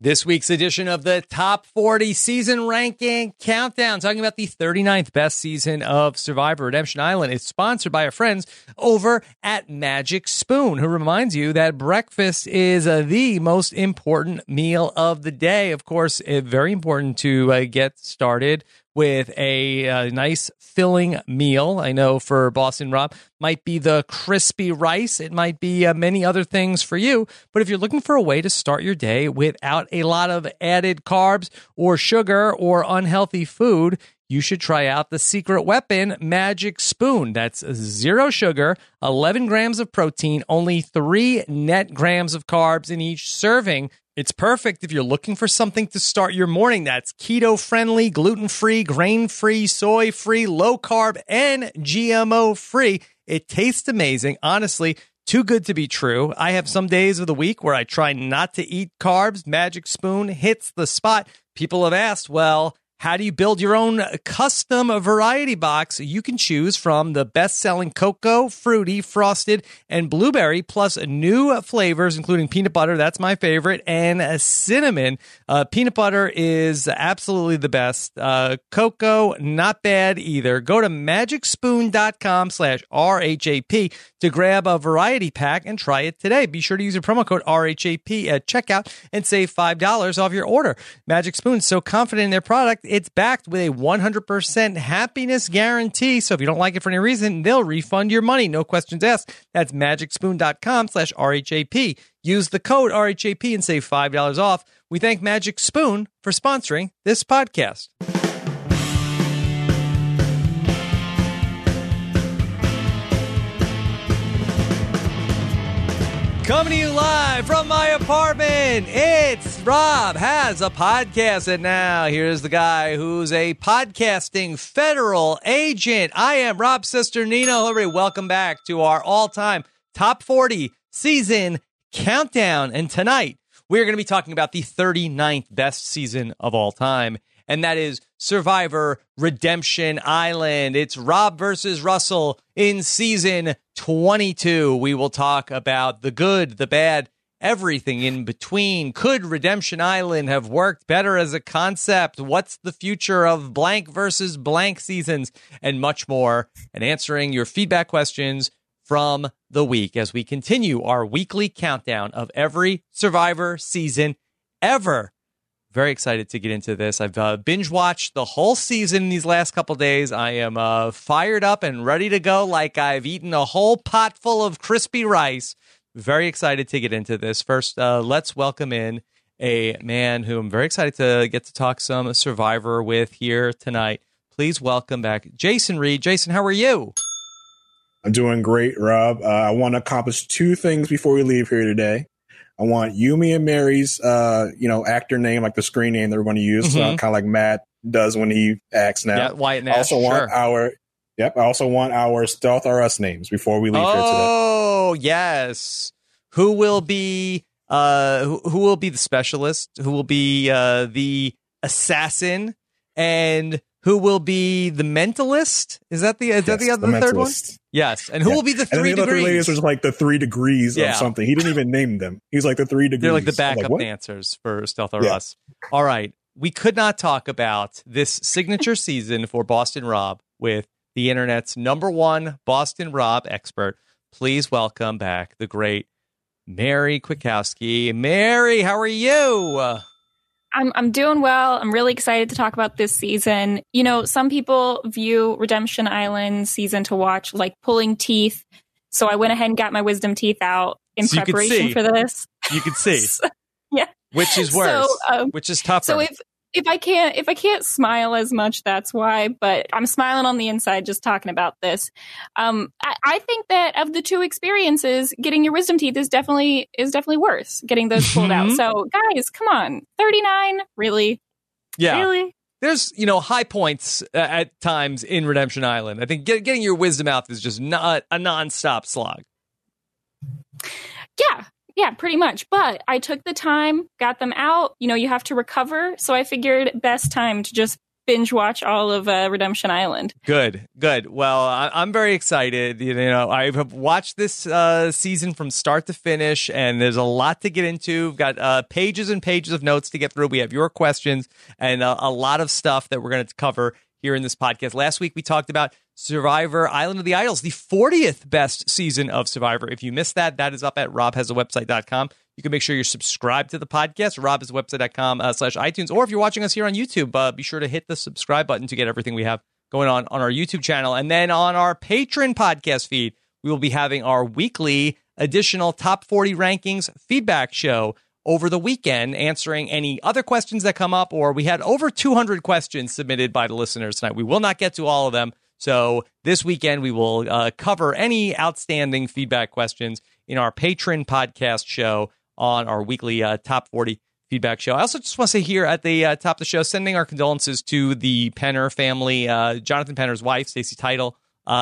This week's edition of the Top 40 Season Ranking Countdown, talking about the 39th best season of Survivor Redemption Island, is sponsored by our friends over at Magic Spoon, who reminds you that breakfast is the most important meal of the day. Of course, it's very important to get started with a nice filling meal. I know for Boston Rob, might be the crispy rice. It might be many other things for you. But if you're looking for a way to start your day without a lot of added carbs or sugar or unhealthy food, you should try out the secret weapon, Magic Spoon. That's 0 sugar, 11 grams of protein, only 3 net grams of carbs in each serving. It's perfect if you're looking for something to start your morning that's keto-friendly, gluten-free, grain-free, soy-free, low-carb, and GMO-free. It tastes amazing. Honestly, too good to be true. I have some days of the week where I try not to eat carbs. Magic Spoon hits the spot. People have asked, well, how do you build your own custom variety box? You can choose from the best-selling cocoa, fruity, frosted, and blueberry, plus new flavors, including peanut butter. That's my favorite, and cinnamon. Peanut butter is absolutely the best. Cocoa, not bad either. Go to magicspoon.com/RHAP to grab a variety pack and try it today. Be sure to use your promo code RHAP at checkout and save $5 off your order. Magic Spoon's so confident in their product, it's backed with a 100% happiness guarantee. So if you don't like it for any reason, they'll refund your money. No questions asked. That's magicspoon.com/RHAP. Use the code RHAP and save $5 off. We thank Magic Spoon for sponsoring this podcast. Coming to you live from my apartment, it's Rob Has a Podcast. And now here's the guy who's a podcasting federal agent. I am Rob Cesternino. Everybody, welcome back to our all-time Top 40 Season Countdown. And tonight, we're going to be talking about the 39th best season of all time, and that is Survivor Redemption Island. It's Rob versus Russell in season 22. We will talk about the good, the bad, everything in between. Could Redemption Island have worked better as a concept? What's the future of blank versus blank seasons? And much more. And answering your feedback questions from the week as we continue our weekly countdown of every Survivor season ever. Very excited to get into this. I've binge watched the whole season these last couple days. I am fired up and ready to go, like I've eaten a whole pot full of crispy rice. Very excited to get into this. First, let's welcome in a man who I'm very excited to get to talk some Survivor with here tonight. Please welcome back Jason Reed. Jason, how are you? I'm doing great, Rob. I want to accomplish 2 things before we leave here today. I want Yumi and Mary's, actor name, like the screen name that we're going to use, kind of like Matt does when he acts now. Yeah, Wyatt Nash. I also want I also want our Stealth R Us names before we leave here today. Oh, yes. Who will be who will be the specialist? Who will be the assassin? And who will be the mentalist? Is that the third one? Yes. And who will be the 3 degrees? The 3 ladies was like the 3 degrees of something. He didn't even name them. He's like the 3 degrees. They're like the backup dancers for Stealth or Us. All right. We could not talk about this signature season for Boston Rob with the internet's #1 Boston Rob expert. Please welcome back the great Mary Kwiatkowski. Mary, how are you? I'm doing well. I'm really excited to talk about this season. You know, some people view Redemption Island season to watch like pulling teeth. So I went ahead and got my wisdom teeth out in preparation for this. You could see. Yeah. Which is worse? Which is tougher? So if I can't smile as much, that's why. But I'm smiling on the inside just talking about this. I think that of the 2 experiences, getting your wisdom teeth is definitely worse. Getting those pulled out. So guys, come on, 39, really? Yeah, really. There's high points at times in Redemption Island. I think getting your wisdom out is just not a nonstop slog. Yeah, pretty much. But I took the time, got them out. You know, you have to recover. So I figured best time to just binge watch all of Redemption Island. Good. Well, I'm very excited. You know, I've watched this season from start to finish, and there's a lot to get into. We've got pages and pages of notes to get through. We have your questions and a lot of stuff that we're going to cover here in this podcast. Last week, we talked about Survivor Island of the Idols, the 40th best season of Survivor. If you missed that, that is up at robhasawebsite.com. You can make sure you're subscribed to the podcast, robhasawebsite.com/iTunes. Or if you're watching us here on YouTube, be sure to hit the subscribe button to get everything we have going on our YouTube channel. And then on our Patreon podcast feed, we will be having our weekly additional Top 40 Rankings feedback show over the weekend, answering any other questions that come up. Or we had over 200 questions submitted by the listeners tonight. We will not get to all of them. So this weekend, we will cover any outstanding feedback questions in our Patreon podcast show on our weekly Top 40 feedback show. I also just want to say here at the top of the show, sending our condolences to the Penner family. Jonathan Penner's wife, Stacey Title,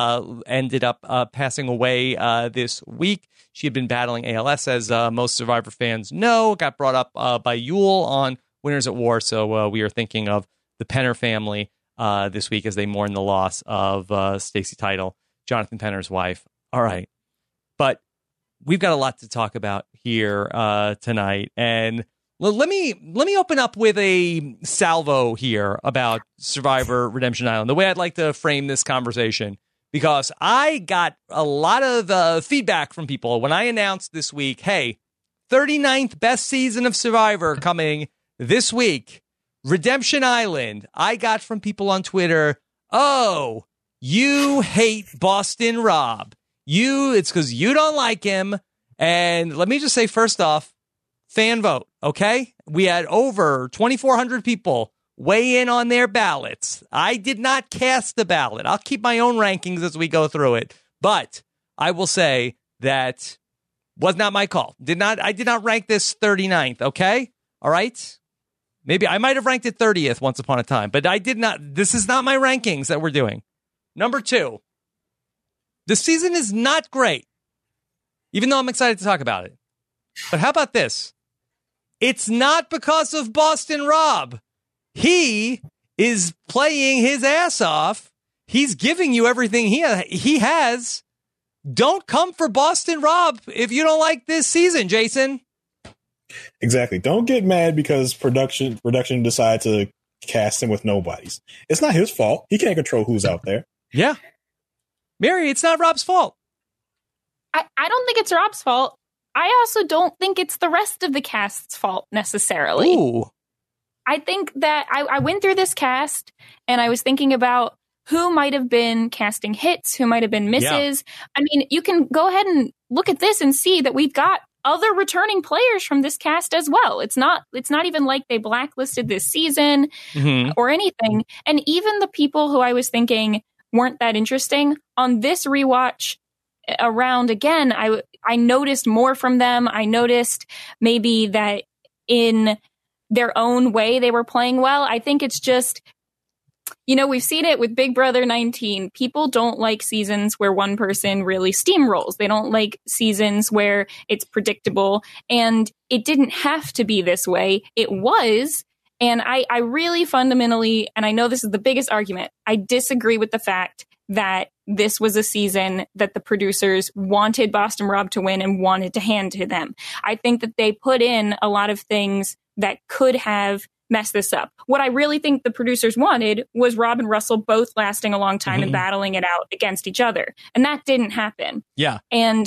ended up passing away this week. She had been battling ALS, as most Survivor fans know, got brought up by Yule on Winners at War. So we are thinking of the Penner family this week as they mourn the loss of Stacey Title, Jonathan Penner's wife. All right. But we've got a lot to talk about here tonight. And let me open up with a salvo here about Survivor Redemption Island, the way I'd like to frame this conversation, because I got a lot of feedback from people when I announced this week, hey, 39th best season of Survivor coming this week, Redemption Island. I got from people on Twitter, oh, you hate Boston Rob. It's because you don't like him. And let me just say, first off, fan vote, okay? We had over 2,400 people weigh in on their ballots. I did not cast the ballot. I'll keep my own rankings as we go through it. But I will say that was not my call. I did not rank this 39th, okay? All right? Maybe I might have ranked it 30th once upon a time, but I did not. This is not my rankings that we're doing. Number 2, the season is not great, even though I'm excited to talk about it. But how about this? It's not because of Boston Rob. He is playing his ass off. He's giving you everything he has. Don't come for Boston Rob if you don't like this season, Jason. Exactly. Don't get mad because production decide to cast him with nobodies. It's not his fault. He can't control who's out there. Yeah. Mary, it's not Rob's fault. I don't think it's Rob's fault. I also don't think it's the rest of the cast's fault necessarily. Ooh. I think that I went through this cast and I was thinking about who might have been casting hits, who might have been misses. Yeah. I mean, you can go ahead and look at this and see that we've got other returning players from this cast as well. It's not even like they blacklisted this season or anything. And even the people who I was thinking weren't that interesting on this rewatch around again, I noticed more from them. I noticed maybe that in their own way they were playing well. I think it's just, we've seen it with Big Brother 19. People don't like seasons where one person really steamrolls. They don't like seasons where it's predictable. And it didn't have to be this way. It was. And I really fundamentally, and I know this is the biggest argument, I disagree with the fact that this was a season that the producers wanted Boston Rob to win and wanted to hand to them. I think that they put in a lot of things that could have messed this up. What I really think the producers wanted was Rob and Russell both lasting a long time and battling it out against each other. And that didn't happen. Yeah. And,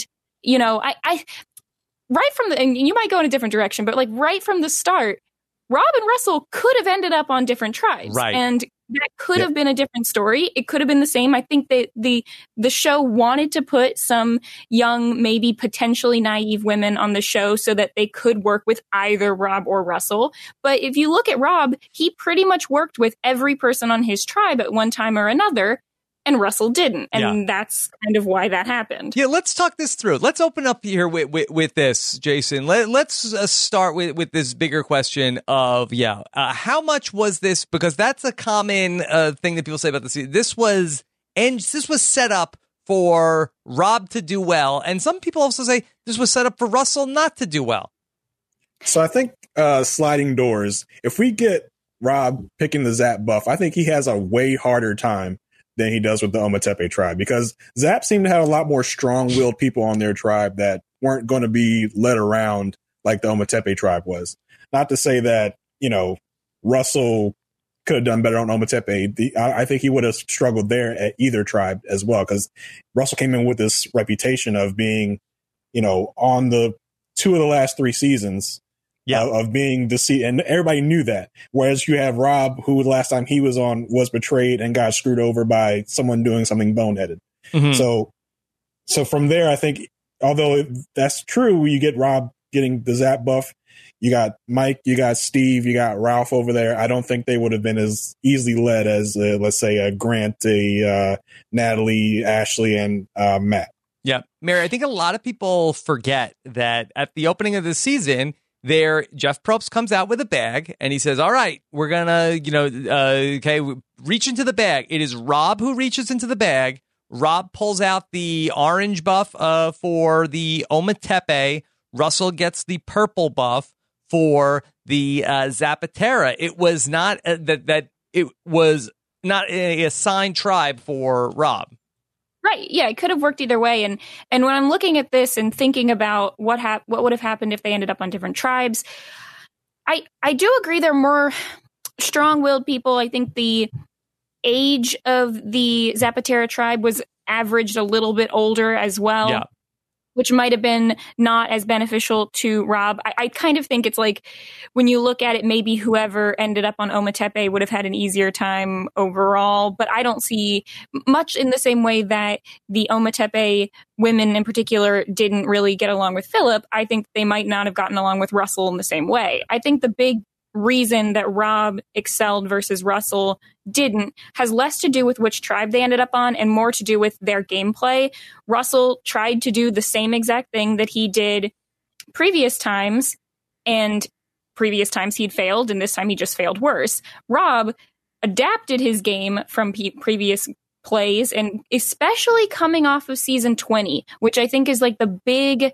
I right from and you might go in a different direction, but like right from the start, Rob and Russell could have ended up on different tribes. Right. And that could have been a different story. It could have been the same. I think that the show wanted to put some young, maybe potentially naive women on the show so that they could work with either Rob or Russell. But if you look at Rob, he pretty much worked with every person on his tribe at one time or another. And Russell didn't. And that's kind of why that happened. Yeah, let's talk this through. Let's open up here with this, Jason. Let's start with this bigger question of, how much was this? Because that's a common thing that people say about the season. This was set up for Rob to do well. And some people also say this was set up for Russell not to do well. So I think sliding doors, if we get Rob picking the Zap buff, I think he has a way harder time than he does with the Ometepe tribe, because Zap seemed to have a lot more strong-willed people on their tribe that weren't going to be led around like the Ometepe tribe was. Not to say that, Russell could have done better on Ometepe. I think he would have struggled there at either tribe as well, because Russell came in with this reputation of being, on the 2 of the last 3 seasons of being the seat, and everybody knew that. Whereas you have Rob, who the last time he was on was betrayed and got screwed over by someone doing something boneheaded. Mm-hmm. So from there, I think, although that's true, you get Rob getting the Zap buff. You got Mike, you got Steve, you got Ralph over there. I don't think they would have been as easily led as, let's say, a Grant, Natalie, Ashley, and Matt. Yeah. Mary, I think a lot of people forget that at the opening of the season, Jeff Probst comes out with a bag and he says, all right, we're going to, reach into the bag. It is Rob who reaches into the bag. Rob pulls out the orange buff for the Ometepe. Russell gets the purple buff for the Zapatera. It was not it was not a assigned tribe for Rob. Right. Yeah, it could have worked either way. And when I'm looking at this and thinking about what would have happened if they ended up on different tribes, I do agree they're more strong-willed people. I think the age of the Zapatera tribe was averaged a little bit older as well, which might have been not as beneficial to Rob. I kind of think it's like, when you look at it, maybe whoever ended up on Ometepe would have had an easier time overall. But I don't see much in the same way that the Ometepe women in particular didn't really get along with Philip. I think they might not have gotten along with Russell in the same way. I think the big reason that Rob excelled versus Russell didn't has less to do with which tribe they ended up on and more to do with their gameplay. Russell tried to do the same exact thing that he did previous times, and previous times he'd failed, and this time he just failed worse. Rob adapted his game from previous plays, and especially coming off of season 20, which I think is like the big,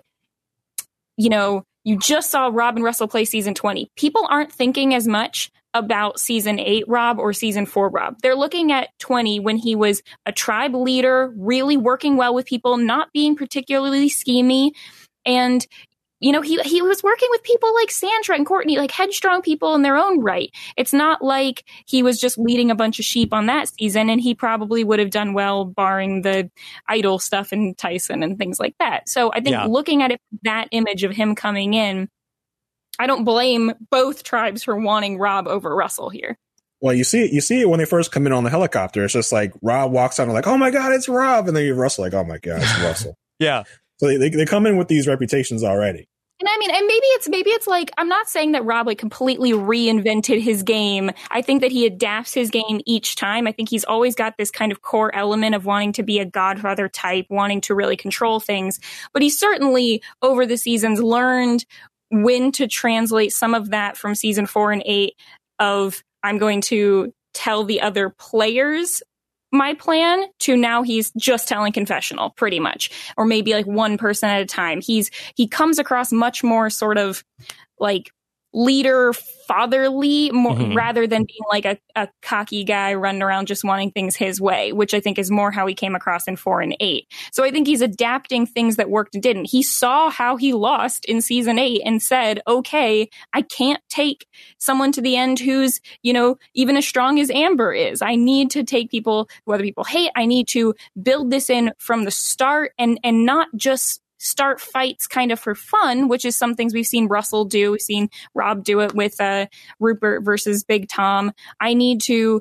you just saw Rob and Russell play season 20. People aren't thinking as much about season 8 Rob or season 4 Rob. They're looking at 20 when he was a tribe leader, really working well with people, not being particularly schemy. And, he was working with people like Sandra and Courtney, like headstrong people in their own right. It's not like he was just leading a bunch of sheep on that season, and he probably would have done well barring the idol stuff and Tyson and things like that. So I think looking at it, that image of him coming in, I don't blame both tribes for wanting Rob over Russell here. Well, you see it when they first come in on the helicopter. It's just like Rob walks out and like, oh my God, it's Rob. And then you Russell like, oh my God, it's Russell. Yeah. So they come in with these reputations already. And I mean, and maybe it's like, I'm not saying that Rob like completely reinvented his game. I think that he adapts his game each time. I think he's always got this kind of core element of wanting to be a Godfather type, wanting to really control things. But he certainly over the seasons learned when to translate some of that from season 4 and 8 of, I'm going to tell the other players my plan, to now he's just telling confessional pretty much, or maybe like one person at a time. He comes across much more sort of like leader, fatherly, more, rather than being like a cocky guy running around just wanting things his way, which I think is more how he came across in 4 and 8. So I think he's adapting things that worked and didn't. He saw how he lost in season 8 and said, okay, I can't take someone to the end who's, even as strong as Amber is. I need to take people who other people hate. I need to build this in from the start and not just start fights kind of for fun, which is some things we've seen Russell do. We've seen Rob do it with Rupert versus Big Tom. I need to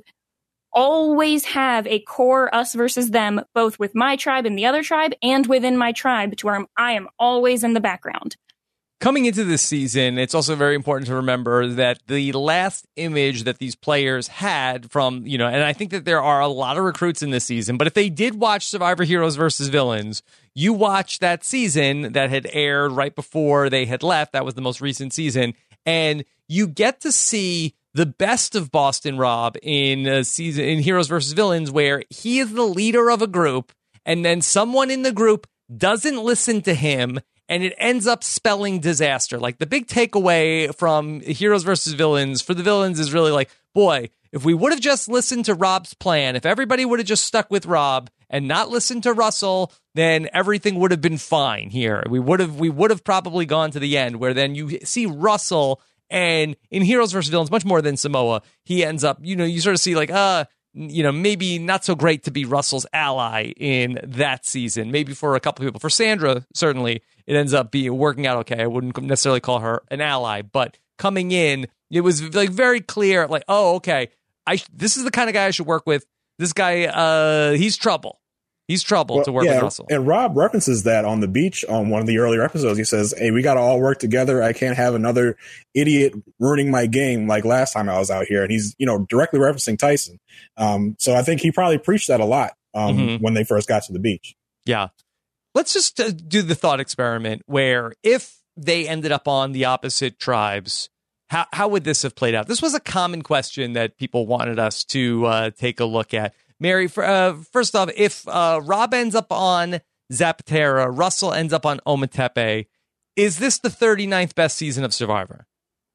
always have a core us versus them, both with my tribe and the other tribe and within my tribe, to where I am always in the background. Coming into this season, it's also very important to remember that the last image that these players had from, and I think that there are a lot of recruits in this season, but if they did watch Survivor Heroes versus Villains, you watch that season that had aired right before they had left. That was the most recent season. And you get to see the best of Boston Rob in a season in Heroes versus Villains, where he is the leader of a group, and then someone in the group doesn't listen to him and it ends up spelling disaster. Like, the big takeaway from Heroes versus Villains for the villains is really like, boy, if we would have just listened to Rob's plan, if everybody would have just stuck with Rob and not listened to Russell, then everything would have been fine here. We would have probably gone to the end, where then you see Russell, and in Heroes versus Villains, much more than Samoa, he ends up, you sort of see like, maybe not so great to be Russell's ally in that season. Maybe for a couple of people. For Sandra, certainly, it ends up working out okay. I wouldn't necessarily call her an ally, but coming in, it was like very clear, like, oh, okay, this is the kind of guy I should work with. This guy, he's trouble. He's trouble to work with Russell. And Rob references that on the beach on one of the earlier episodes. He says, hey, we got to all work together. I can't have another idiot ruining my game like last time I was out here. And he's, directly referencing Tyson. So I think he probably preached that a lot when they first got to the beach. Yeah. Let's just do the thought experiment where if they ended up on the opposite tribes, how would this have played out? This was a common question that people wanted us to take a look at. Mary, first off, if Rob ends up on Zapatera, Russell ends up on Ometepe, is this the 39th best season of Survivor?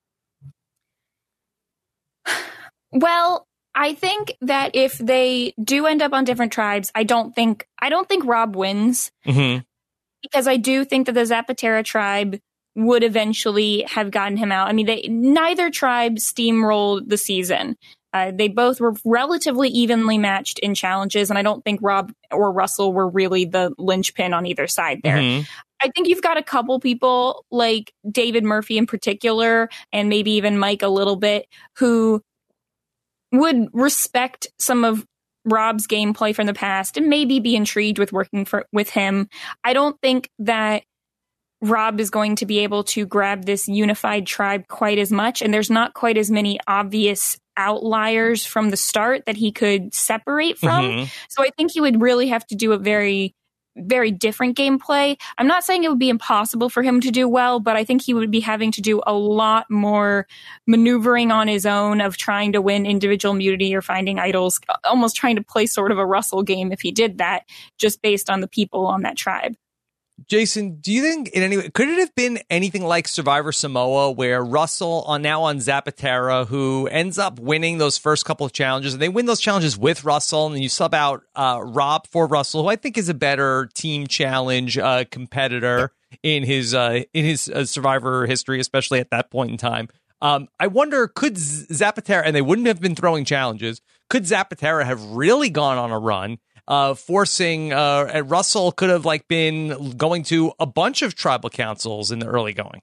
Well, I think that if they do end up on different tribes, I don't think Rob wins, because I do think that the Zapatera tribe would eventually have gotten him out. I mean, neither tribe steamrolled the season. They both were relatively evenly matched in challenges, and I don't think Rob or Russell were really the linchpin on either side there. I think you've got a couple people like David Murphy in particular, and maybe even Mike a little bit, who would respect some of Rob's gameplay from the past and maybe be intrigued with working with him. I don't think that Rob is going to be able to grab this unified tribe quite as much, and there's not quite as many obvious outliers from the start that he could separate from. So I think he would really have to do a very, very different gameplay. I'm not saying it would be impossible for him to do well, but I think he would be having to do a lot more maneuvering on his own of trying to win individual immunity or finding idols, almost trying to play sort of a Russell game if he did that, just based on the people on that tribe. Jason, do you think in any way, could it have been anything like Survivor Samoa, where Russell now on Zapatera, who ends up winning those first couple of challenges, and they win those challenges with Russell, and then you sub out Rob for Russell, who I think is a better team challenge competitor in his Survivor history, especially at that point in time. I wonder, could Zapatera, and they wouldn't have been throwing challenges, could Zapatera have really gone on a run? Forcing Russell could have been going to a bunch of tribal councils in the early going.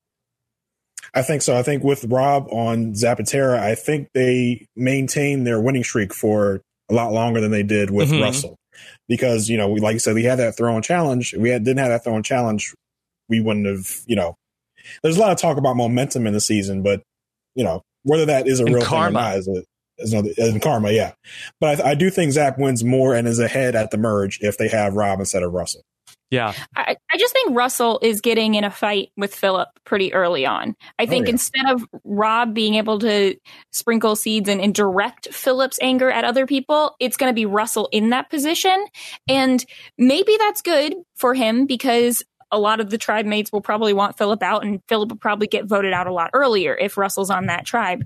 I think so. I think with Rob on Zapatera, I think they maintained their winning streak for a lot longer than they did with Russell, because like you said, we had that throwing challenge. If we didn't have that throwing challenge, we wouldn't have. There's a lot of talk about momentum in the season, but whether that is a real thing or not is karma, yeah. But I do think Zap wins more and is ahead at the merge if they have Rob instead of Russell. Yeah. I just think Russell is getting in a fight with Phillip pretty early on. I think instead of Rob being able to sprinkle seeds and direct Phillip's anger at other people, it's going to be Russell in that position. And maybe that's good for him, because a lot of the tribe mates will probably want Phillip out, and Phillip will probably get voted out a lot earlier if Russell's on that tribe.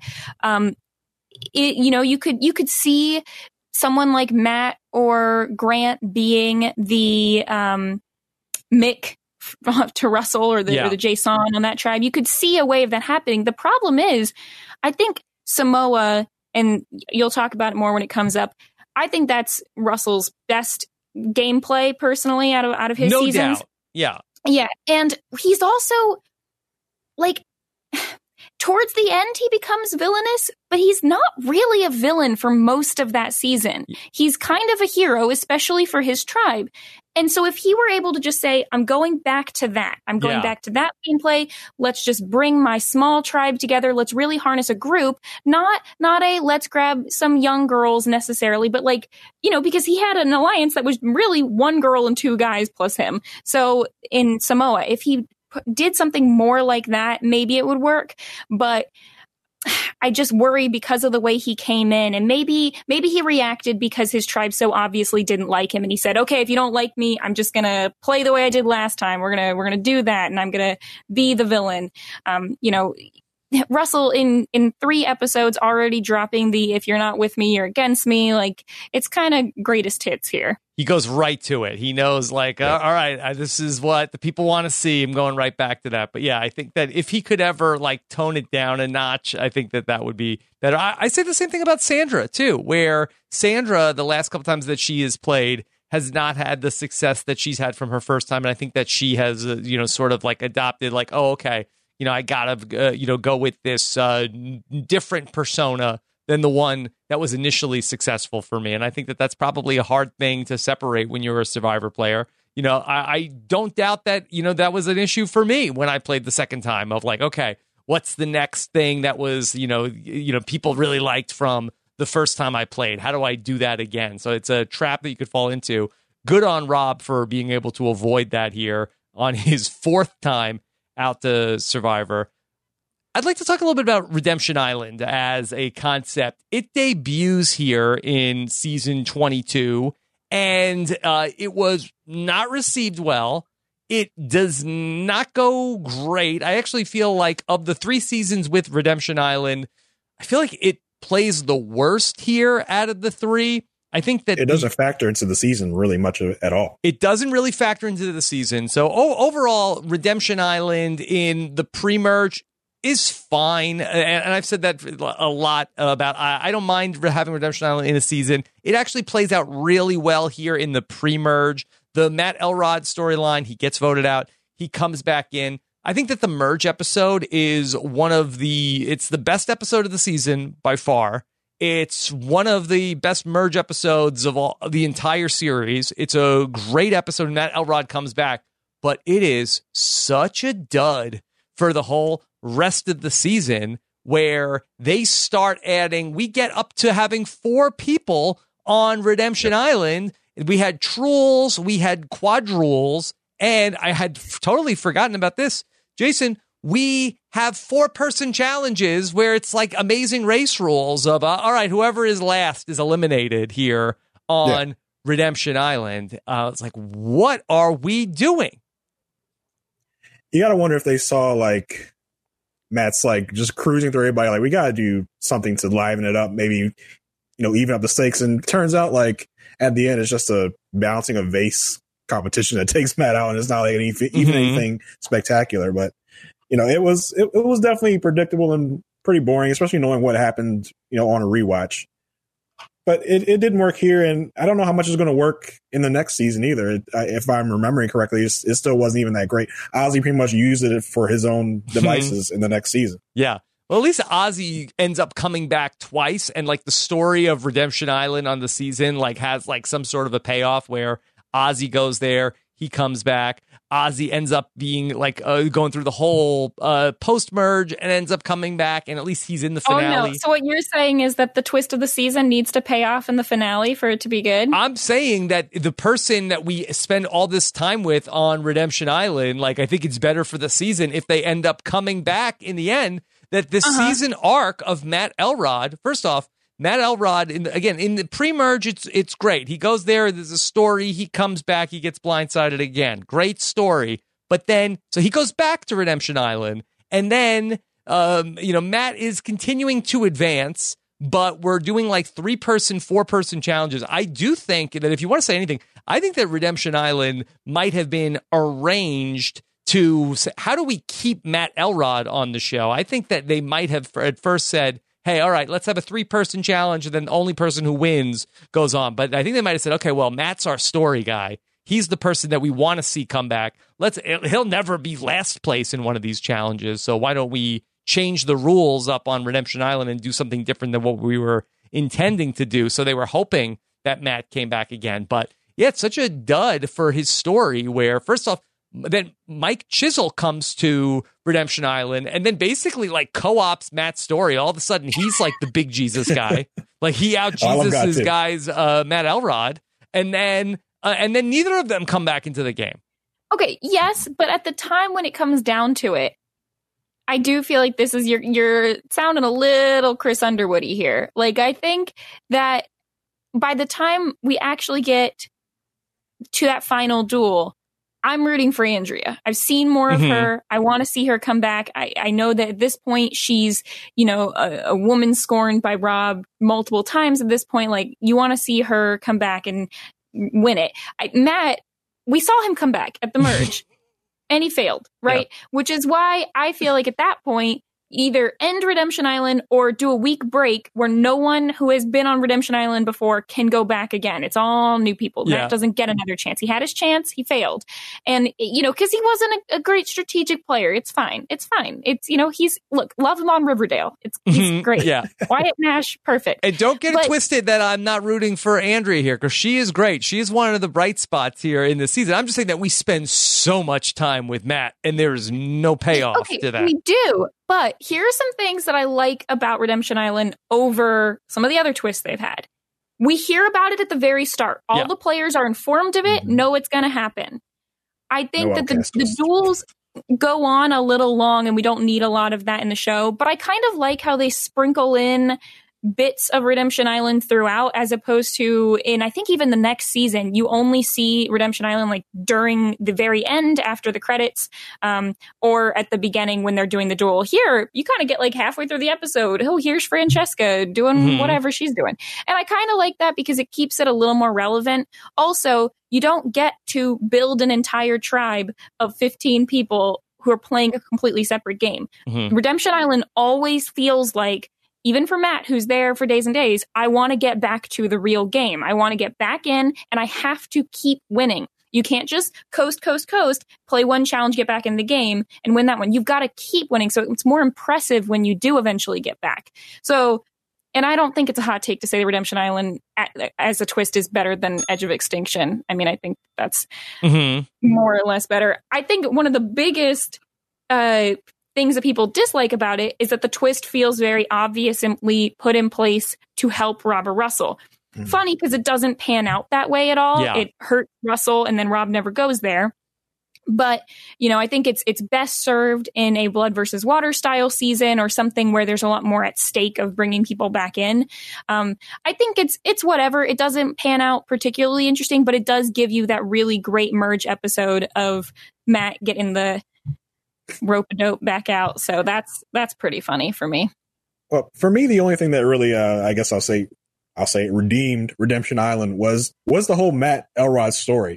You could see someone like Matt or Grant being the Mick to Russell or the Jason on that tribe. You could see a way of that happening. The problem is, I think Samoa, and you'll talk about it more when it comes up, I think that's Russell's best gameplay personally out of his seasons. No doubt. Yeah. Yeah. And he's also towards the end, he becomes villainous, but he's not really a villain for most of that season. He's kind of a hero, especially for his tribe. And so if he were able to just say, I'm going back to that. I'm going back to that gameplay. Let's just bring my small tribe together. Let's really harness a group. Not a let's grab some young girls necessarily, but because he had an alliance that was really one girl and two guys plus him. So in Samoa, if he did something more like that, maybe it would work. But I just worry because of the way he came in, and maybe he reacted because his tribe so obviously didn't like him, and he said, okay, if you don't like me, I'm just gonna play the way I did last time. We're gonna do that, and I'm gonna be the villain. Russell in 3 episodes already dropping the if you're not with me, you're against me. Like, it's kind of greatest hits here. He goes right to it. He knows, like, all right, this is what the people want to see. I'm going right back to that. But yeah, I think that if he could ever like tone it down a notch, I think that would be better. I say the same thing about Sandra too, where Sandra, the last couple times that she has played, has not had the success that she's had from her first time. And I think that she has, sort of like adopted like, oh, okay, I gotta, go with this different persona than the one that was initially successful for me. And I think that that's probably a hard thing to separate when you're a Survivor player. I don't doubt that, that was an issue for me when I played the second time of like, okay, what's the next thing that was, people really liked from the first time I played? How do I do that again? So it's a trap that you could fall into. Good on Rob for being able to avoid that here on his 4th time out to Survivor. I'd like to talk a little bit about Redemption Island as a concept. It debuts here in season 22, and it was not received well. It does not go great. I actually feel like of the 3 seasons with Redemption Island, I feel like it plays the worst here out of the 3. I think that it doesn't factor into the season really much at all. It doesn't really factor into the season. So overall, Redemption Island in the pre-merge is fine. And I've said that a lot about, I don't mind having Redemption Island in a season. It actually plays out really well here in the pre-merge. The Matt Elrod storyline, he gets voted out. He comes back in. I think that the merge episode is it's the best episode of the season by far. It's one of the best merge episodes of the entire series. It's a great episode. Matt Elrod comes back, but it is such a dud for the whole rest of the season where they start adding, we get up to having 4 people on Redemption Island. We had Truels, we had Quadruels, and I had totally forgotten about this. Jason, we have 4-person challenges where it's like Amazing Race rules of, all right, whoever is last is eliminated here on Redemption Island. It's like, what are we doing? You got to wonder if they saw like Matt's like just cruising through everybody. Like, we got to do something to liven it up. Maybe, even up the stakes. And it turns out like at the end, it's just a balancing a vase competition that takes Matt out. And it's not like anything spectacular, but it was definitely predictable and pretty boring, especially knowing what happened, on a rewatch. But it didn't work here, and I don't know how much is going to work in the next season either. If I'm remembering correctly, it still wasn't even that great. Ozzy pretty much used it for his own devices in the next season. Yeah. Well, at least Ozzy ends up coming back twice, and like the story of Redemption Island on the season like has like some sort of a payoff where Ozzy goes there, he comes back. Ozzy ends up being like going through the whole post-merge and ends up coming back, and at least he's in the finale. Oh, no. So what you're saying is that the twist of the season needs to pay off in the finale for it to be good? I'm saying that the person that we spend all this time with on Redemption Island, like I think it's better for the season if they end up coming back in the end, that the season arc of Matt Elrod, first off, Matt Elrod, in the pre-merge, it's great. He goes there, there's a story, he comes back, he gets blindsided again. Great story. But then, so he goes back to Redemption Island, and then, Matt is continuing to advance, but we're doing like 3-person, 4-person challenges. I do think that if you want to say anything, I think that Redemption Island might have been arranged to say, how do we keep Matt Elrod on the show? I think that they might have at first said, hey, all right, let's have a 3-person challenge, and then the only person who wins goes on. But I think they might have said, okay, well, Matt's our story guy. He's the person that we want to see come back. He'll never be last place in one of these challenges, so why don't we change the rules up on Redemption Island and do something different than what we were intending to do? So they were hoping that Matt came back again. But yeah, it's such a dud for his story where, first off, then Mike Chisel comes to Redemption Island and then basically like co-ops Matt's story. All of a sudden, he's like the big Jesus guy. Like he out Jesus guys Matt Elrod, and then neither of them come back into the game. Okay, yes, but at the time when it comes down to it, I do feel like this is you're sounding a little Chris Underwoody here. Like, I think that by the time we actually get to that final duel, I'm rooting for Andrea. I've seen more of her. I want to see her come back. I know that at this point she's, a woman scorned by Rob multiple times at this point. Like, you want to see her come back and win it. Matt, we saw him come back at the merge and he failed, right? Yeah. Which is why I feel like at that point, either end Redemption Island or do a week break where no one who has been on Redemption Island before can go back again. It's all new people. Matt doesn't get another chance. He had his chance. He failed. And, because he wasn't a great strategic player. It's fine. It's fine. It's, love him on Riverdale. He's great. Yeah. Wyatt Nash, perfect. And don't get it twisted that I'm not rooting for Andrea here, because she is great. She is one of the bright spots here in the season. I'm just saying that we spend so much time with Matt and there's no payoff to that. We do. But here are some things that I like about Redemption Island over some of the other twists they've had. We hear about it at the very start. All the players are informed of it, know it's going to happen. I think that the duels go on a little long and we don't need a lot of that in the show. But I kind of like how they sprinkle in bits of Redemption Island throughout, as opposed to I think even the next season, you only see Redemption Island like during the very end after the credits, or at the beginning when they're doing the duel. Here, you kind of get like halfway through the episode. Oh, here's Francesca doing whatever she's doing. And I kind of like that because it keeps it a little more relevant. Also, you don't get to build an entire tribe of 15 people who are playing a completely separate game. Redemption Island always feels like, even for Matt, who's there for days and days, I want to get back to the real game. I want to get back in, and I have to keep winning. You can't just coast, play one challenge, get back in the game, and win that one. You've got to keep winning, so it's more impressive when you do eventually get back. So, and I don't think it's a hot take to say that Redemption Island as a twist is better than Edge of Extinction. I mean, I think that's more or less better. I think one of the biggest things that people dislike about it is that the twist feels very obviously put in place to help Robert Russell. Funny, because it doesn't pan out that way at all. It hurt Russell, and then Rob never goes there. But, I think it's best served in a Blood versus Water style season, or something where there's a lot more at stake of bringing people back in. I think it's whatever. It doesn't pan out particularly interesting, but it does give you that really great merge episode of Matt getting the rope-a-dope back out. So that's pretty funny for me. Well, for me, the only thing that really, I guess I'll say redeemed Redemption Island was the whole Matt Elrod story.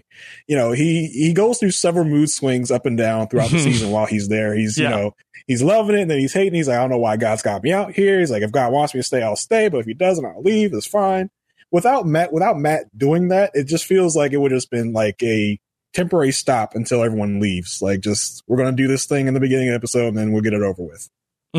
He goes through several mood swings up and down throughout the season while he's there. He's, he's loving it, and then he's hating. He's like, I don't know why God's got me out here. He's like, if God wants me to stay, I'll stay. But if he doesn't, I'll leave. It's fine. Without Matt doing that, it just feels like it would have just been like a temporary stop until everyone leaves. Like, just, we're going to do this thing in the beginning of the episode and then we'll get it over with.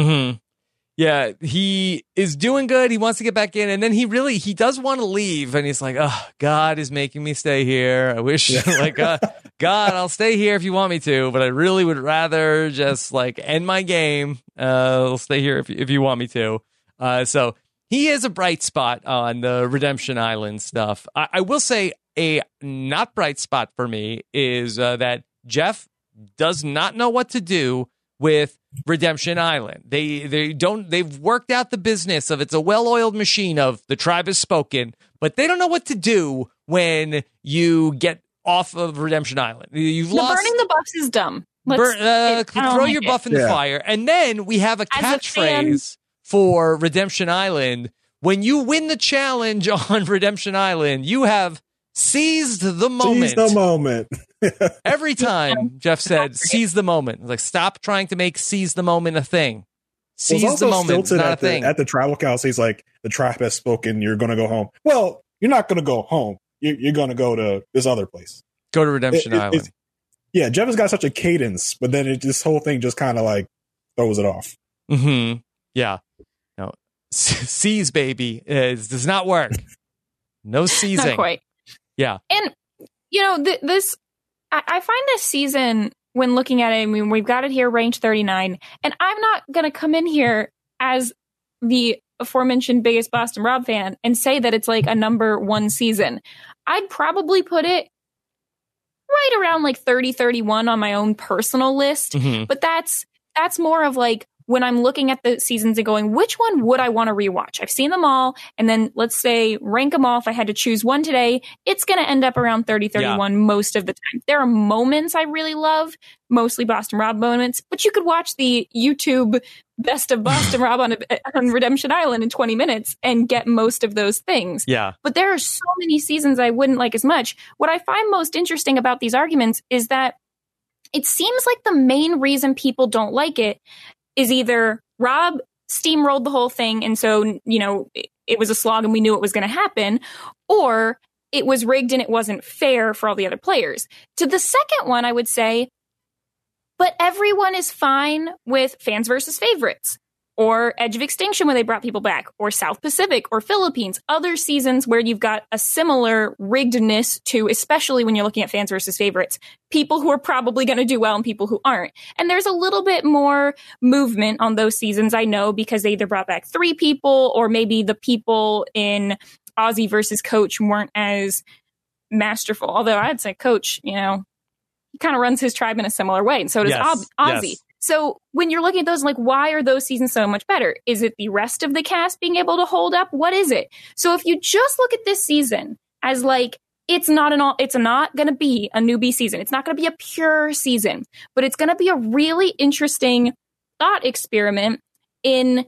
Yeah, he is doing good. He wants to get back in, and then he does want to leave, and he's like, oh, God is making me stay here. I wish, God, I'll stay here if you want me to, but I really would rather just end my game. I'll stay here if you want me to. So he is a bright spot on the Redemption Island stuff. I will say, a not bright spot for me is that Jeff does not know what to do with Redemption Island. They've worked out the business of, it's a well-oiled machine of the tribe has spoken, but they don't know what to do when you get off of Redemption Island. You've lost. Burning the buffs is dumb. Throw your buff in the fire. And then we have a catchphrase for Redemption Island. When you win the challenge on Redemption Island, you have seized the moment. Seize the moment. Every time Jeff said, seize the moment. Like, stop trying to make seize the moment a thing. Seize the moment. It's not a thing. At the tribal council, he's like, the tribe has spoken. You're going to go home. Well, you're not going to go home. You're going to go to this other place. Go to Redemption Island. Yeah, Jeff has got such a cadence, but then this whole thing just kind of throws it off. Yeah. No. Seize, baby, does not work. No seizing. Not quite. Yeah. And, I find this season, when looking at it, I mean, we've got it here, range 39, and I'm not going to come in here as the aforementioned biggest Boston Rob fan and say that it's a number one season. I'd probably put it right around 30, 31 on my own personal list, but that's that's more of like when I'm looking at the seasons and going, which one would I want to rewatch? I've seen them all. And then let's say rank them all. If I had to choose one today, it's going to end up around 30, 31 most of the time. There are moments I really love, mostly Boston Rob moments, but you could watch the YouTube best of Boston Rob on Redemption Island in 20 minutes and get most of those things. Yeah. But there are so many seasons I wouldn't like as much. What I find most interesting about these arguments is that it seems like the main reason people don't like it is either Rob steamrolled the whole thing, and so, you know, it was a slog and we knew it was going to happen, or it was rigged and it wasn't fair for all the other players. To the second one, I would say, but everyone is fine with fans versus favorites, or Edge of Extinction when they brought people back, or South Pacific, or Philippines, other seasons where you've got a similar riggedness to, especially when you're looking at fans versus favorites, people who are probably going to do well and people who aren't. And there's a little bit more movement on those seasons, I know, because they either brought back 3 people, or maybe the people in Aussie versus Coach weren't as masterful. Although I'd say Coach, you know, he kind of runs his tribe in a similar way, and so does Aussie. Yes. So when you're looking at those, like, why are those seasons so much better? Is it the rest of the cast being able to hold up? What is it? So if you just look at this season as like, it's not going to be a newbie season. It's not going to be a pure season, but it's going to be a really interesting thought experiment in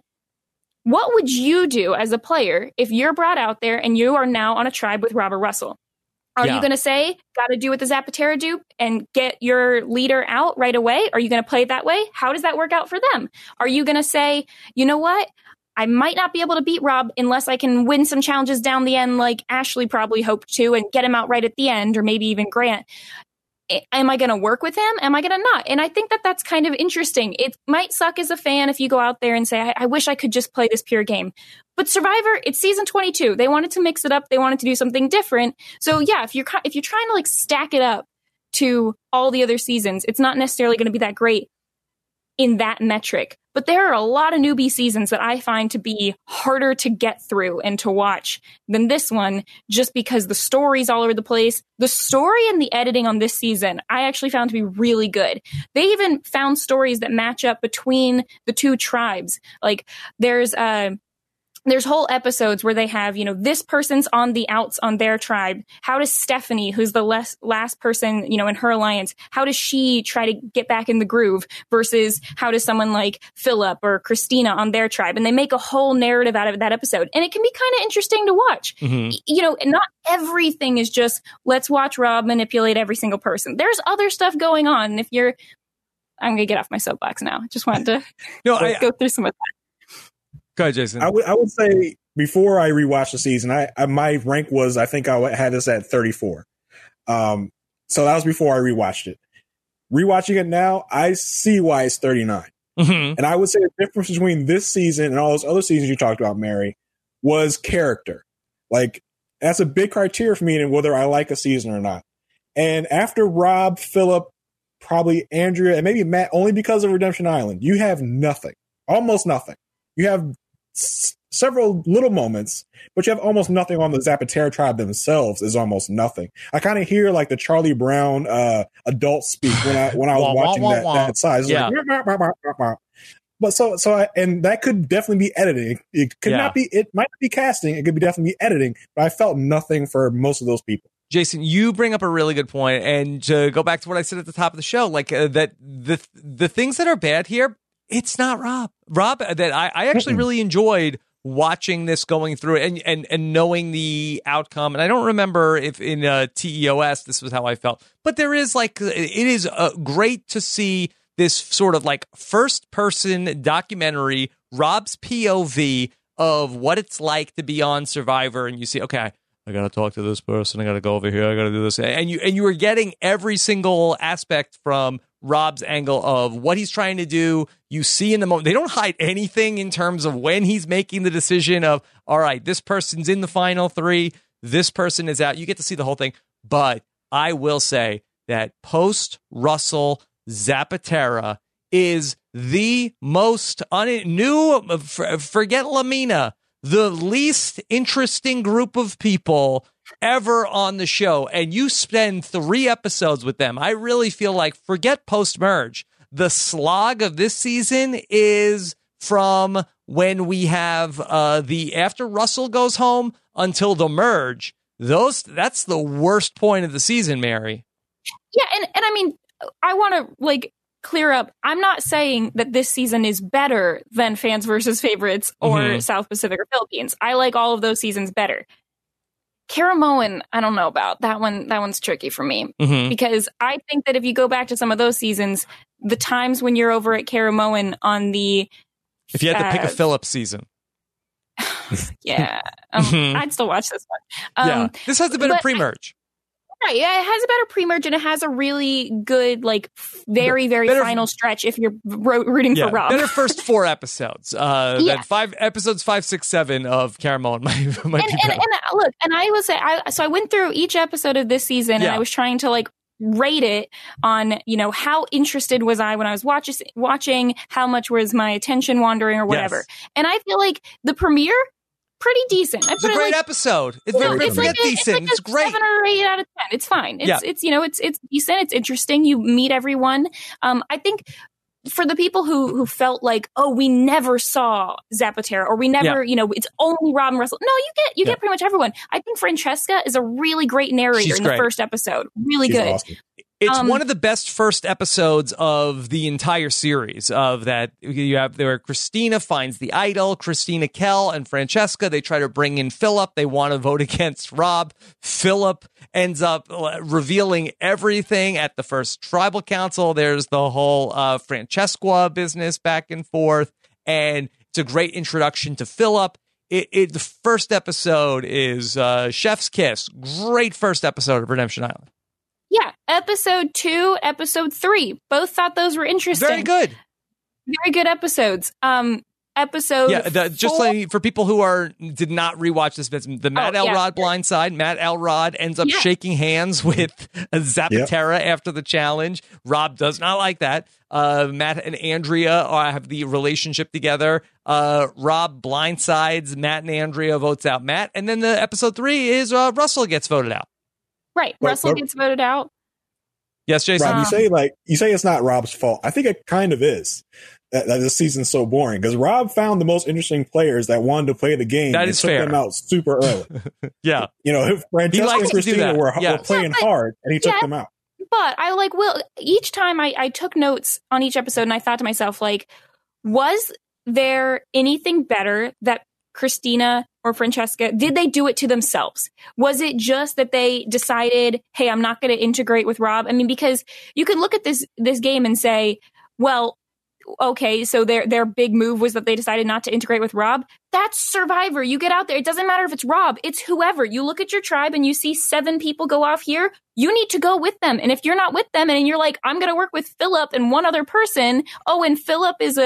what would you do as a player if you're brought out there and you are now on a tribe with Robert Russell? Are you going to say, got to do what the Zapatera do and get your leader out right away? Are you going to play it that way? How does that work out for them? Are you going to say, you know what? I might not be able to beat Rob unless I can win some challenges down the end like Ashley probably hoped to and get him out right at the end, or maybe even Grant. Am I going to work with him? Am I going to not? And I think that that's kind of interesting. It might suck as a fan if you go out there and say, I wish I could just play this pure game. But Survivor, it's season 22. They wanted to mix it up. They wanted to do something different. So yeah, if you're trying to like stack it up to all the other seasons, it's not necessarily going to be that great in that metric. But there are a lot of newbie seasons that I find to be harder to get through and to watch than this one, just because the story's all over the place. The story and the editing on this season, I actually found to be really good. They even found stories that match up between the two tribes. Like there's whole episodes where they have, you know, this person's on the outs on their tribe. How does Stephanie, who's the last person, you know, in her alliance, how does she try to get back in the groove versus how does someone like Philip or Christina on their tribe? And they make a whole narrative out of that episode. And it can be kind of interesting to watch. Mm-hmm. You know, not everything is just, let's watch Rob manipulate every single person. There's other stuff going on. And I'm going to get off my soapbox now. Just wanted to go through some of that. Go ahead, Jason. I would say before I rewatched the season, my rank was, I think I had this at 34. So that was before I rewatched it. Rewatching it now, I see why it's 39. Mm-hmm. And I would say the difference between this season and all those other seasons you talked about, Mary, was character. Like, that's a big criteria for me in whether I like a season or not. And after Rob, Philip, probably Andrea, and maybe Matt, only because of Redemption Island, you have nothing. Almost nothing. You have several little moments, but you have almost nothing on the Zapatera tribe themselves. Is almost nothing. I kind of hear like the Charlie Brown adult speak when I was watching that side. It's like, but and that could definitely be editing. It could not be. It might be casting. It could be definitely be editing. But I felt nothing for most of those people. Jason, you bring up a really good point, and to go back to what I said at the top of the show, like that the things that are bad here. It's not Rob. That I actually really enjoyed watching this, going through it, and knowing the outcome. And I don't remember if in TEOS this was how I felt, but there is like, it is great to see this sort of like first person documentary, Rob's POV of what it's like to be on Survivor, and you see, okay, I got to talk to this person. I got to go over here. I got to do this. And you were getting every single aspect from Rob's angle of what he's trying to do. You see in the moment, they don't hide anything in terms of when he's making the decision of, all right, this person's in the final 3. This person is out. You get to see the whole thing. But I will say that post Russell Zapatera is the most forget Lamina, the least interesting group of people ever on the show, and you spend 3 episodes with them. I really feel like, forget post-merge, The slog of this season is from when we have the after Russell goes home until the merge. That's the worst point of the season, Mary. Yeah, and I mean, I want to like clear up. I'm not saying that this season is better than Fans versus Favorites or South Pacific or Philippines. I like all of those seasons better. Caramoan, I don't know about that one. That one's tricky for me because I think that if you go back to some of those seasons, the times when you're over at Caramoan on the, if you had to pick a Phillips season, yeah, I'd still watch this one. This has a better pre-merge. Right, yeah, it has a better pre-merge and it has a really good, like, very better, final stretch if you're rooting for Rob. Better first 4 episodes. That 5 episodes, 5, 6, 7 of Caramoan might be better. And look, and I will say, so I went through each episode of this season and I was trying to like rate it on, you know, how interested was I when I was watching, how much was my attention wandering or whatever. Yes. And I feel like the premiere, pretty decent. It's a great episode. It's decent. It's great. 7 or 8 out of 10. It's fine. It's you know, it's decent. It's interesting. You meet everyone. I think for the people who felt like, oh, we never saw Zapatera or we never, you know, it's only Rob and Russell. No, you get pretty much everyone. I think Francesca is a really great narrator in the first episode. Really She's good. Awesome. It's one of the best first episodes of the entire series. Of that, you have where Christina finds the idol, Christina Kell and Francesca. They try to bring in Philip. They want to vote against Rob. Philip ends up revealing everything at the first tribal council. There's the whole Francesca business back and forth, and it's a great introduction to Philip. The first episode is Chef's Kiss. Great first episode of Redemption Island. Yeah, episode 2, episode 3. Both thought those were interesting. Very good. Very good episodes. Episode 4. Just like for people who did not rewatch this, the Matt Elrod blindside. Matt Elrod ends up shaking hands with Zapatera after the challenge. Rob does not like that. Matt and Andrea have the relationship together. Rob blindsides Matt and Andrea, votes out Matt. And then the episode 3 is Russell gets voted out. Right. Russell gets voted out. Yes, Jason. Rob, you say it's not Rob's fault. I think it kind of is. That this season's so boring because Rob found the most interesting players that wanted to play the game. That is fair. Took them out super early. Yeah. You know, if Francesca and Christina were playing hard and he took them out. But each time I took notes on each episode and I thought to myself, like, was there anything better that Christina or Francesca, did they do it to themselves? Was it just that they decided, hey, I'm not going to integrate with Rob? I mean, because you could look at this game and say, well, okay, so their big move was that they decided not to integrate with Rob. That's Survivor. You get out there. It doesn't matter if it's Rob. It's whoever. You look at your tribe and you see 7 people go off here. You need to go with them. And if you're not with them and you're like, I'm going to work with Philip and one other person. Oh, and Philip is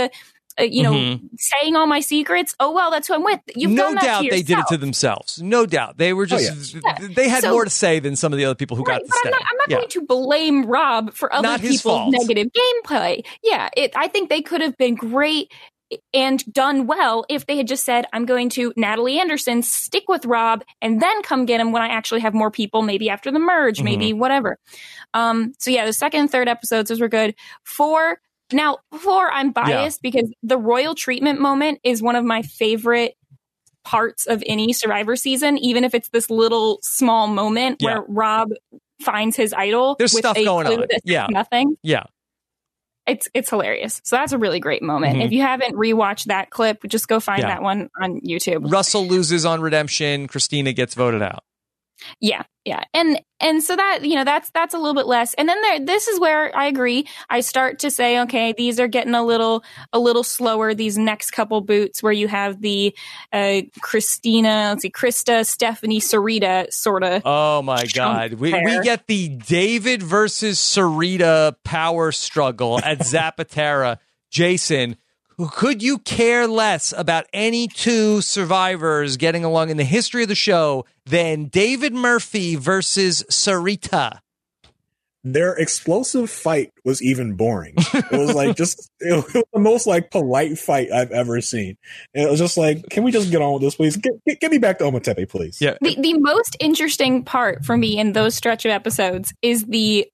saying all my secrets. Oh, well, that's who I'm with. You've done that to yourself. No doubt they did it to themselves. No doubt. They were just, they had more to say than some of the other people who got to stay. I'm not going to blame Rob for other people's negative gameplay. Yeah, I think they could have been great and done well if they had just said, I'm going to Natalie Anderson, stick with Rob, and then come get him when I actually have more people, maybe after the merge, maybe whatever. So yeah, the second and third episodes, those were good. 4, I'm biased because the royal treatment moment is one of my favorite parts of any Survivor season, even if it's this little small moment where Rob finds his idol. There's stuff going on. Nothing. Yeah. It's hilarious. So that's a really great moment. If you haven't rewatched that clip, just go find that one on YouTube. Russell loses on Redemption. Christina gets voted out. Yeah. And so that, that's a little bit less. And then this is where I agree. I start to say, okay, these are getting a little slower. These next couple boots where you have the Krista, Stephanie, Sarita sort of. Oh my God. We get the David versus Sarita power struggle at Zapatera. Jason, could you care less about any 2 survivors getting along in the history of the show than David Murphy versus Sarita? Their explosive fight was even boring. It was like it was the most like polite fight I've ever seen. And it was just like, can we just get on with this, please? Get me back to Ometepe, please. Yeah. The most interesting part for me in those stretch of episodes is the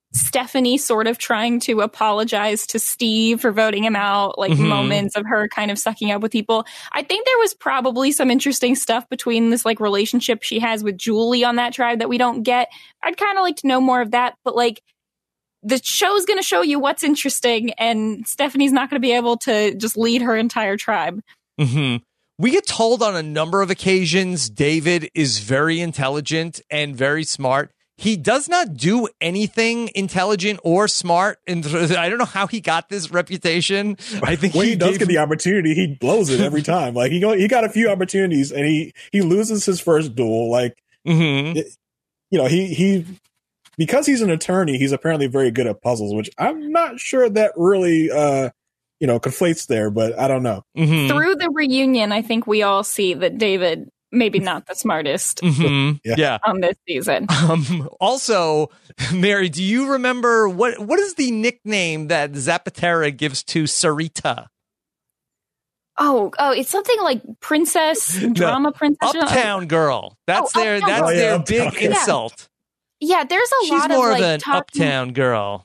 Stephanie sort of trying to apologize to Steve for voting him out, like moments of her kind of sucking up with people. I think there was probably some interesting stuff between this like relationship she has with Julie on that tribe that we don't get. I'd kind of like to know more of that, but like the show's going to show you what's interesting, and Stephanie's not going to be able to just lead her entire tribe. We get told on a number of occasions David is very intelligent and very smart. He does not do anything intelligent or smart, and I don't know how he got this reputation. I think when he does get the opportunity, he blows it every time. Like he got a few opportunities, and he loses his first duel. Like he because he's an attorney, he's apparently very good at puzzles, which I'm not sure that really conflates there, but I don't know. Through the reunion, I think we all see that David maybe not the smartest on this season. Also, Mary, do you remember what is the nickname that Zapatera gives to Sarita? Oh, it's something like princess, drama princess. Uptown girl. That's their big insult. Yeah, there's a lot of She's more of like an uptown girl.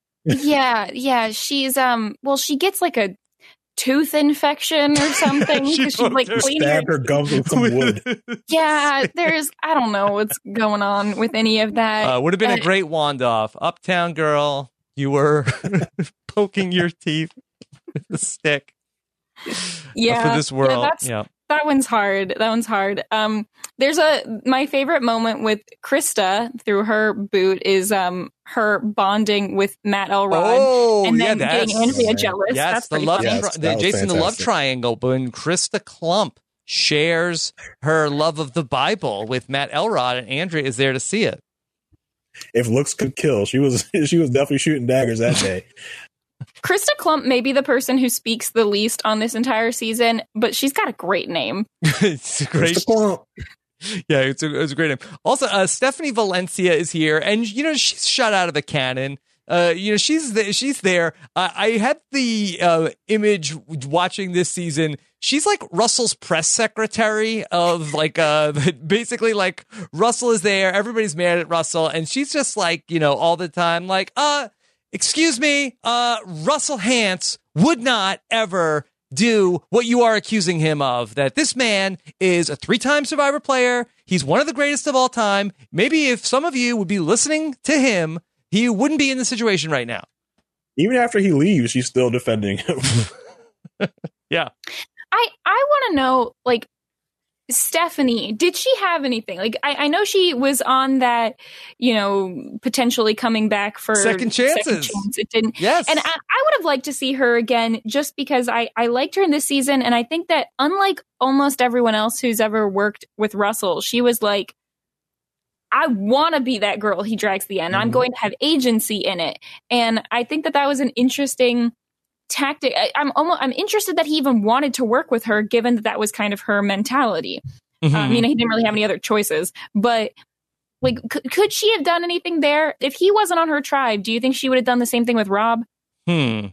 Yeah. She's she gets like a tooth infection or something because she's like stabbed her gums with some wood. Yeah, I don't know what's going on with any of that. Would have been a great wand off. Uptown girl, you were poking your teeth with a stick. Yeah, for this world. That one's hard. There's my favorite moment with Krista through her boot is her bonding with Matt Elrod and then getting Andrea jealous. Yes, that's the love triangle. When Krista Klump shares her love of the Bible with Matt Elrod, and Andrea is there to see it. If looks could kill, she was definitely shooting daggers that day. Krista Klump may be the person who speaks the least on this entire season, but she's got a great name. It's a great. Yeah, it's a great name. Also, Stephanie Valencia is here, and she's shot out of a cannon. She's there. I had the image watching this season. She's like Russell's press secretary of like basically like Russell is there. Everybody's mad at Russell, and she's just like all the time like excuse me, Russell Hantz would not ever do what you are accusing him of, that this man is a 3-time Survivor player. He's one of the greatest of all time. Maybe if some of you would be listening to him, he wouldn't be in the situation right now. Even after he leaves, she's still defending him. Yeah. I want to know, like, Stephanie, did she have anything? Like, I know she was on that, potentially coming back for second chances. It didn't. Yes. And I would have liked to see her again just because I liked her in this season. And I think that unlike almost everyone else who's ever worked with Russell, she was like, I want to be that girl he drags to the end. I'm going to have agency in it. And I think that was an interesting tactic. I'm interested that he even wanted to work with her, given that was kind of her mentality. He didn't really have any other choices, but like, could she have done anything there if he wasn't on her tribe? Do you think she would have done the same thing with Rob? I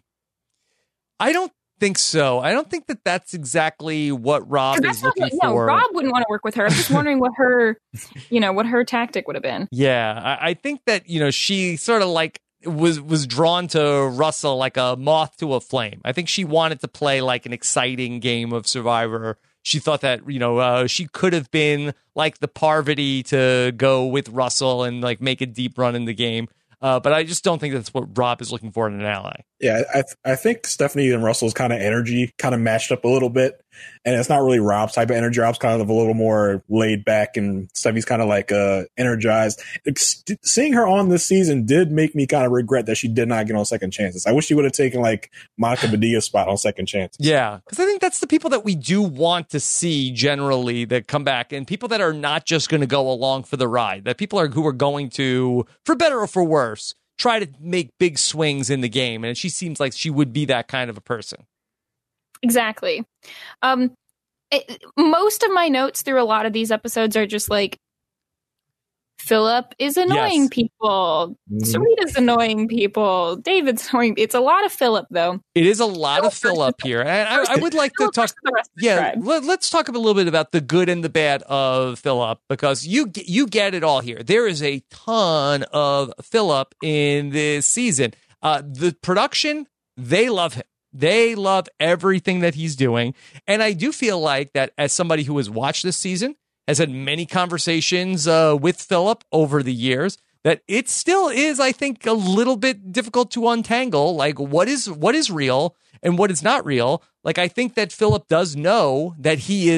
don't think so. I don't think that that's exactly what Rob is looking for. No, Rob wouldn't want to work with her. I'm just wondering what her, what her tactic would have been. Yeah, I think that she sort of like was drawn to Russell like a moth to a flame. I think she wanted to play like an exciting game of Survivor. She thought that, she could have been like the Parvati to go with Russell and like make a deep run in the game. But I just don't think that's what Rob is looking for in an ally. Yeah, I think Stephanie and Russell's kind of energy kind of matched up a little bit. And it's not really Rob's type of energy. Rob's kind of a little more laid back, and Stephanie's kind of like energized. Seeing her on this season did make me kind of regret that she did not get on second chances. I wish she would have taken like Monica Badia's spot on second chances. Yeah, because I think that's the people that we do want to see generally that come back, and people that are not just going to go along for the ride, that people who are going to, for better or for worse, try to make big swings in the game. And she seems like she would be that kind of a person. Exactly. Most of my notes through a lot of these episodes are just like Philip is annoying Yes. people. Sarita's annoying people. David's annoying. It's a lot of Philip, though. It is a lot of Philip here. And I would like to talk. Yeah, let's talk a little bit about the good and the bad of Philip, because you get it all here. There is a ton of Philip in this season. The production, they love him. They love everything that he's doing. And I do feel like that as somebody who has watched this season, has had many conversations with Philip over the years, that it still is, I think, a little bit difficult to untangle, like what is real and what is not real. Like, I think that Philip does know that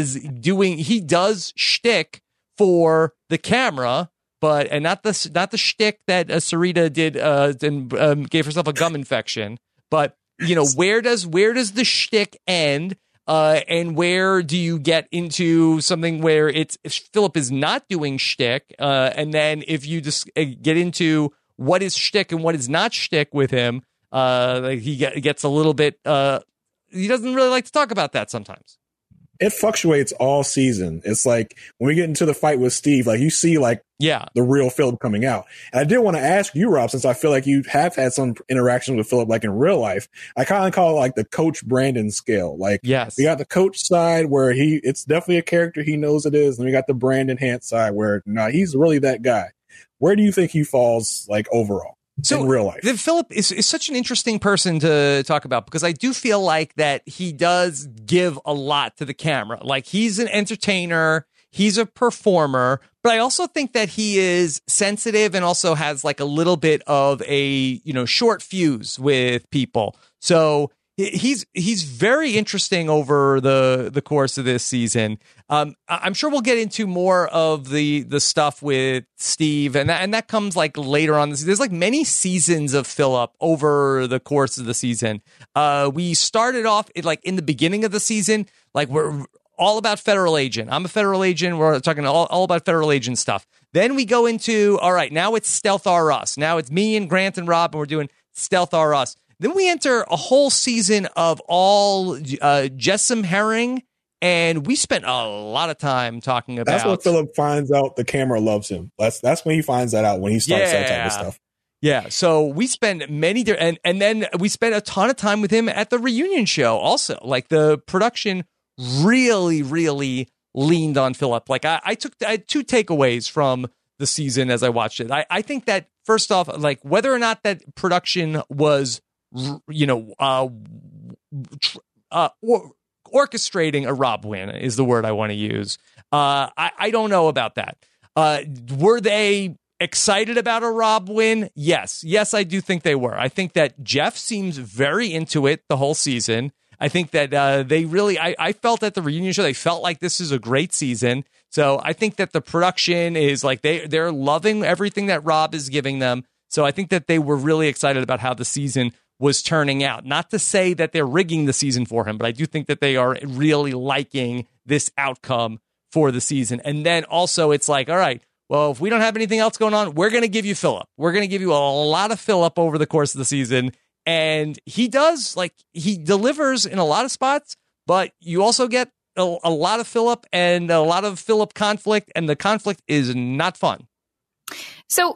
he does shtick for the camera, and not the shtick that Sarita did and gave herself a gum infection. But where does the shtick end? And where do you get into something where if Philip is not doing shtick, and then if you just get into what is shtick and what is not shtick with him, he gets a little bit. He doesn't really like to talk about that sometimes. It fluctuates all season. It's like when we get into the fight with Steve, like you see the real Philip coming out. And I did want to ask you, Rob, since I feel like you have had some interactions with Philip, like in real life, I kind of call it like the Coach Brandon scale. Like, yes, we got the coach side where it's definitely a character he knows it is. And we got the Brandon Hant side where he's really that guy. Where do you think he falls like overall? So in real life, Philip is such an interesting person to talk about, because I do feel like that he does give a lot to the camera. Like, he's an entertainer, he's a performer, but I also think that he is sensitive and also has like a little bit of a short fuse with people. So he's very interesting over the course of this season. I'm sure we'll get into more of the stuff with Steve, and that comes like later on. There's like many seasons of Philip over the course of the season. We started off in the beginning of the season, like we're all about federal agent. I'm a federal agent. We're talking all about federal agent stuff. Then we go into, all right, now it's Stealth R Us. Now it's me and Grant and Rob, and we're doing Stealth R Us. Then we enter a whole season of all Jessamine Herring, and we spent a lot of time talking about. That's when Philip finds out the camera loves him. That's when he finds that out, when he starts that type of stuff. Yeah, so we spend and then we spent a ton of time with him at the reunion show. Also, like, the production really, really leaned on Philip. Like, I had two takeaways from the season as I watched it. I think that, first off, like, whether or not that production was orchestrating a Rob win is the word I want to use. I don't know about that. Were they excited about a Rob win? Yes, I do think they were. I think that Jeff seems very into it the whole season. I think that they really, I felt at the reunion show, they felt like this is a great season. So I think that the production is like, they're loving everything that Rob is giving them. So I think that they were really excited about how the season was turning out. Not to say that they're rigging the season for him, but I do think that they are really liking this outcome for the season. And then also it's like, all right, well, if we don't have anything else going on, we're going to give you Philip. We're going to give you a lot of Philip over the course of the season. And he delivers in a lot of spots, but you also get a lot of Philip and a lot of Philip conflict, and the conflict is not fun. So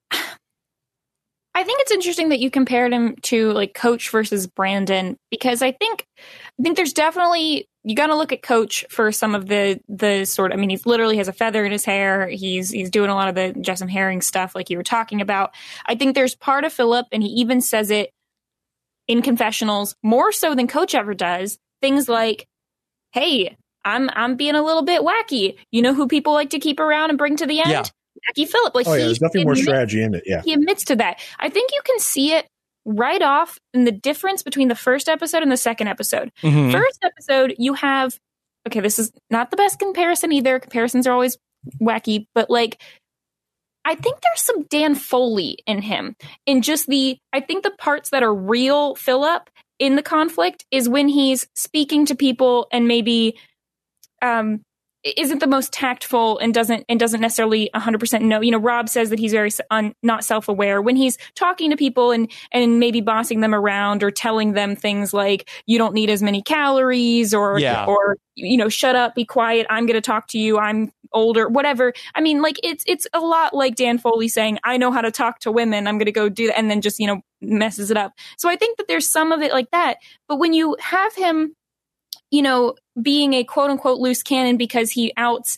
I think it's interesting that you compared him to like Coach versus Brandon, because I think there's definitely, you got to look at Coach for some of the sort of, he literally has a feather in his hair. He's doing a lot of the Jessamine Herring stuff like you were talking about. I think there's part of Philip, and he even says it in confessionals more so than Coach ever does. Things like, hey, I'm being a little bit wacky. You know who people like to keep around and bring to the end? Yeah. Wacky Philip. Like, there's nothing more strategy in it. Yeah. He admits to that. I think you can see it right off in the difference between the first episode and the second episode. Mm-hmm. First episode, you have, okay, this is not the best comparison either. Comparisons are always wacky, but like, I think there's some Dan Foley in him. In just I think the parts that are real Philip in the conflict is when he's speaking to people and maybe isn't the most tactful and doesn't necessarily 100% know. You know, Rob says that he's very not self-aware when he's talking to people and maybe bossing them around or telling them things like, you don't need as many calories or, you know, shut up, be quiet. I'm going to talk to you. I'm older, whatever. I mean, like it's a lot like Dan Foley saying, I know how to talk to women. I'm going to go do that. And then just, you know, messes it up. So I think that there's some of it like that. But when you have him, you know, being a quote unquote loose cannon because he outs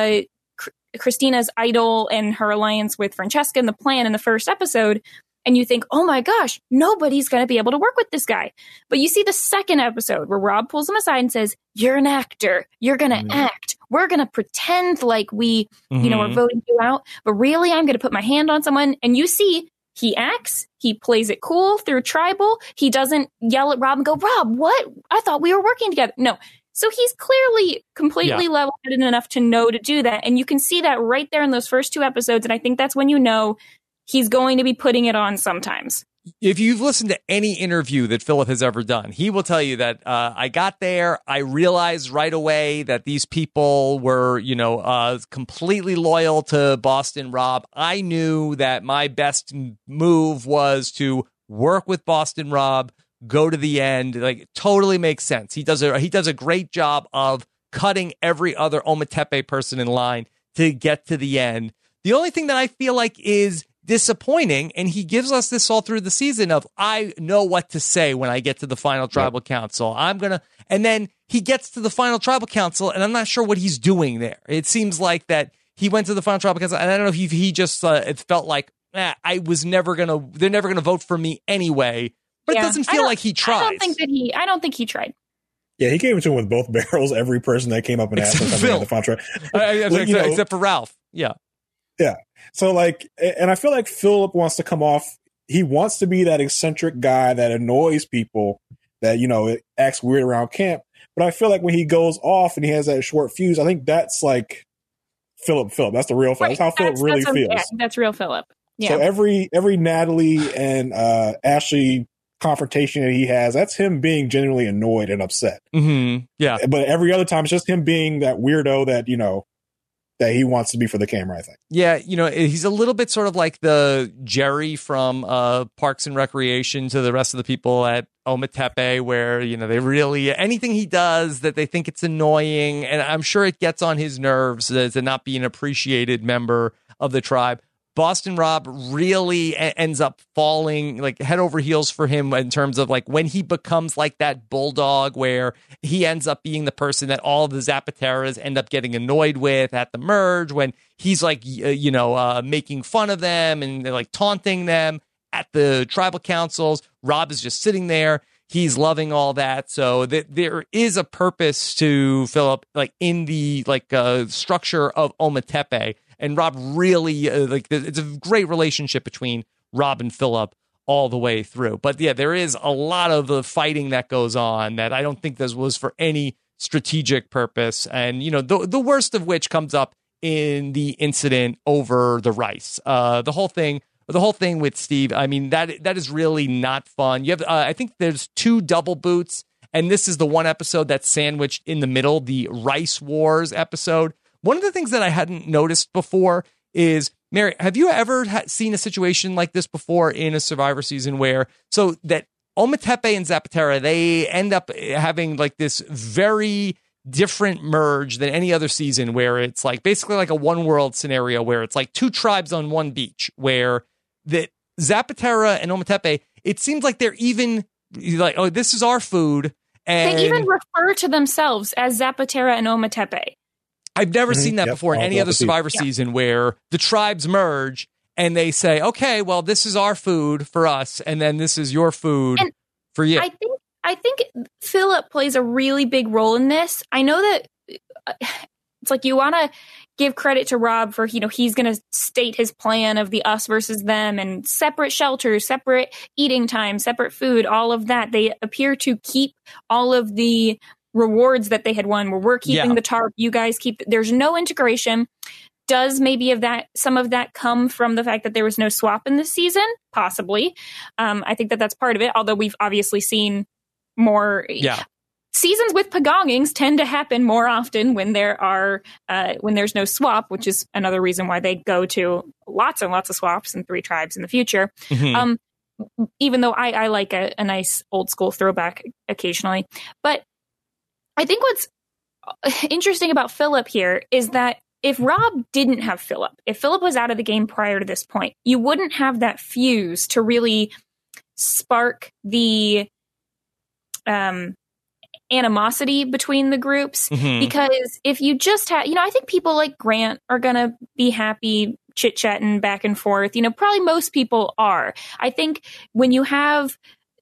Christina's idol and her alliance with Francesca and the plan in the first episode, and you think, oh my gosh, nobody's going to be able to work with this guy. But you see the second episode where Rob pulls him aside and says, you're an actor. You're going to act. We're going to pretend like we, you know, are voting you out. But really, I'm going to put my hand on someone. And you see, he acts. He plays it cool through tribal. He doesn't yell at Rob and go, Rob, what? I thought we were working together. No. So he's clearly completely level-headed enough to know to do that. And you can see that right there in those first 2 episodes. And I think that's when you know he's going to be putting it on sometimes. If you've listened to any interview that Philip has ever done, he will tell you that I got there, I realized right away that these people were, you know, completely loyal to Boston Rob. I knew that my best move was to work with Boston Rob, go to the end. Like, it totally makes sense. He does a great job of cutting every other Ometepe person in line to get to the end. The only thing that I feel like is disappointing, and he gives us this all through the season of, I know what to say when I get to the final tribal council. And then he gets to the final tribal council, and I'm not sure what he's doing there. It seems like that he went to the final tribal council, and I don't know if he just it felt like, they're never gonna vote for me anyway. But it doesn't feel like he tried. I don't think he tried. Yeah, he came to him with both barrels. Every person that came up and asked him something the final trial, except for Ralph. Yeah. Yeah. So like, and I feel like Philip wants to come off, he wants to be that eccentric guy that annoys people, that, you know, acts weird around camp. But I feel like when he goes off and he has that short fuse, I think that's like Philip. That's the real Philip. Right. That's how Philip really feels. Yeah, that's real Philip. Yeah. So every Natalie and Ashley confrontation that he has, that's him being genuinely annoyed and upset. Mm-hmm. Yeah. But every other time, it's just him being that weirdo that, you know, that he wants to be for the camera, I think. Yeah, you know, he's a little bit sort of like the Jerry from Parks and Recreation to the rest of the people at Ometepe, where, you know, they really, anything he does that they think it's annoying, and I'm sure it gets on his nerves to not be an appreciated member of the tribe. Boston Rob really ends up falling like head over heels for him in terms of like when he becomes like that bulldog where he ends up being the person that all of the Zapateras end up getting annoyed with at the merge, when he's like, you know, making fun of them and like taunting them at the tribal councils. Rob is just sitting there. He's loving all that. So there is a purpose to Philip, like in the structure of Ometepe. And Rob really, it's a great relationship between Rob and Philip all the way through. But yeah, there is a lot of the fighting that goes on that I don't think this was for any strategic purpose. And, you know, the worst of which comes up in the incident over the rice. The whole thing with Steve, I mean, that is really not fun. You have, I think there's 2 double boots, and this is the one episode that's sandwiched in the middle, the Rice Wars episode. One of the things that I hadn't noticed before is, Mary, have you ever seen a situation like this before in a Survivor season where, so that Ometepe and Zapatera, they end up having like this very different merge than any other season, where it's like basically like a one world scenario where it's like 2 tribes on one beach, where the Zapatera and Ometepe, it seems like they're even like, oh, this is our food. And they even refer to themselves as Zapatera and Ometepe. I've never seen that before in any other Survivor season, where the tribes merge and they say, okay, well, this is our food for us, and then this is your food for you. I think Philip plays a really big role in this. I know that it's like you want to give credit to Rob for, you know, he's going to state his plan of the us versus them and separate shelters, separate eating time, separate food, all of that. They appear to keep all of the rewards that they had won, where we're keeping the tarp, you guys keep, there's no integration. Does maybe some of that come from the fact that there was no swap in this season? Possibly. I think that's part of it, although we've obviously seen more. Yeah. seasons with pagongings tend to happen more often when there's no swap, which is another reason why they go to lots and lots of swaps and 3 tribes in the future. Mm-hmm. Even though I like a nice old school throwback occasionally. But I think what's interesting about Philip here is that if Rob didn't have Philip, if Philip was out of the game prior to this point, you wouldn't have that fuse to really spark the animosity between the groups. Mm-hmm. Because if you just had, I think people like Grant are going to be happy chit-chatting back and forth. Probably most people are. I think when you have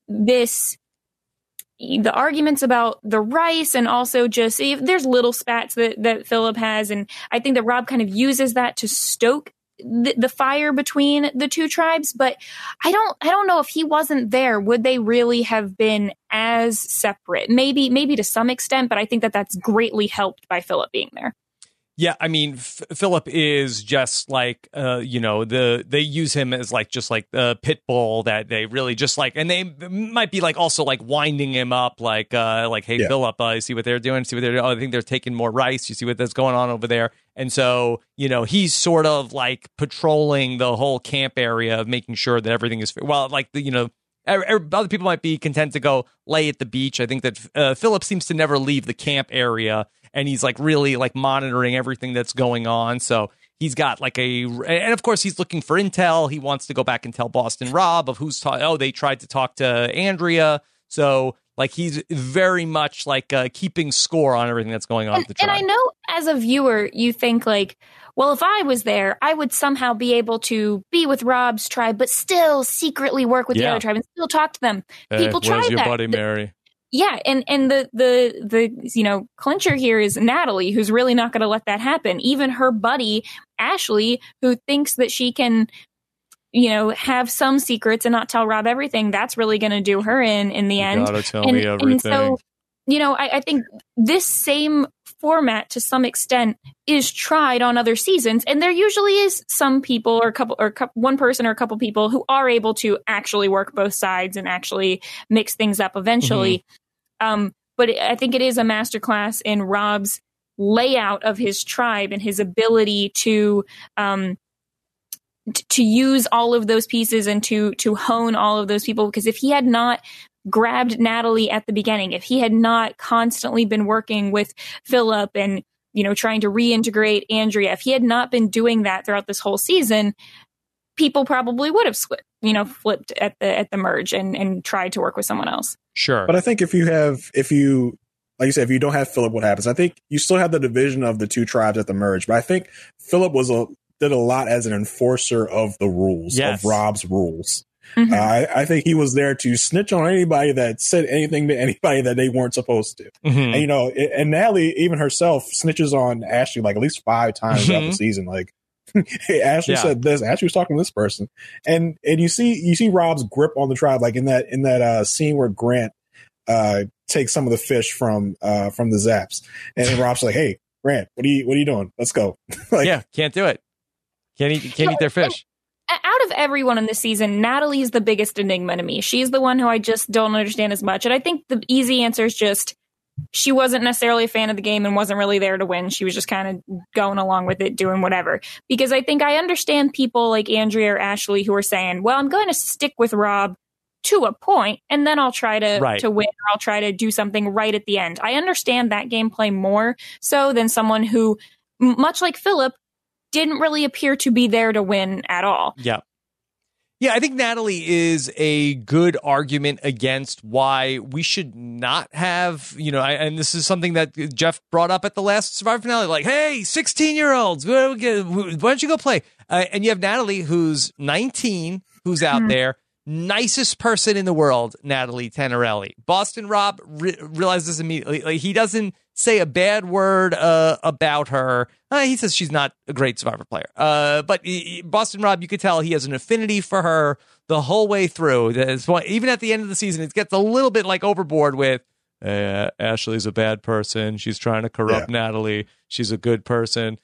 the arguments about the rice and also just there's little spats that Philip has. And I think that Rob kind of uses that to stoke the fire between the 2 tribes. But I don't know if he wasn't there, would they really have been as separate? Maybe to some extent, but I think that that's greatly helped by Philip being there. Yeah, I mean, Philip is just like, they use him as just the pit bull that they really just like, and they might be also winding him up, hey, yeah. Philip, you see what they're doing? See what they're doing? Oh, I think they're taking more rice. You see what's going on over there? And so, he's sort of patrolling the whole camp area of making sure that everything is, other people might be content to go lay at the beach. I think that Philip seems to never leave the camp area, and he's really monitoring everything that's going on. So he's got and of course he's looking for intel. He wants to go back and tell Boston Rob of they tried to talk to Andrea. So he's very much keeping score on everything that's going on with the tribe. And I know as a viewer, you think well, if I was there, I would somehow be able to be with Rob's tribe, but still secretly work with the other tribe and still talk to them. People try that. Where's your buddy, Mary? Yeah, and the clincher here is Natalie, who's really not going to let that happen. Even her buddy Ashley, who thinks that she can, have some secrets and not tell Rob everything, that's really going to do her in the end. Gotta tell me everything. And so, I think this same format to some extent is tried on other seasons, and there usually is some people or one person or a couple people who are able to actually work both sides and actually mix things up eventually. Mm-hmm. But I think it is a masterclass in Rob's layout of his tribe and his ability to use all of those pieces and to hone all of those people. Because if he had not grabbed Natalie at the beginning, if he had not constantly been working with Philip and, trying to reintegrate Andrea, if he had not been doing that throughout this whole season, people probably would have flipped at the merge and tried to work with someone else. Sure. But I think if you like you said, if you don't have Philip, what happens? I think you still have the division of the 2 tribes at the merge, but I think Philip did a lot as an enforcer of the rules, of Rob's rules. Mm-hmm. I think he was there to snitch on anybody that said anything to anybody that they weren't supposed to. Mm-hmm. And, and Natalie, even herself, snitches on Ashley at least 5 times throughout the season. Hey, Ashley said this. Ashley was talking to this person, and you see Rob's grip on the tribe, in that scene where Grant takes some of the fish from the Zaps, and Rob's like, "Hey, Grant, what are you doing? Let's go." Can't do it. Can't eat their fish. Out of everyone in this season, Natalie's the biggest enigma to me. She's the one who I just don't understand as much. And I think the easy answer is just she wasn't necessarily a fan of the game and wasn't really there to win. She was just kind of going along with it, doing whatever. Because I think I understand people like Andrea or Ashley who are saying, well, I'm going to stick with Rob to a point, and then I'll try to win, or I'll try to do something right at the end. I understand that gameplay more so than someone who, much like Philip, didn't really appear to be there to win at all. Yeah. Yeah, I think Natalie is a good argument against why we should not have, and this is something that Jeff brought up at the last Survivor finale, hey, 16-year-olds, why don't you go play? And you have Natalie, who's 19, who's out there. Nicest person in the world, Natalie Tenerelli. Boston Rob realizes immediately, he doesn't say a bad word about her. He says she's not a great Survivor player. But Boston Rob, you could tell he has an affinity for her the whole way through. Even at the end of the season, it gets a little bit overboard with, Ashley's a bad person. She's trying to corrupt Natalie. She's a good person.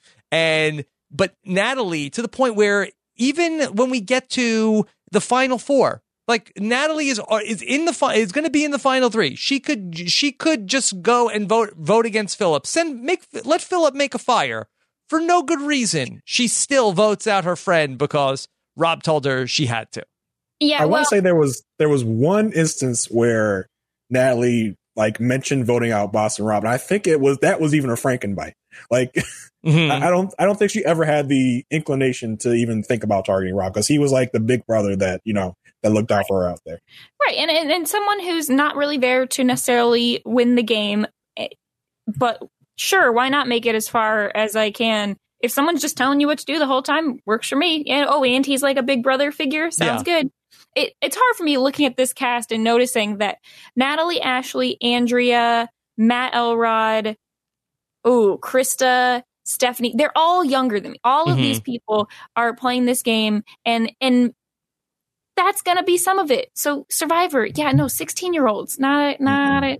But Natalie, to the point where even when we get to the final 4, Like Natalie is in the is going to be in the final 3. She could just go and vote against Phillip. Let Phillip make a fire for no good reason. She still votes out her friend because Rob told her she had to. Yeah, I want to say there was one instance where Natalie like mentioned voting out Boston Rob, and I think that was even a Frankenbite. Like, I don't think she ever had the inclination to even think about targeting Rob because he was like the big brother that that looked out for her out there. Right, and someone who's not really there to necessarily win the game, but sure, why not make it as far as I can? If someone's just telling you what to do the whole time, works for me. And he's like a big brother figure. Sounds good. It's hard for me looking at this cast and noticing that Natalie, Ashley, Andrea, Matt Elrod, Krista, Stephanie, they're all younger than me. All of these people are playing this game, and that's going to be some of it. So Survivor, 16-year-olds, not a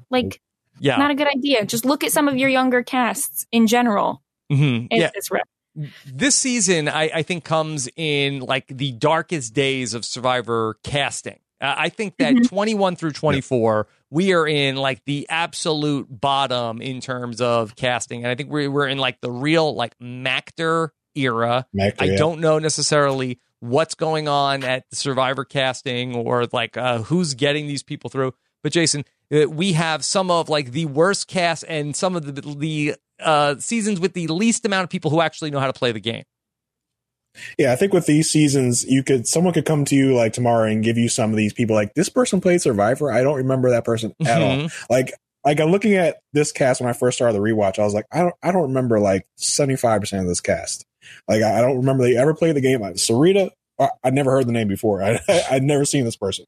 good idea. Just look at some of your younger casts in general. It's rough. This season, I think, comes in like the darkest days of Survivor casting. I think that 21 through 24, we are in like the absolute bottom in terms of casting. And I think we're in like the real like Mactor era. I don't know necessarily what's going on at the Survivor casting or like who's getting these people through. But Jason, we have some of like the worst cast and some of the seasons with the least amount of people who actually know how to play the game. Yeah, I think with these seasons, someone could come to you like tomorrow and give you some of these people. Like, this person played Survivor. I don't remember that person at all. Like I'm looking at this cast when I first started the rewatch. I was like, I don't remember like 75% of this cast. Like, I don't remember they ever played the game. Sarita, I'd never heard the name before. I'd never seen this person.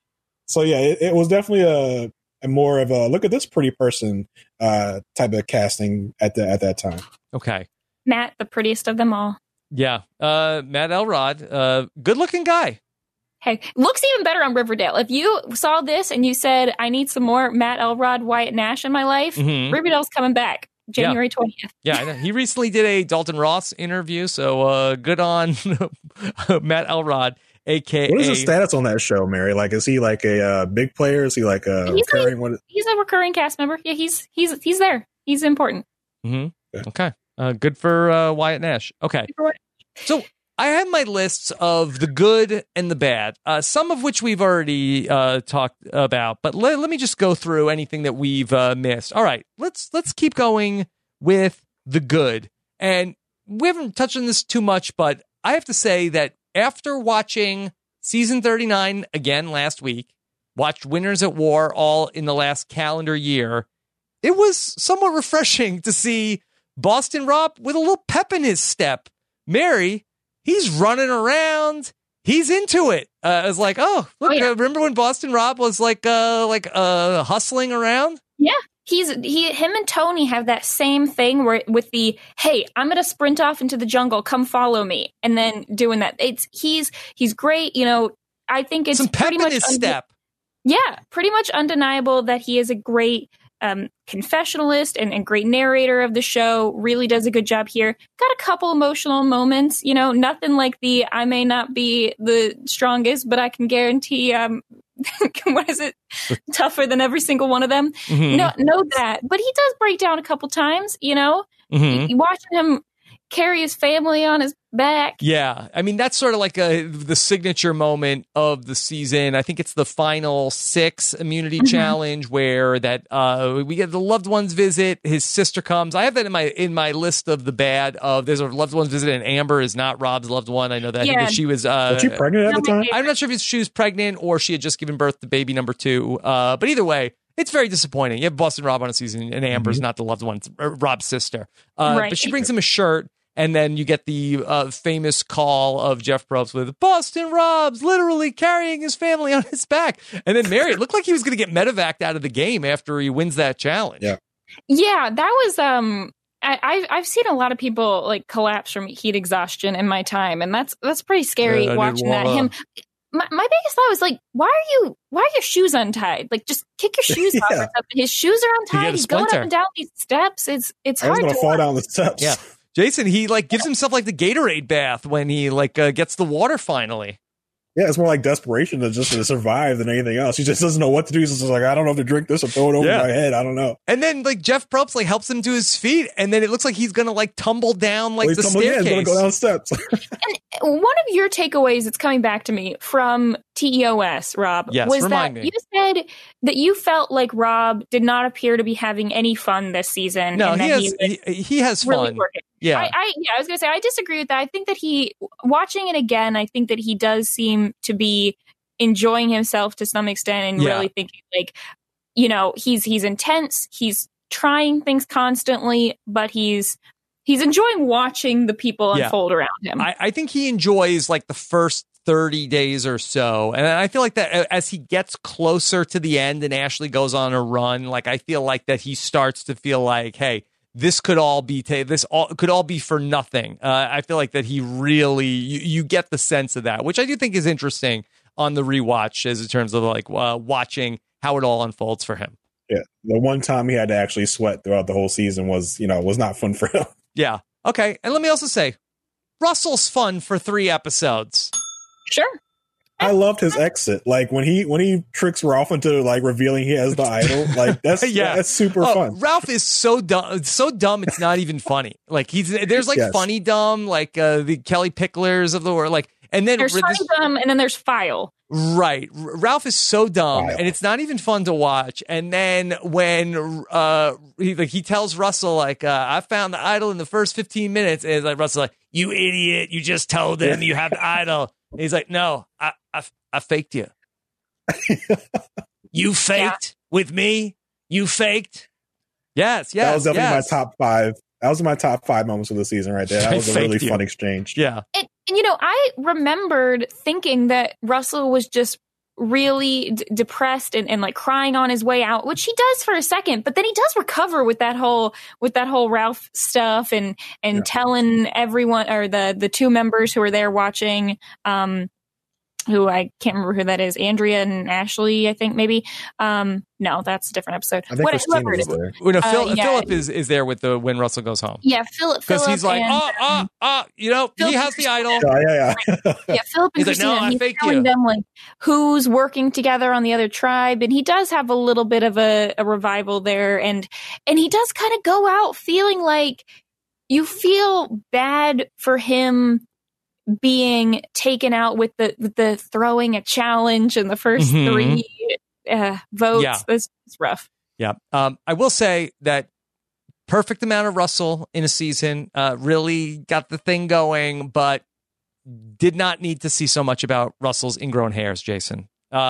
So yeah, it was definitely a more of a look at this pretty person type of casting at that time. Okay, Matt, the prettiest of them all. Yeah, Matt Elrod, good looking guy. Hey, looks even better on Riverdale. If you saw this and you said, I need some more Matt Elrod, Wyatt Nash in my life, Riverdale's coming back January 20th. Yeah, I know. He recently did a Dalton Ross interview, so good on Matt Elrod. AKA, what is his status on that show, Mary? Like, is he like a big player? Is he like a recurring? He's a recurring cast member. Yeah, he's there. He's important. Okay. Good for Wyatt Nash. Okay. So I have my lists of the good and the bad, some of which we've already talked about. But let me just go through anything that we've missed. All right. Let's keep going with the good. And we haven't touched on this too much, but I have to say that after watching season 39 again last week, watched Winners at War all in the last calendar year, it was somewhat refreshing to see Boston Rob with a little pep in his step. Mary, he's running around. He's into it. I was like, remember when Boston Rob was like hustling around? Yeah. Him and Tony have that same thing where with the, hey, I'm going to sprint off into the jungle, come follow me. And then doing that. He's great. I think it's some pep pretty in much his step. Yeah. Pretty much undeniable that he is a great confessionalist and great narrator of the show. Really does a good job here. Got a couple emotional moments, nothing like the, I may not be the strongest, but I can guarantee, what is it? Tougher than every single one of them. No, know that. But he does break down a couple times, watching him carry his family on his back. Yeah. I mean, that's sort of like the signature moment of the season. I think it's the final 6 immunity challenge where that we get the loved ones visit. His sister comes. I have that in my list of the bad of there's a loved ones visit, and Amber is not Rob's loved one. I know that. I think that she was she pregnant at the time? I'm not sure if she was pregnant or she had just given birth to baby number 2. But either way, it's very disappointing. You have Boston Rob on a season, and Amber's not the loved one. It's Rob's sister. Right. But she brings him a shirt. And then you get the famous call of Jeff Probst with Boston Rob's literally carrying his family on his back. And then Mary, it looked like he was going to get medevaced out of the game after he wins that challenge. Yeah, that was I've seen a lot are people like collapse from heat exhaustion in my time, and that's pretty scary watching that. My biggest thought was like, why are your shoes untied? Like, just kick your shoes off or something. His shoes are untied. He's going up and down these steps. It's hard to fall down the steps. Yeah. Jason, he like gives himself like the Gatorade bath when he like gets the water finally. Yeah, it's more like desperation to just to survive than anything else. He just doesn't know what to do. He's just like, I don't know if to drink this or throw it over my head. I don't know. And then like Jeff Probst like helps him to his feet, and then it looks like he's gonna like tumble down like the staircase. He's gonna go down steps. And one of your takeaways that's coming back to me from TEOS, Rob, was that you said that you felt like Rob did not appear to be having any fun this season. No, he has really fun. Working. Yeah. I was going to say, I disagree with that. I think that watching it again, I think that he does seem to be enjoying himself to some extent and really thinking like, you know, he's intense. He's trying things constantly, but he's enjoying watching the people unfold around him. I think he enjoys like the first 30 days or so. And I feel like that as he gets closer to the end and Ashley goes on a run, like I feel like that he starts to feel like, hey, this could all be could all be for nothing. I feel like that he really you get the sense of that, which I do think is interesting on the rewatch as in terms of like watching how it all unfolds for him. Yeah, the one time he had to actually sweat throughout the whole season was not fun for him. Yeah. Okay. And let me also say, Russell's fun for 3 episodes. Sure. I loved his exit. Like when he tricks Ralph into like revealing he has the idol. Like that's that's super fun. Ralph is so dumb. So dumb it's not even funny. Like there's like funny dumb, like the Kelly Picklers of the world. Like and then there's funny dumb, and then there's File. Right. Ralph is so dumb and it's not even fun to watch. And then when he tells Russell like I found the idol in the first 15 minutes, and it's like Russell's like, you idiot, you just told him you have the idol. And he's like, no, I faked you. You faked with me. You faked. Yes. That was definitely my top 5. That was my top 5 moments of the season right there. That was a really fun exchange. Yeah. And you know, I remembered thinking that Russell was just really depressed and like crying on his way out, which he does for a second, but then he does recover with that whole Ralph stuff and telling everyone, or the 2 members who are there watching, who I can't remember who that is, Andrea and Ashley, I think maybe. No, that's a different episode. I think Christina is there. Philip is there with when Russell goes home. Yeah, Philip. Because he's like, you know, Philip, he has the idol. Yeah, Philip and Christina. Like, no, he's faked telling you. them like who's working together on the other tribe, and he does have a little bit of a revival there, and he does kind of go out feeling like you feel bad for him being taken out with the throwing a challenge in the first 3 votes. Yeah. It's rough. Yeah. I will say that perfect amount of Russell in a season, really got the thing going, but did not need to see so much about Russell's ingrown hairs, Jason.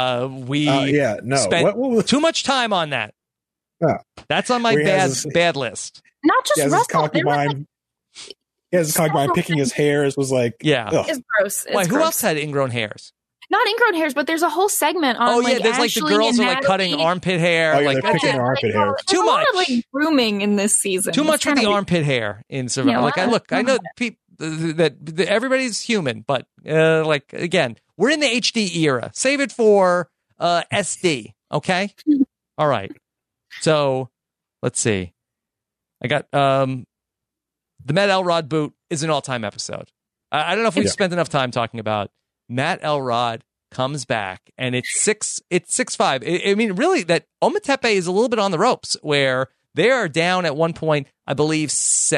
Spent too much time on that. Yeah. That's on my bad list. Not just Russell. He has his concubine picking his hairs was like, it's gross. Why? Who else had ingrown hairs? Not ingrown hairs, but there's a whole segment on. There's Ashley like the girls are like cutting armpit hair. They're picking their armpit hair. Too much. A lot of, like grooming in this season. Too much with the armpit hair in Survivor. I know people that everybody's human, but like again, we're in the HD era. Save it for SD. Okay. All right. So let's see. I got the Matt Elrod boot is an all-time episode. I don't know if we've spent enough time talking about Matt Elrod comes back, and it's 6-5. I mean, really, that Ometepe is a little bit on the ropes, where they are down at one point, I believe,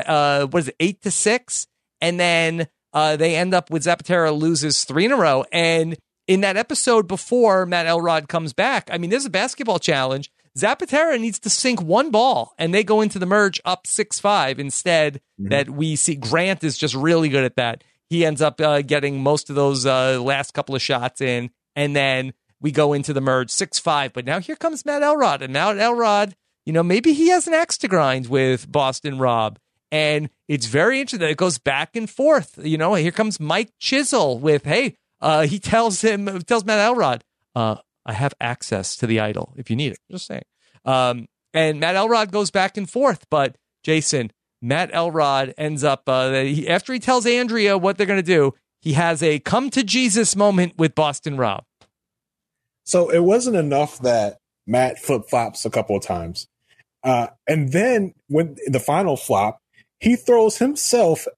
8-6, and then they end up with Zapatero loses 3 in a row. And in that episode before Matt Elrod comes back, I mean, there's a basketball challenge. Zapatero needs to sink 1 ball, and they go into the merge up 6-5 instead. That we see Grant is just really good at that. He ends up getting most of those last couple of shots in, and then we go into the merge 6-5. But now here comes Matt Elrod, and Matt Elrod, you know, maybe he has an axe to grind with Boston Rob, and it's very interesting. It goes back and forth. You know, here comes Mike Chisel with, he tells Matt Elrod, I have access to the idol if you need it. Just saying. And Matt Elrod goes back and forth, but Jason, Matt Elrod ends up, after he tells Andrea what they're going to do, he has a come to Jesus moment with Boston Rob. So it wasn't enough that Matt flip-flops a couple of times. And then when the final flop, he throws himself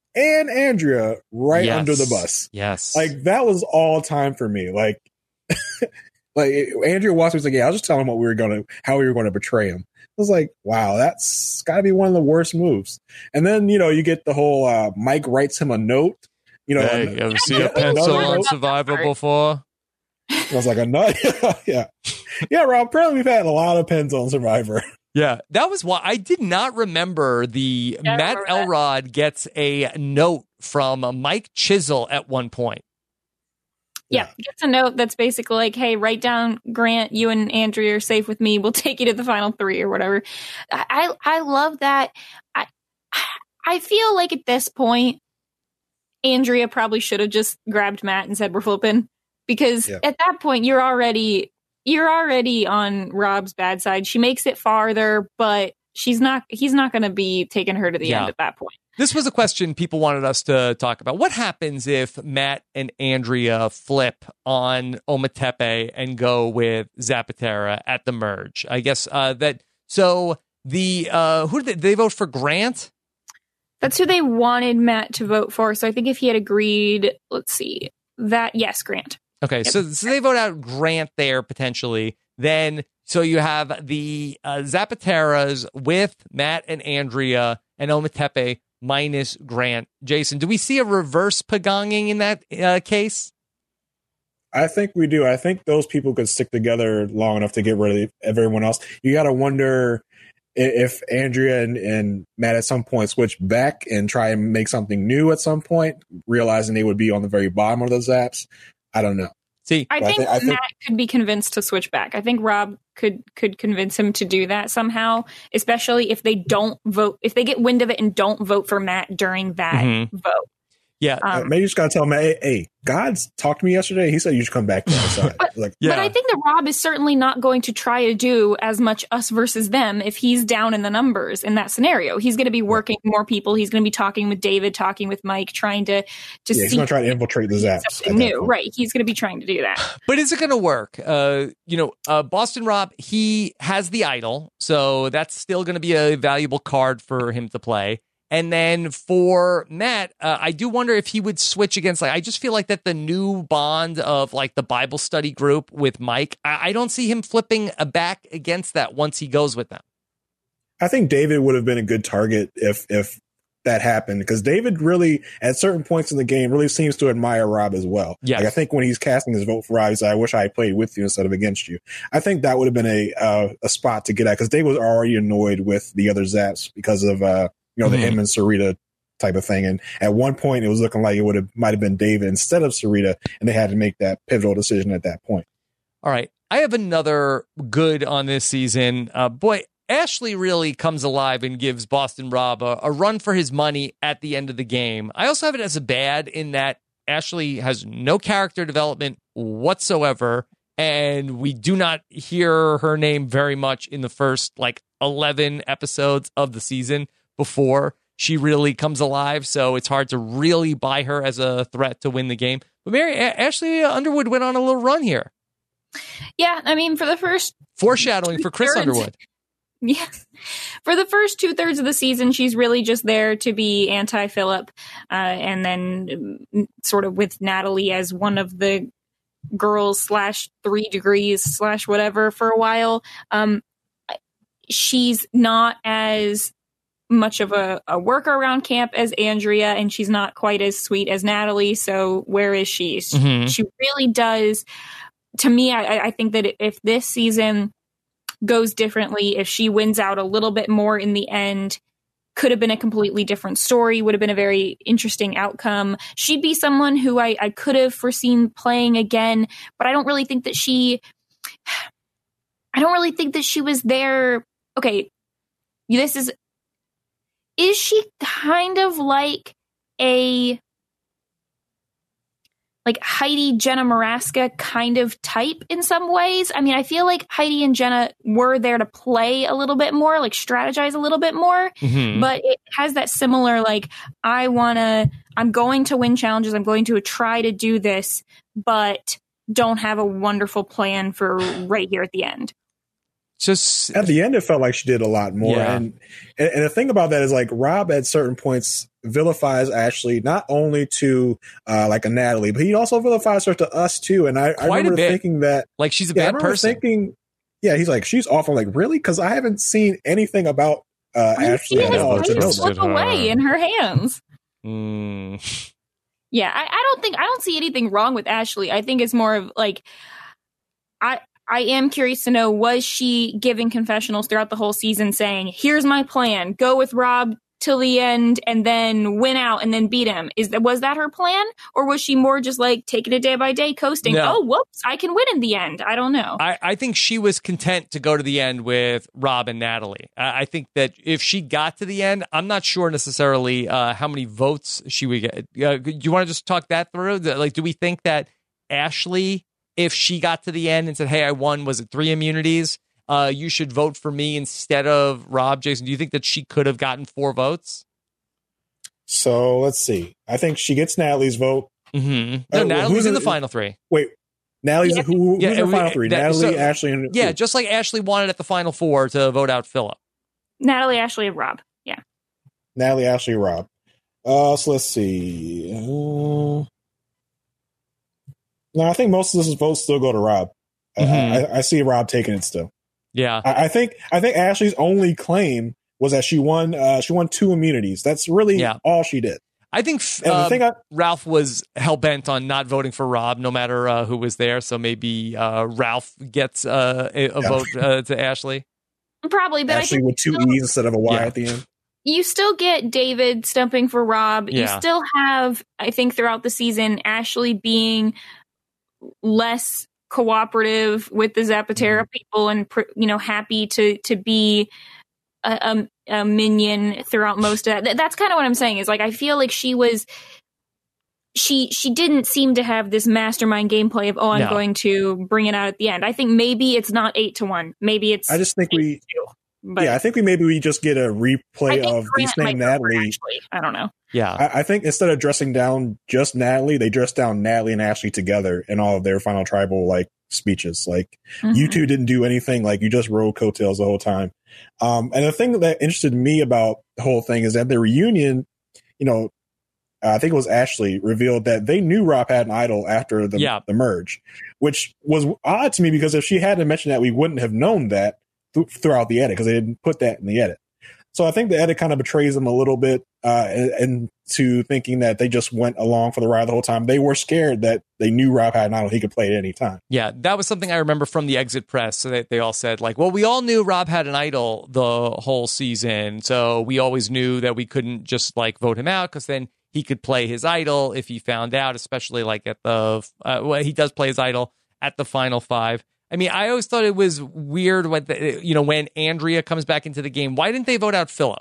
and Andrea right Yes. under the bus. Yes. Like, that was all time for me. Like, like Andrea Watson was like, yeah, I was just telling him how we were going to betray him. I was like, wow, that's got to be one of the worst moves. And then, you get the whole Mike writes him a note. Hey, you ever see a pencil on Survivor before? I was like, yeah. Yeah, Rob, apparently we've had a lot of pens on Survivor. Yeah, that was why I did not remember Matt Elrod gets a note from Mike Chisel at one point. Yeah, gets a note that's basically like, hey, write down, Grant, you and Andrea are safe with me. We'll take you to the final 3 or whatever. I love that. I feel like at this point, Andrea probably should have just grabbed Matt and said, we're flipping. Because at that point, you're already on Rob's bad side. She makes it farther, but he's not going to be taking her to the end at that point. This was a question people wanted us to talk about. What happens if Matt and Andrea flip on Ometepe and go with Zapatera at the merge? I guess who did they vote for? Grant? That's who they wanted Matt to vote for. So I think if he had agreed, Grant. Okay, yep. So they vote out Grant there potentially. Then, so you have the Zapateras with Matt and Andrea and Ometepe minus Grant. Jason, do we see a reverse pagonging in that case? I think we do. I think those people could stick together long enough to get rid of everyone else. You got to wonder if Andrea and Matt at some point switch back and try and make something new at some point, realizing they would be on the very bottom of the Zaps. I don't know. See, I think Matt could be convinced to switch back. I think Rob could convince him to do that somehow, especially if they don't vote, if they get wind of it and don't vote for Matt during that vote. Yeah. Maybe you just got to tell him, hey, God's talked to me yesterday. He said you should come back to our side. But I think that Rob is certainly not going to try to do as much us versus them if he's down in the numbers in that scenario. He's going to be working more people. He's going to be talking with David, talking with Mike, trying to see. He's going to try to infiltrate the Zaps. New, right. He's going to be trying to do that. But is it going to work? Boston Rob, he has the idol, so that's still going to be a valuable card for him to play. And then for Matt, I do wonder if he would switch against, I just feel like that the new bond of the Bible study group with Mike, I don't see him flipping back against that once he goes with them. I think David would have been a good target if that happened, because David really, at certain points in the game, really seems to admire Rob as well. Yes. I think when he's casting his vote for Rob, he said, I wish I had played with you instead of against you. I think that would have been a spot to get at, because David was already annoyed with the other Zaps because of the him and Sarita type of thing. And at one point, it was looking like it might have been David instead of Sarita, and they had to make that pivotal decision at that point. All right. I have another good on this season. Ashley really comes alive and gives Boston Rob a run for his money at the end of the game. I also have it as a bad in that Ashley has no character development whatsoever, and we do not hear her name very much in the first 11 episodes of the season before she really comes alive, so it's hard to really buy her as a threat to win the game. But Ashley Underwood went on a little run here. Yeah, I mean, for the first... Foreshadowing for Chris Underwood. Yeah. For the first 2/3 of the season, she's really just there to be anti-Philip, and then sort of with Natalie as one of the girls /3 degrees /whatever for a while. She's not as much of a worker around camp as Andrea, and she's not quite as sweet as Natalie. So where is she? She really does. To me, I think that if this season goes differently, if she wins out a little bit more in the end, could have been a completely different story, would have been a very interesting outcome. She'd be someone who I could have foreseen playing again, but I don't really think that she was there. Okay, is she kind of like a Heidi, Jenna Maraska kind of type in some ways? I mean, I feel like Heidi and Jenna were there to play a little bit more, strategize a little bit more, but it has that similar, I'm going to win challenges, I'm going to try to do this, but don't have a wonderful plan for right here at the end. Just at the end, it felt like she did a lot more. Yeah. And the thing about that is Rob at certain points vilifies Ashley not only to like a Natalie, but he also vilifies her to us too. And I remember thinking that like she's a bad person. He's like, she's awful. Like, really? Because I haven't seen anything about Ashley at all. To slip away in her hands. Mm. Yeah, I don't see anything wrong with Ashley. I think it's more of like, I am curious to know, was she giving confessionals throughout the whole season saying, here's my plan, go with Rob till the end and then win out and then beat him? Was that her plan? Or was she more just like taking it day by day, coasting? No. Oh, whoops, I can win in the end. I don't know. I think she was content to go to the end with Rob and Natalie. I think that if she got to the end, I'm not sure necessarily how many votes she would get. Do you want to just talk that through? Like, do we think that Ashley, if she got to the end and said, hey, I won, was it 3 immunities? You should vote for me instead of Rob. Jason, do you think that she could have gotten 4 votes? So let's see. I think she gets Natalie's vote. Mm-hmm. No, Natalie's in the final 3. Wait, Natalie's who's in the final 3? Natalie, Ashley, and yeah, just like Ashley wanted at the final 4 to vote out Philip. Natalie, Ashley, and Rob. Yeah. Natalie, Ashley, Rob. So let's see. No, I think most of this votes still go to Rob. Mm-hmm. I see Rob taking it still. Yeah, I think Ashley's only claim was that she won 2 immunities. That's really all she did. I think Ralph was hell-bent on not voting for Rob, no matter who was there. So maybe Ralph gets a vote to Ashley. Probably, but Ashley with 2 E's instead of a Y at the end. You still get David stumping for Rob. Yeah. You still have, I think, throughout the season, Ashley being less cooperative with the Zapatera people and, happy to be a minion throughout most of that. That's kind of what I'm saying is, like, I feel like she didn't seem to have this mastermind gameplay of, I'm going to bring it out at the end. I think maybe it's not 8-1. Maybe it's, I just think I think we just get a replay of these things. Natalie. I don't know. Yeah. I think instead of dressing down just Natalie, they dressed down Natalie and Ashley together in all of their final tribal speeches. Like, you two didn't do anything. Like, you just rode coattails the whole time. And the thing that interested me about the whole thing is that the reunion, I think it was Ashley revealed that they knew Rob had an idol after the merge, which was odd to me because if she hadn't mentioned that, we wouldn't have known that throughout the edit because they didn't put that in the edit. So I think the edit kind of betrays them a little bit into thinking that they just went along for the ride the whole time. They were scared that they knew Rob had an idol. He could play at any time. Yeah, that was something I remember from the exit press. So they all said, like, well, we all knew Rob had an idol the whole season. So we always knew that we couldn't just vote him out because then he could play his idol if he found out, especially at the he does play his idol at the final 5. I mean, I always thought it was weird when Andrea comes back into the game. Why didn't they vote out Philip?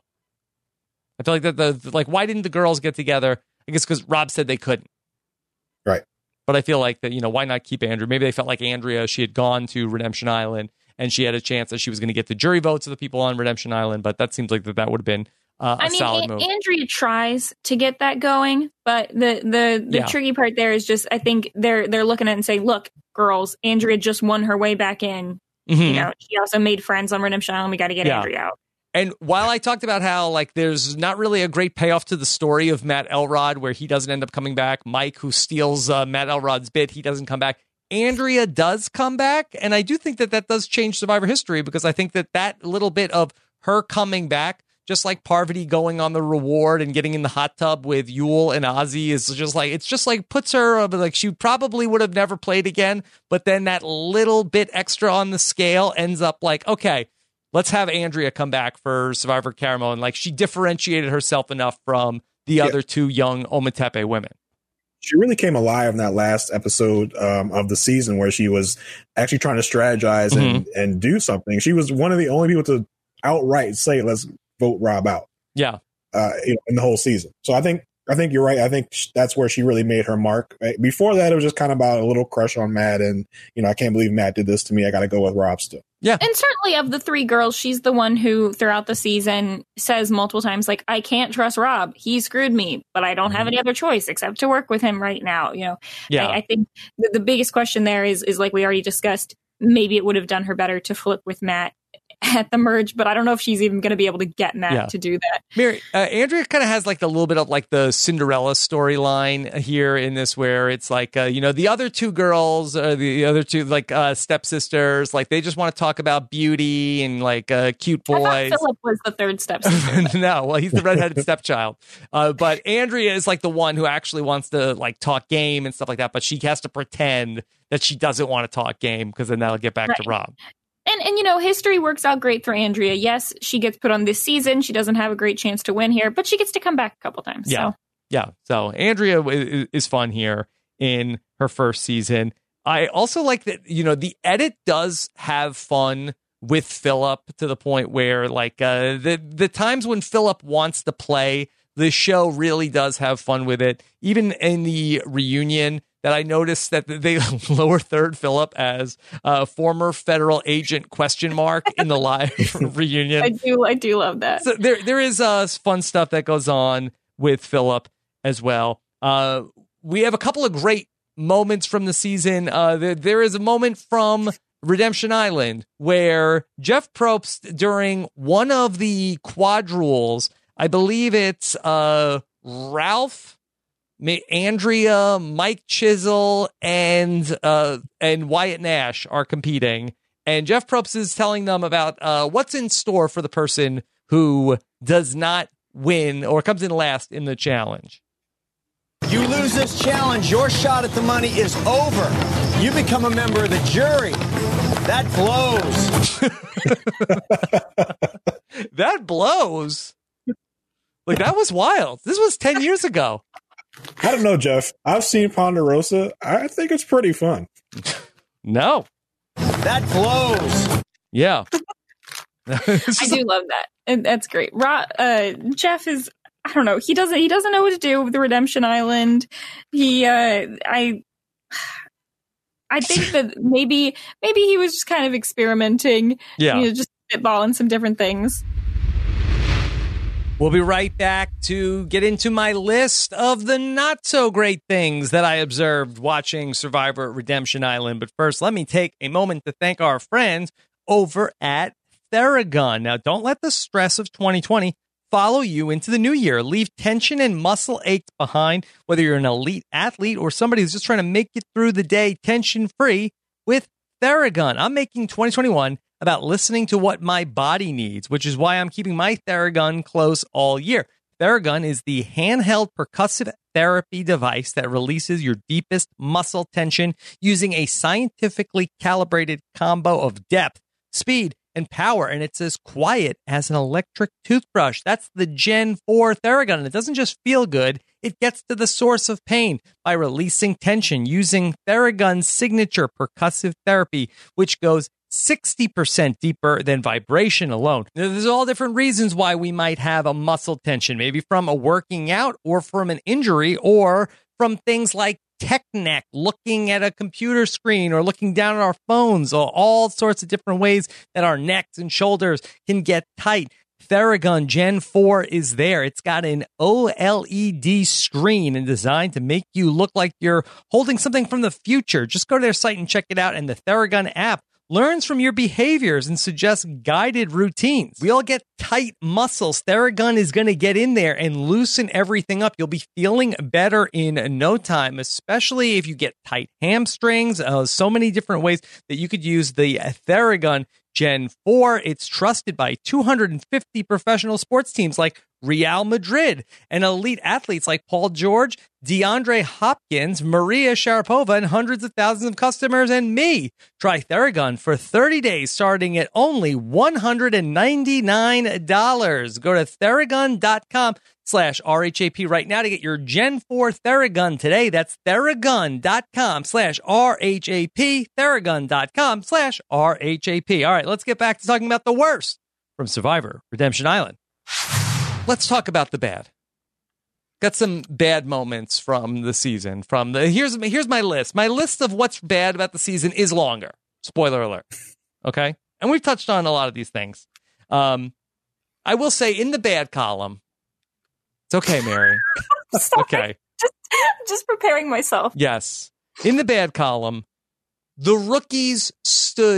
I feel like why didn't the girls get together? I guess because Rob said they couldn't. Right. But I feel like that, why not keep Andrea? Maybe they felt like Andrea, she had gone to Redemption Island and she had a chance that she was going to get the jury votes of the people on Redemption Island. But that seems like that would have been solid move. Andrea tries to get that going, but the tricky part there is just, I think they're looking at it and saying, look, girls, Andrea just won her way back in. Mm-hmm. She also made friends on Redemption Island. We got to get Andrea out. And while I talked about how there's not really a great payoff to the story of Matt Elrod, where he doesn't end up coming back, Mike, who steals Matt Elrod's bit, he doesn't come back. Andrea does come back, and I do think that does change Survivor history because I think that little bit of her coming back, just like Parvati going on the reward and getting in the hot tub with Yul and Ozzy is just puts her she probably would have never played again. But then that little bit extra on the scale ends up okay, let's have Andrea come back for Survivor Caramel. And she differentiated herself enough from the other 2 young Ometepe women. She really came alive in that last episode of the season where she was actually trying to strategize and do something. She was one of the only people to outright say, let's vote Rob out. Yeah. In the whole season. So I think you're right. I think that's where she really made her mark. Before that, it was just kind of about a little crush on Matt. And, I can't believe Matt did this to me. I got to go with Rob still. Yeah. And certainly of the 3 girls, she's the one who throughout the season says multiple times, I can't trust Rob. He screwed me, but I don't have any other choice except to work with him right now. Yeah. I think the biggest question there is like we already discussed, maybe it would have done her better to flip with Matt at the merge, but I don't know if she's even going to be able to get Matt to do that. Mary, Andrea kind of has like a little bit of like the Cinderella storyline here in this, where it's like, the other two girls, the other two like stepsisters, like they just want to talk about beauty and like cute boys. I thought Philip was the third stepsister. No, well, he's the redheaded stepchild. But Andrea is like the one who actually wants to like talk game and stuff like that, but she has to pretend that she doesn't want to talk game because then that'll get back to Rob. And history works out great for Andrea. Yes, she gets put on this season. She doesn't have a great chance to win here, but she gets to come back a couple times. Yeah. So. Yeah. So Andrea is fun here in her first season. I also like that, the edit does have fun with Philip to the point where like the times when Philip wants to play, the show really does have fun with it. Even in the reunion, that I noticed that they lower third Philip as former federal agent ? In the live reunion. I do love that. So there is fun stuff that goes on with Philip as well. We have a couple of great moments from the season. There is a moment from Redemption Island where Jeff Probst, during one of the quadrules, I believe it's Ralph, Andrea, Mike Chisel, and Wyatt Nash are competing. And Jeff Probst is telling them about what's in store for the person who does not win or comes in last in the challenge. You lose this challenge, your shot at the money is over. You become a member of the jury. That blows. That blows. Like, that was wild. This was 10 years ago. I don't know, Jeff. I've seen Ponderosa. I think it's pretty fun. No. That blows. Yeah. I do love that. And that's great. Jeff is, I don't know. He doesn't know what to do with the Redemption Island. I think that maybe he was just kind of experimenting. Yeah. Just spitballing some different things. We'll be right back to get into my list of the not so great things that I observed watching Survivor Redemption Island. But first, let me take a moment to thank our friends over at Theragun. Now, don't let the stress of 2020 follow you into the new year. Leave tension and muscle aches behind, whether you're an elite athlete or somebody who's just trying to make it through the day tension-free with Theragun. I'm making 2021 about listening to what my body needs, which is why I'm keeping my Theragun close all year. Theragun is the handheld percussive therapy device that releases your deepest muscle tension using a scientifically calibrated combo of depth, speed, and power, and it's as quiet as an electric toothbrush. That's the Gen 4 Theragun, and it doesn't just feel good, it gets to the source of pain by releasing tension using Theragun's signature percussive therapy, which goes 60% deeper than vibration alone. Now, there's all different reasons why we might have a muscle tension, maybe from a working out or from an injury or from things like tech neck, looking at a computer screen or looking down at our phones, or all sorts of different ways that our necks and shoulders can get tight. Theragun Gen 4 is there. It's got an OLED screen and designed to make you look like you're holding something from the future. Just go to their site and check it out. And the Theragun app learns from your behaviors and suggests guided routines. We all get tight muscles. Theragun is going to get in there and loosen everything up. You'll be feeling better in no time, especially if you get tight hamstrings. So many different ways that you could use the Theragun Gen 4. It's trusted by 250 professional sports teams like Real Madrid and elite athletes like Paul George, DeAndre Hopkins, Maria Sharapova, and hundreds of thousands of customers and me. Try Theragun for 30 days starting at only $199. Go to Theragun.com/RHAP right now to get your Gen 4 Theragun today. That's Theragun.com/RHAP. Theragun.com/RHAP. All right, let's get back to talking about the worst from Survivor Redemption Island. Let's talk about the bad. Got some bad moments from the season. Here's my list. My list of what's bad about the season is longer. Spoiler alert. Okay? And we've touched on a lot of these things. I will say in the bad column, it's okay, Mary. Okay. Just preparing myself. Yes. In the bad column, the rookies stood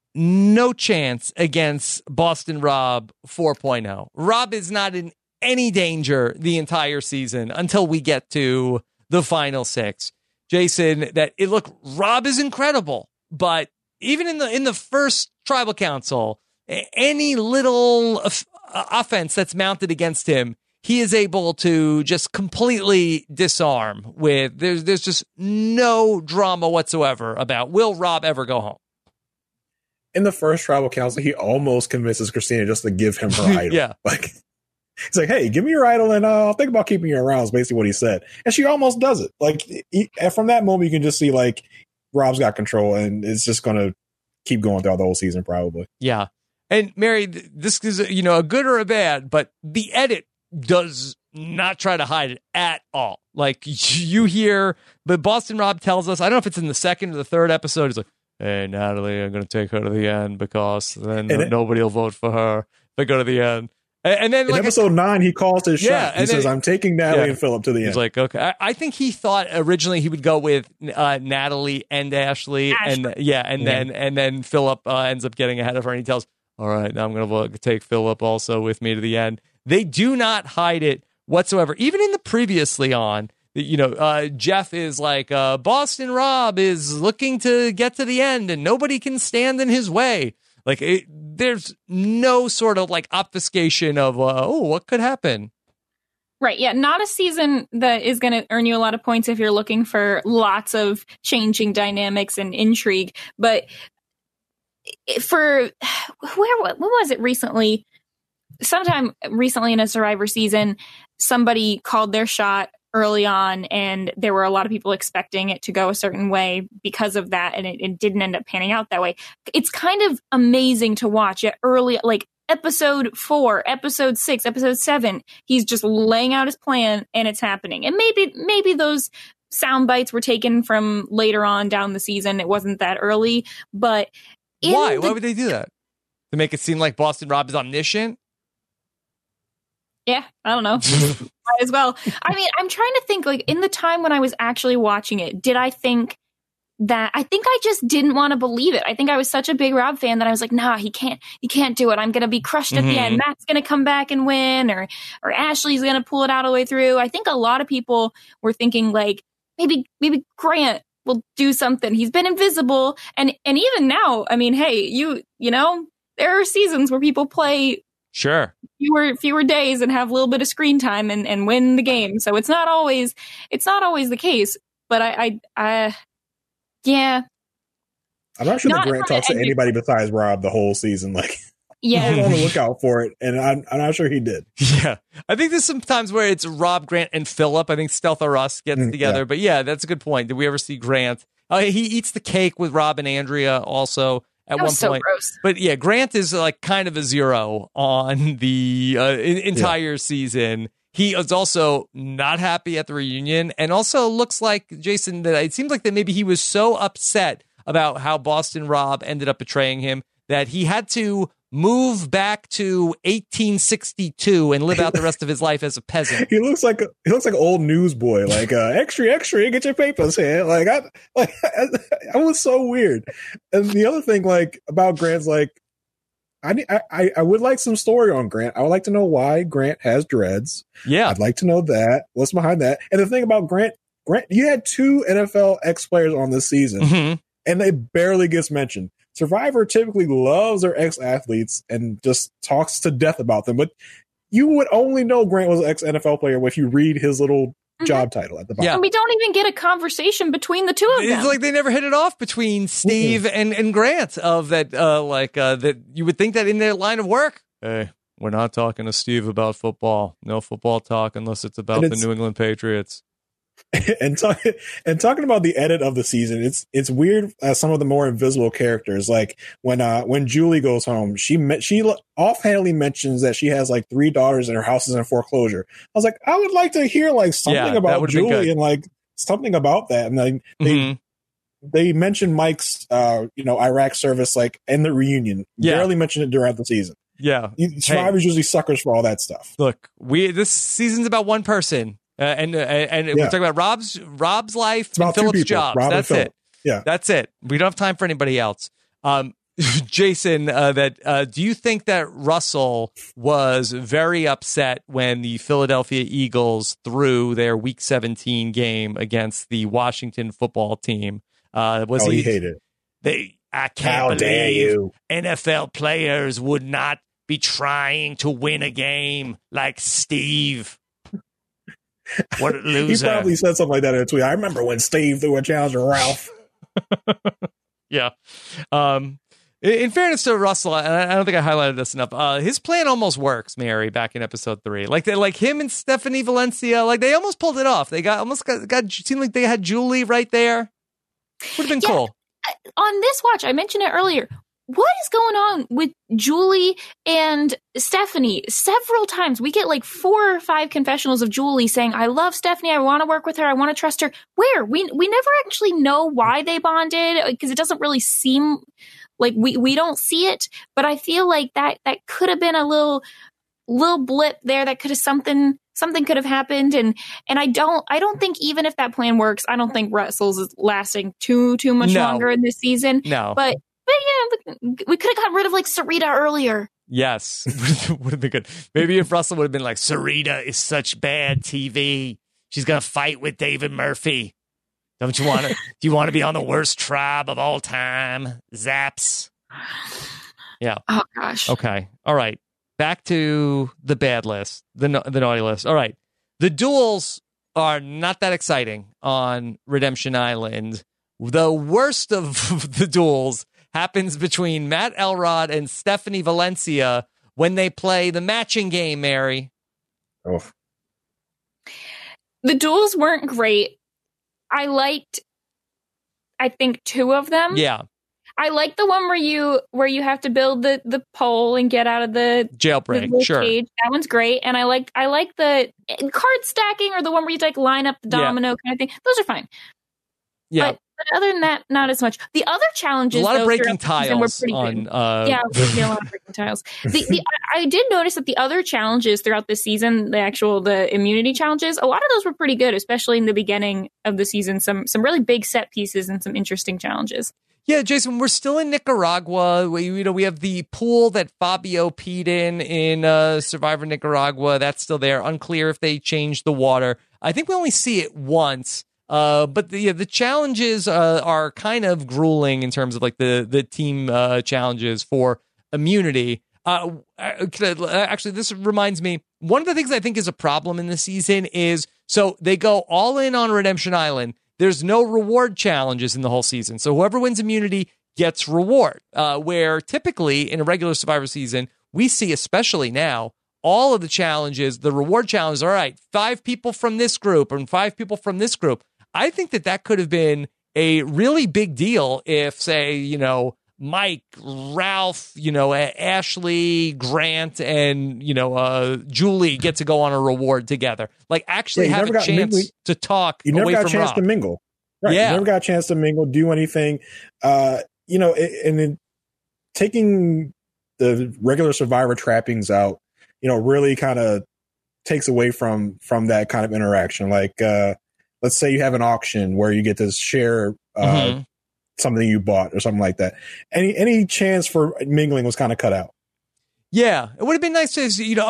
no chance against Boston Rob 4.0. Rob is not in any danger the entire season until we get to the final six. Jason, Rob is incredible, but even in the first tribal council, any little offense that's mounted against him, he is able to just completely disarm with, there's just no drama whatsoever about, will Rob ever go home? In the first tribal council, he almost convinces Christina just to give him her idol. Yeah. Like, he's like, hey, give me your idol and I'll think about keeping you around, is basically what he said. And she almost does it. Like, from that moment, you can just see, like, Rob's got control, and it's just going to keep going throughout the whole season, probably. Yeah. And Mary, this is, a good or a bad, but the edit does not try to hide it at all. Like, you hear, but Boston Rob tells us, I don't know if it's in the second or the third episode, he's like, hey, Natalie, I'm going to take her to the end because then nobody will vote for her if I go to the end. And then, in episode 9, he calls his shot. He says, I'm taking Natalie and Philip to the end. He's like, okay. I think he thought originally he would go with Natalie and Ashley. And then Philip ends up getting ahead of her, and he tells, all right, now I'm going to take Philip also with me to the end. They do not hide it whatsoever. Even in the previously on, Jeff is like, Boston Rob is looking to get to the end and nobody can stand in his way. Like, there's no sort of like obfuscation of, what could happen. Right. Yeah. Not a season that is going to earn you a lot of points if you're looking for lots of changing dynamics and intrigue. But what was it recently? Sometime recently in a Survivor season, somebody called their shot early on, and there were a lot of people expecting it to go a certain way because of that, and it didn't end up panning out that way. It's kind of amazing to watch it early, like episode 4, episode 6, episode 7. He's just laying out his plan, and it's happening. And maybe those sound bites were taken from later on down the season. It wasn't that early, but why would they do that? To make it seem like Boston Rob is omniscient? Yeah, I don't know. Might as well. I mean, I'm trying to think, like, in the time when I was actually watching it, did I think that? I think I just didn't want to believe it. I think I was such a big Rob fan that I was like, nah, he can't do it. I'm going to be crushed at the end. Matt's going to come back and win, or Ashley's going to pull it out all the way through. I think a lot of people were thinking, like, maybe Grant will do something. He's been invisible. And even now, I mean, hey, you know, there are seasons where people play sure fewer days and have a little bit of screen time and win the game. So it's not always the case. But yeah. I'm not sure that Grant talks to anybody besides Rob the whole season. Like, yeah, I was on the lookout for it, and I'm not sure he did. Yeah, I think there's some times where it's Rob, Grant, and Philip. I think Stealth or Russ gets together. But yeah, that's a good point. Did we ever see Grant? He eats the cake with Rob and Andrea also. At one point, so gross. But yeah, Grant is like kind of a zero on the entire season. He is also not happy at the reunion, and also looks like, Jason, that it seems like that maybe he was so upset about how Boston Rob ended up betraying him that he had to move back to 1862 and live out the rest of his life as a peasant. He looks like an old newsboy, like extra, get your papers here. Like I was so weird. And the other thing, like, about Grant's, like, I would like some story on Grant. I would like to know why Grant has dreads. Yeah, I'd like to know that. What's behind that? And the thing about Grant, you had 2 NFL ex-players on this season, and they barely gets mentioned. Survivor typically loves their ex-athletes and just talks to death about them. But you would only know Grant was an ex-NFL player if you read his little job title at the bottom. Yeah. And we don't even get a conversation between the two of them. It's like they never hit it off between Steve and Grant of that, that you would think that in their line of work. Hey, we're not talking to Steve about football. No football talk unless it's about the New England Patriots. And talking about the edit of the season, it's weird. Some of the more invisible characters, like when Julie goes home, she offhandedly mentions that she has like 3 daughters and her house is in foreclosure. I was like, I would like to hear like something about Julie and like something about that. And then they mentioned Mike's Iraq service like in the reunion. Barely mentioned it throughout the season. Yeah, Survivor's usually suckers for all that stuff. Look, this season's about one person. And we're talking about Rob's life and Philip's job. That's it. Yeah. That's it. We don't have time for anybody else. Jason, do you think that Russell was very upset when the Philadelphia Eagles threw their Week 17 game against the Washington football team? He hated it. I can't believe NFL players would not be trying to win a game like Steve. What a loser. He probably said something like that in a tweet. I remember when Steve threw a challenge to Ralph. Yeah. In fairness to Russell, and I don't think I highlighted this enough, his plan almost works, Mary, back in episode 3. Like him and Stephanie Valencia, like they almost pulled it off. They seemed like they had Julie right there. Would have been cool. On this watch, I mentioned it earlier. What is going on with Julie and Stephanie? Several times we get like 4 or 5 confessionals of Julie saying, I love Stephanie. I want to work with her. I want to trust her. Where? We never actually know why they bonded, because it doesn't really seem like we don't see it. But I feel like that could have been a little blip there. That could have something could have happened. And I don't think, even if that plan works, I don't think Russell's is lasting too much longer in this season. No. But yeah, we could have gotten rid of like Sarita earlier. Yes, would have been good. Maybe if Russell would have been like, Sarita is such bad TV. She's gonna fight with David Murphy. Don't you want to? Do you want to be on the worst tribe of all time? Zaps. Yeah. Oh gosh. Okay. All right. Back to the bad list, the naughty list. All right. The duels are not that exciting on Redemption Island. The worst of the duels happens between Matt Elrod and Stephanie Valencia when they play the matching game, Mary. Oh. The duels weren't great. I liked, I think, 2 of them. Yeah. I like the one where you have to build the pole and get out of the jailbreak. Sure. Cage. That one's great. And I like the card stacking, or the one where you like line up the domino kind of thing. Those are fine. Yeah. But other than that, not as much. The other challenges, a lot of breaking tiles were pretty on. good. Yeah, a lot of breaking tiles. I did notice that the other challenges throughout the season, the immunity challenges, a lot of those were pretty good, especially in the beginning of the season. Some really big set pieces and some interesting challenges. Yeah, Jason, we're still in Nicaragua. We have the pool that Fabio peed in Survivor Nicaragua. That's still there. Unclear if they changed the water. I think we only see it once. But the challenges are kind of grueling in terms of like the team challenges for immunity. Actually, this reminds me, one of the things I think is a problem in the season is, so they go all in on Redemption Island. There's no reward challenges in the whole season. So whoever wins immunity gets reward, where typically in a regular Survivor season, we see, especially now, all of the challenges, the reward challenges, all right, 5 people from this group and 5 people from this group. I think that could have been a really big deal if, say, Mike, Ralph, Ashley, Grant, and, Julie get to go on a reward together. Like, actually have a chance to talk away from Rob. You never got a chance to mingle. Right. Yeah. You never got a chance to mingle, do anything. And then taking the regular Survivor trappings out, really kind of takes away from that kind of interaction. Like, let's say you have an auction where you get to share something you bought or something like that. Any chance for mingling was kind of cut out. Yeah, it would have been nice to,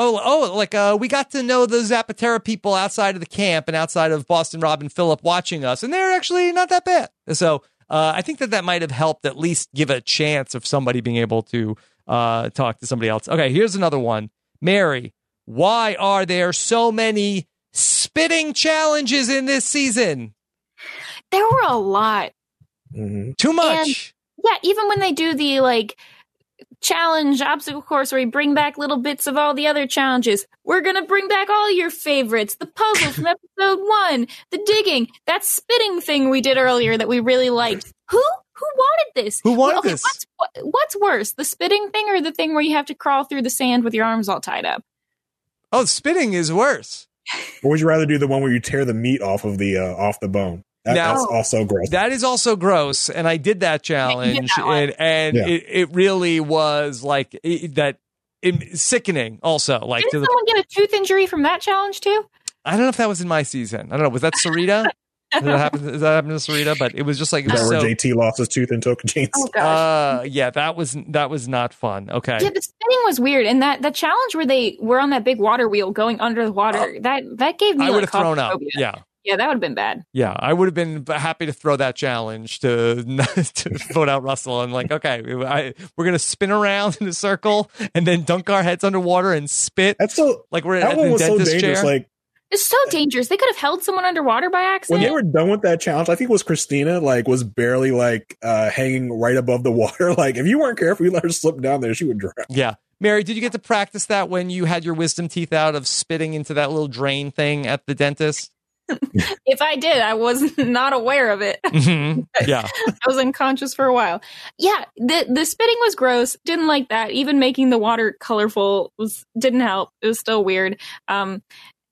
we got to know the Zapatera people outside of the camp and outside of Boston Rob and Phillip watching us, and they're actually not that bad. So I think that might have helped at least give a chance of somebody being able to talk to somebody else. Okay, here's another one. Mary, why are there so many spitting challenges in this season? There were a lot. Mm-hmm. Too much. And, even when they do the challenge obstacle course where you bring back little bits of all the other challenges, we're gonna bring back all your favorites. The puzzle from episode 1, the digging, that spitting thing we did earlier that we really liked. Who wanted this? Who wanted this? What's worse, the spitting thing or the thing where you have to crawl through the sand with your arms all tied up? Oh, spitting is worse. Or would you rather do the one where you tear the meat off of the bone? That's also gross. That is also gross, and I did that challenge, it really was like sickening. Also, like, did someone get a tooth injury from that challenge too? I don't know if that was in my season. I don't know. Was that Sarita? Does that happen to Sarita? But it was just like, it was where JT lost his tooth and took James. Oh gosh. Yeah, that was not fun. Okay. Yeah, the spinning was weird, and that challenge where they were on that big water wheel going under the water, that gave me. I would have thrown up. Yeah. Yeah, that would have been bad. Yeah, I would have been happy to throw that challenge to vote out Russell and like, okay, we're going to spin around in a circle and then dunk our heads underwater and spit. That's so like we're at the dentist chair. Like, it's so dangerous. They could have held someone underwater by accident. When they were done with that challenge, I think it was Christina, like, was barely like hanging right above the water. Like, if you weren't careful, you let her slip down there, she would drown. Yeah. Mary, did you get to practice that when you had your wisdom teeth out of spitting into that little drain thing at the dentist? If I did, I was not aware of it. Mm-hmm. Yeah. I was unconscious for a while. Yeah, the spitting was gross. Didn't like that. Even making the water colorful didn't help. It was still weird. But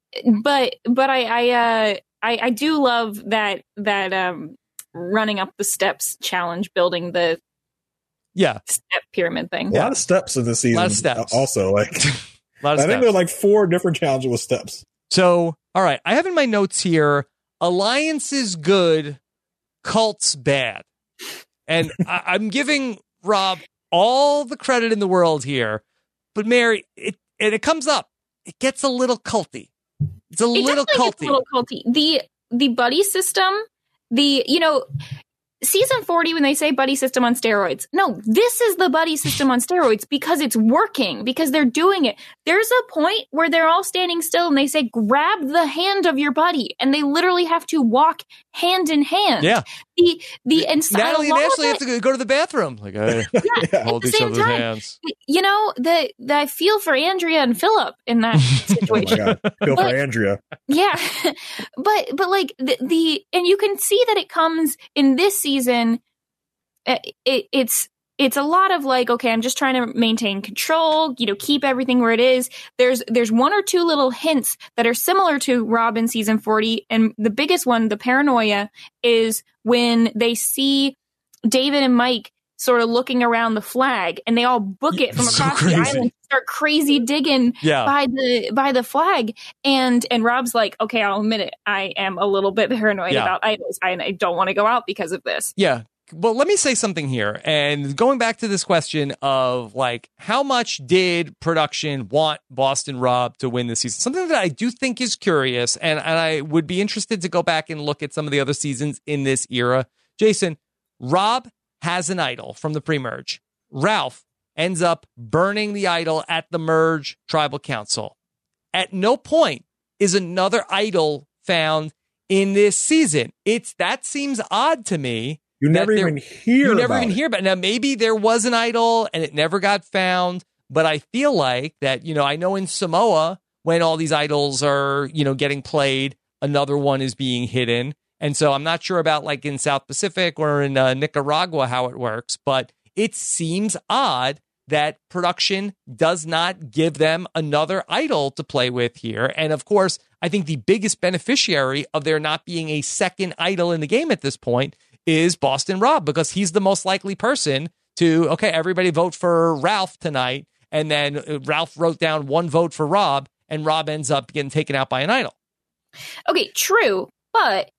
I do love that running up the steps challenge, building the step pyramid thing. A lot of steps in this season. A lot of steps. Also, like, I think there are like 4 different challenges with steps. So, all right, I have in my notes here, alliances good, cults bad. And I'm giving Rob all the credit in the world here. But Mary, it comes up. It gets a little culty. It's a little culty. The buddy system, season 40, when they say buddy system on steroids, no, this is the buddy system on steroids because it's working, because they're doing it. There's a point where they're all standing still and they say, grab the hand of your buddy. And they literally have to walk hand in hand. Yeah. Natalie and Ashley have to go to the bathroom. Like, hold each other's hands. I feel for Andrea and Philip in that situation. Oh my God. Feel for Andrea. Yeah. but like and you can see that it comes in this season. It's a lot of like, okay, I'm just trying to maintain control, keep everything where it is. There's 1 or 2 little hints that are similar to Rob in season 40. And the biggest one, the paranoia, is when they see David and Mike sort of looking around the flag and they all book it from across the island, start crazy digging by the flag. And Rob's like, okay, I'll admit it. I am a little bit paranoid about idols. I don't want to go out because of this. Yeah. Well, let me say something here. And going back to this question of like, how much did production want Boston Rob to win this season? Something that I do think is curious. And I would be interested to go back and look at some of the other seasons in this era. Jason, Rob has an idol from the pre-merge. Ralph ends up burning the idol at the merge tribal council. At no point is another idol found in this season. That seems odd to me. You never even hear about it. Now, maybe there was an idol and it never got found, but I feel like that, I know in Samoa, when all these idols are, getting played, another one is being hidden. And so I'm not sure about like in South Pacific or in Nicaragua how it works, but it seems odd that production does not give them another idol to play with here. And of course, I think the biggest beneficiary of there not being a second idol in the game at this point is Boston Rob, because he's the most likely person to, okay, everybody vote for Ralph tonight. And then Ralph wrote down 1 vote for Rob, and Rob ends up getting taken out by an idol. Okay, true. But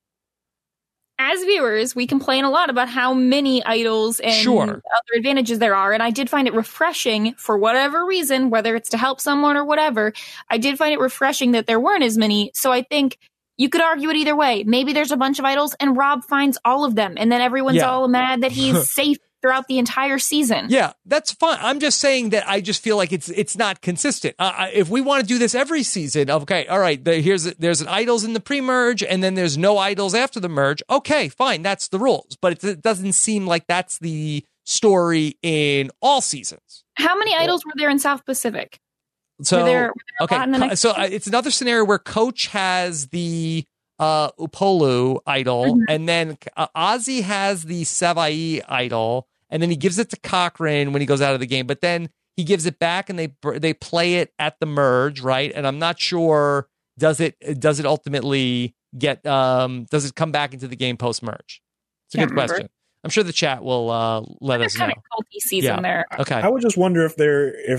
as viewers, we complain a lot about how many idols and other advantages there are. And I did find it refreshing for whatever reason, whether it's to help someone or whatever. I did find it refreshing that there weren't as many. So I think you could argue it either way. Maybe there's a bunch of idols and Rob finds all of them. And then everyone's all mad that he's safe throughout the entire season. Yeah, that's fine. I'm just saying that I just feel like it's not consistent. If we want to do this every season, okay, all right, there's an idols in the pre-merge and then there's no idols after the merge. Okay, fine, that's the rules. But it doesn't seem like that's the story in all seasons. How many idols were there in South Pacific? So, were there it's another scenario where Coach has the Upolu idol, and then Ozzy has the Savai idol, and then he gives it to Cochran when he goes out of the game, but then he gives it back and they play it at the merge, right? And I'm not sure, does it ultimately get does it come back into the game post merge? It's a good question. I'm sure the chat will let us know. Kind of culty season there. Okay. I would just wonder if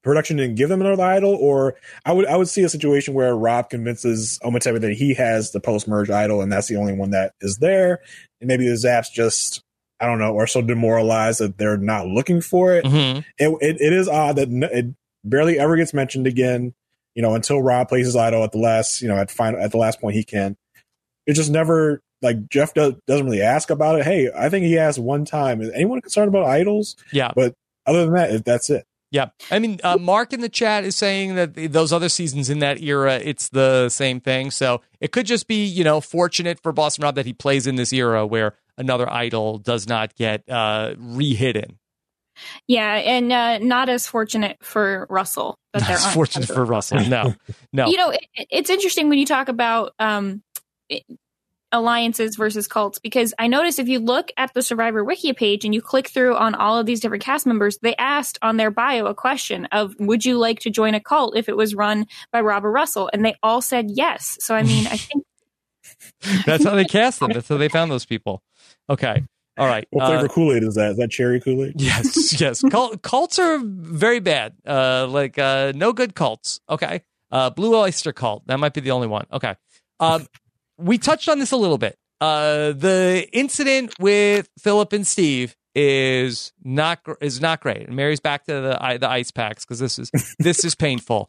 production didn't give them another idol, or I would see a situation where Rob convinces Ometepe that he has the post-merge idol and that's the only one that is there, and maybe the Zaps just, I don't know, are so demoralized that they're not looking for it. Mm-hmm. It is odd that it barely ever gets mentioned again, until Rob plays his idol at the last, at the last point he can. It just never, like, Jeff doesn't really ask about it. Hey, I think he asked one time, is anyone concerned about idols? Yeah. But other than that, that's it. Yeah. I mean, Mark in the chat is saying that those other seasons in that era, it's the same thing. So it could just be, fortunate for Boston Rob that he plays in this era where another idol does not get re-hidden. Yeah, and not as fortunate for Russell. That Not as fortunate for Russell. No. It's interesting when you talk about alliances versus cults, because I noticed if you look at the Survivor Wiki page and you click through on all of these different cast members, they asked on their bio a question of, would you like to join a cult if it was run by Rob or Russell? And they all said yes. So, I mean, I think that's how they cast them. That's how they found those people. Okay. All right. What flavor Kool-Aid is that? Is that cherry Kool-Aid? Yes. Cults are very bad. No good cults. Okay. Blue Oyster Cult. That might be the only one. Okay. We touched on this a little bit. The incident with Philip and Steve is not great. And Mary's back to the ice packs because this is painful.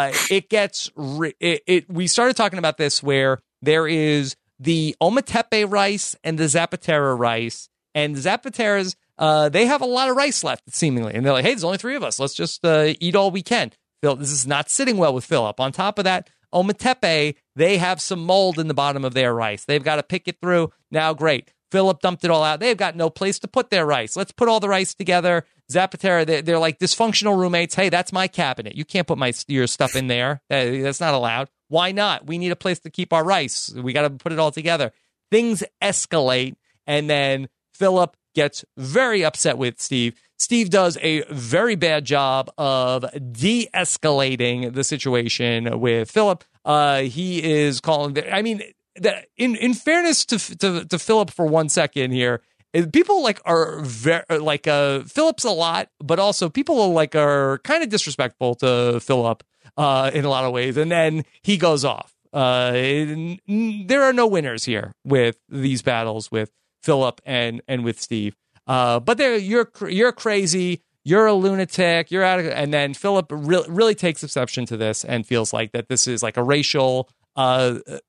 We started talking about this where there is the Ometepe rice and the Zapatera rice, and the Zapateras they have a lot of rice left seemingly, and they're like, hey, there's only 3 of us. Let's just eat all we can. Phil, this is not sitting well with Philip. On top of that, Ometepe, they have some mold in the bottom of their rice. They've got to pick it through. Now, great. Philip dumped it all out. They've got no place to put their rice. Let's put all the rice together. Zapatera, they're like dysfunctional roommates. Hey, that's my cabinet. You can't put your stuff in there. That's not allowed. Why not? We need a place to keep our rice. We got to put it all together. Things escalate, and then Philip gets very upset with Steve. Steve does a very bad job of de-escalating the situation with Philip. He is calling. I mean, in fairness to Philip for 1 second here, people are very Philip's a lot, but also people are kind of disrespectful to Philip in a lot of ways, and then he goes off. There are no winners here with these battles with Philip and with Steve. But you're crazy. You're a lunatic. You're out of, and then Philip really takes exception to this and feels like that this is like a racial, like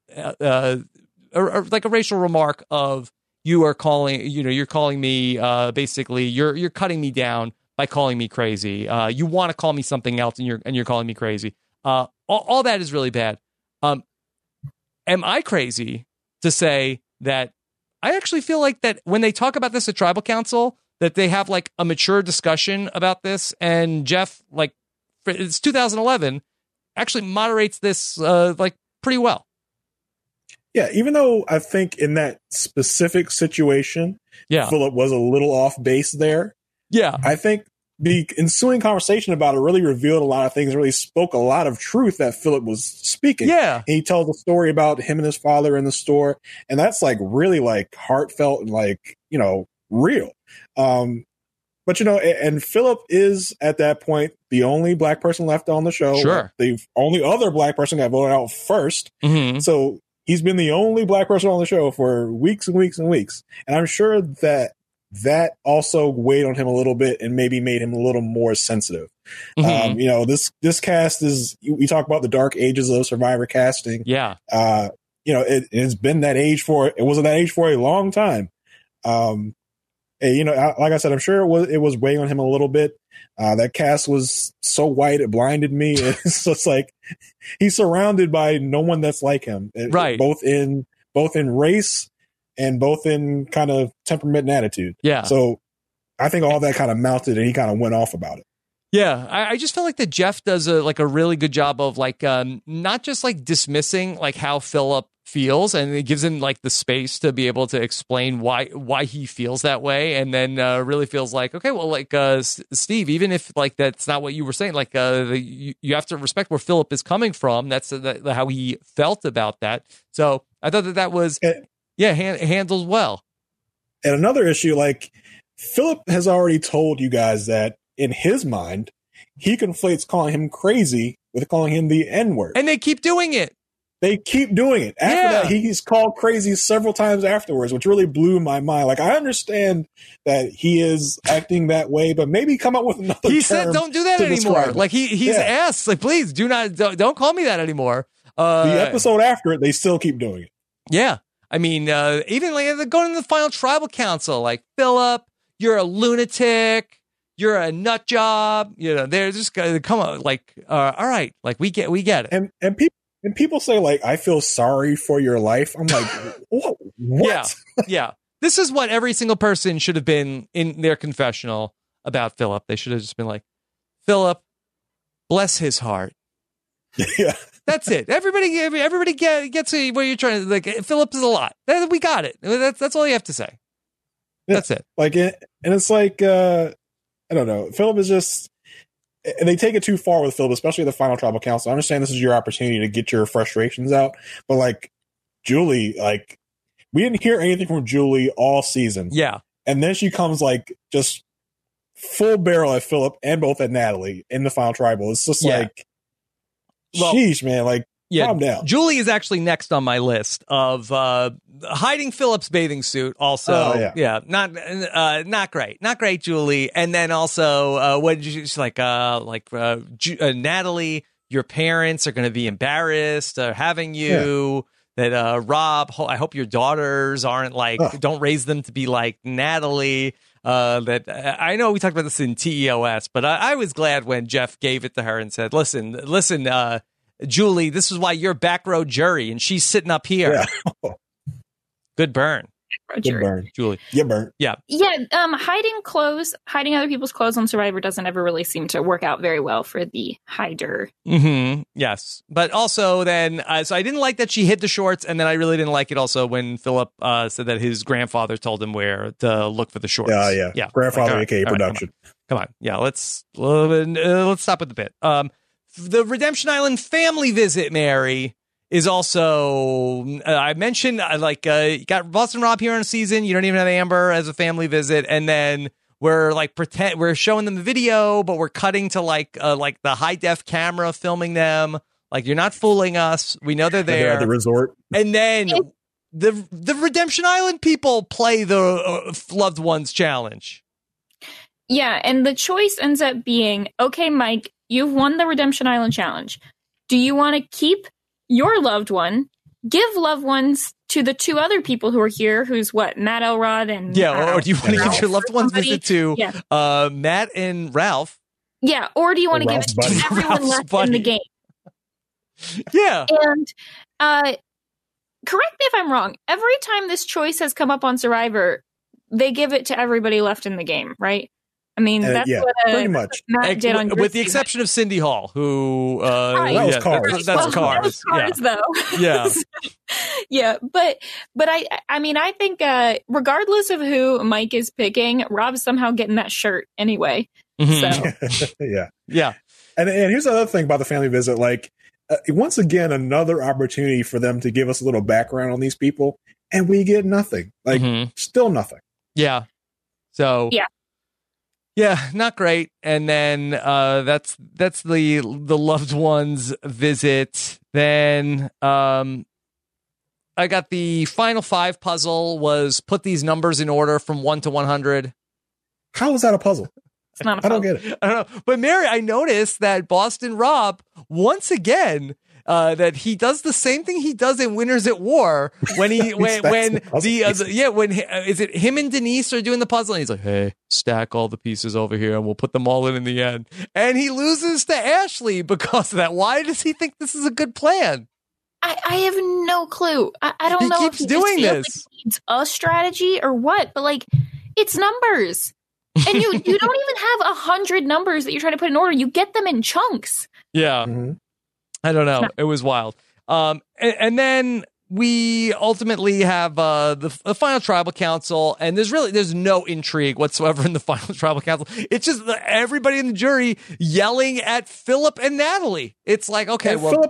a racial remark of you're calling me, basically you're cutting me down by calling me crazy. You want to call me something else and you're calling me crazy. All that is really bad. Am I crazy to say that I actually feel like that when they talk about this at Tribal Council, that they have like a mature discussion about this, and Jeff, like, it's 2011, actually moderates this like pretty well. Yeah, even though I think in that specific situation, Philip was a little off base there. Yeah, I think the ensuing conversation about it really revealed a lot of things, really spoke a lot of truth that Philip was speaking. Yeah. And he tells a story about him and his father in the store. And that's like really like heartfelt and like, real. But, and Philip is at that point the only black person left on the show. Sure. The only other black person got voted out first. Mm-hmm. So he's been the only black person on the show for weeks and weeks and weeks. And I'm sure that also weighed on him a little bit and maybe made him a little more sensitive. Mm-hmm. This cast is, we talk about the dark ages of Survivor casting. Yeah. It's been that age it wasn't that age for a long time. And, like I said, I'm sure it was weighing on him a little bit. That cast was so white, it blinded me. It's just like, he's surrounded by no one that's like him. Right. Both in race and both in kind of temperament and attitude. Yeah. So I think all that kind of mounted and he kind of went off about it. Yeah. I just feel like that Jeff does a really good job of like, not just like dismissing like how Philip feels, and it gives him like the space to be able to explain why he feels that way. And then really feels like, okay, well, like Steve, even if like, that's not what you were saying, like you have to respect where Philip is coming from. That's how he felt about that. So I thought that was, handles well. And another issue, like Philip has already told you guys that in his mind, he conflates calling him crazy with calling him the N-word. And they keep doing it. They keep doing it. After that, he's called crazy several times afterwards, which really blew my mind. Like, I understand that he is acting that way, but maybe come up with another term. He said, "Don't do that anymore." Like he's asked, like, please don't call me that anymore. The episode after it, they still keep doing it. Yeah, I mean, even like going to the final tribal council, like, Philip, you're a lunatic. You're a nut job. You know, they're just gonna come on, like, all right, like we get it. And people say, like, I feel sorry for your life. I'm like, what? Yeah. This is what every single person should have been in their confessional about Philip. They should have just been like, Philip, bless his heart. Yeah. That's it. Everybody gets what you're trying to, like, Philip is a lot. We got it. That's all you have to say. That's it. Like, and it's like, I don't know. Philip is just, and they take it too far with Philip, especially the final tribal council. I understand this is your opportunity to get your frustrations out, but like Julie, like, we didn't hear anything from Julie all season. Yeah. And then she comes like just full barrel at Philip and both at Natalie in the final tribal. It's just like, sheesh, man. Like, calm down. Julie is actually next on my list of hiding Philip's bathing suit. Also, not great, Julie. And then also, what did you like? Natalie, your parents are going to be embarrassed having you. Yeah. That Rob, I hope your daughters aren't like, don't raise them to be like Natalie. That I know we talked about this in TEOS, but I was glad when Jeff gave it to her and said, listen, Julie, this is why you're back row jury, and she's sitting up here. Yeah. Good burn. Good burn. Julie. You burn. Yeah. Yeah. Hiding other people's clothes on Survivor doesn't ever really seem to work out very well for the hider. Mm-hmm. Yes. But also then, so I didn't like that she hid the shorts, and then I really didn't like it also when Philip said that his grandfather told him where to look for the shorts. Yeah. Grandfather, like, aka production. Come on. Yeah. Let's stop with the bit. The Redemption Island family visit, Mary, is also, I mentioned, you got Boston Rob here on a season. You don't even have Amber as a family visit. And then we're like, we're showing them the video, but we're cutting to like the high def camera filming them. Like, you're not fooling us. We know they're there. They're at the resort. And then the Redemption Island people play the Loved Ones challenge. Yeah. And the choice ends up being, okay, Mike, you've won the Redemption Island challenge. Do you want to keep your loved one, give loved ones to the two other people who are here, who's Matt Elrod and... Yeah, or do you want to give your loved ones visit to Matt and Ralph? Yeah, or do you want to give it to everyone left in the game? Yeah. And correct me if I'm wrong, every time this choice has come up on Survivor, they give it to everybody left in the game, right? I mean, that's what pretty much Matt did on with the exception of Cindy Hall, who that was Cars. That's Cars. That was Cars, though. Yeah, yeah, but I mean, I think regardless of who Mike is picking, Rob's somehow getting that shirt anyway. Mm-hmm. So yeah. And here's the other thing about the family visit. Like, once again, another opportunity for them to give us a little background on these people, and we get nothing. Like, still nothing. Yeah. So yeah, not great. And then that's the loved ones visit. Then I got the final 5 puzzle was put these numbers in order from 1 to 100. How is that a puzzle? It's not a puzzle. I don't get it. I don't know. But Mary, I noticed that Boston Rob once again that he does the same thing he does in Winners at War when is it him and Denise are doing the puzzle and he's like, hey, stack all the pieces over here and we'll put them all in the end, and he loses to Ashley because of that. Why does he think this is a good plan? I have no clue. I don't know if he doing this. Like he needs a strategy or what, but like, it's numbers. And you don't even have 100 numbers that you're trying to put in order. You get them in chunks. Yeah. Mm-hmm. I don't know. It was wild. And then we ultimately have the final tribal council, and there's no intrigue whatsoever in the final tribal council. It's just everybody in the jury yelling at Philip and Natalie. It's like, okay, Philip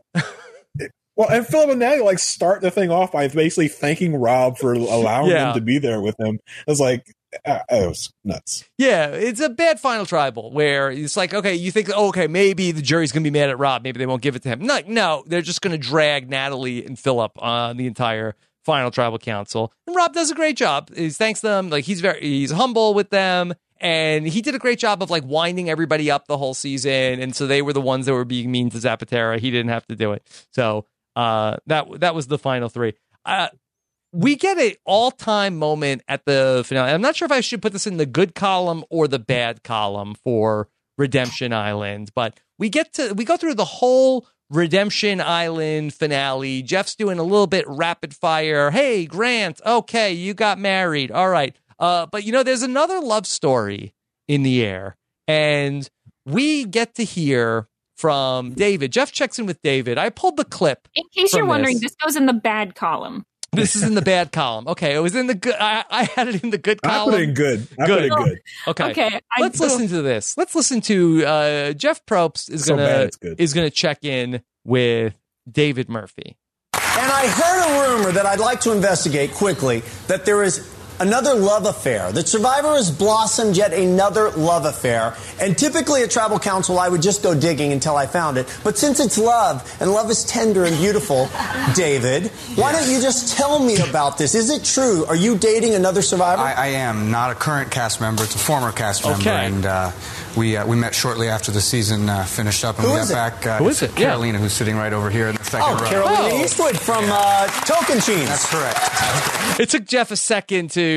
and Natalie like start the thing off by basically thanking Rob for allowing them to be there with him. It's like, it was nuts. Yeah, it's a bad final tribal where it's like, okay, you think, okay, maybe the jury's going to be mad at Rob. Maybe they won't give it to him. No, they're just going to drag Natalie and Philip on the entire final tribal council. And Rob does a great job. He thanks them. Like, he's humble with them. And he did a great job of like winding everybody up the whole season. And so they were the ones that were being mean to Zapatera. He didn't have to do it. So that was the final three. We get an all-time moment at the finale. I'm not sure if I should put this in the good column or the bad column for Redemption Island, but we go through the whole Redemption Island finale. Jeff's doing a little bit rapid fire. Hey, Grant. Okay, you got married. All right. But there's another love story in the air, and we get to hear from David. Jeff checks in with David. I pulled the clip. In case you're wondering, this goes in the bad column. This is in the bad column. Okay, it was in the good. I had it in the good column. I put it in good. I put it good. Okay. Let's listen to this. Let's listen to Jeff Probst is gonna check in with David Murphy. And I heard a rumor that I'd like to investigate quickly that there is another love affair. That Survivor has blossomed yet another love affair. And typically at Tribal Council, I would just go digging until I found it. But since it's love, and love is tender and beautiful, David, why don't you just tell me about this? Is it true? Are you dating another Survivor? I am. Not a current cast member. It's a former cast member. And we met shortly after the season finished up. And Who we is got it? back. Who is it? Carolina, who's sitting right over here in the second row. Carolina Eastwood from Tocantins. That's correct. It took Jeff a second to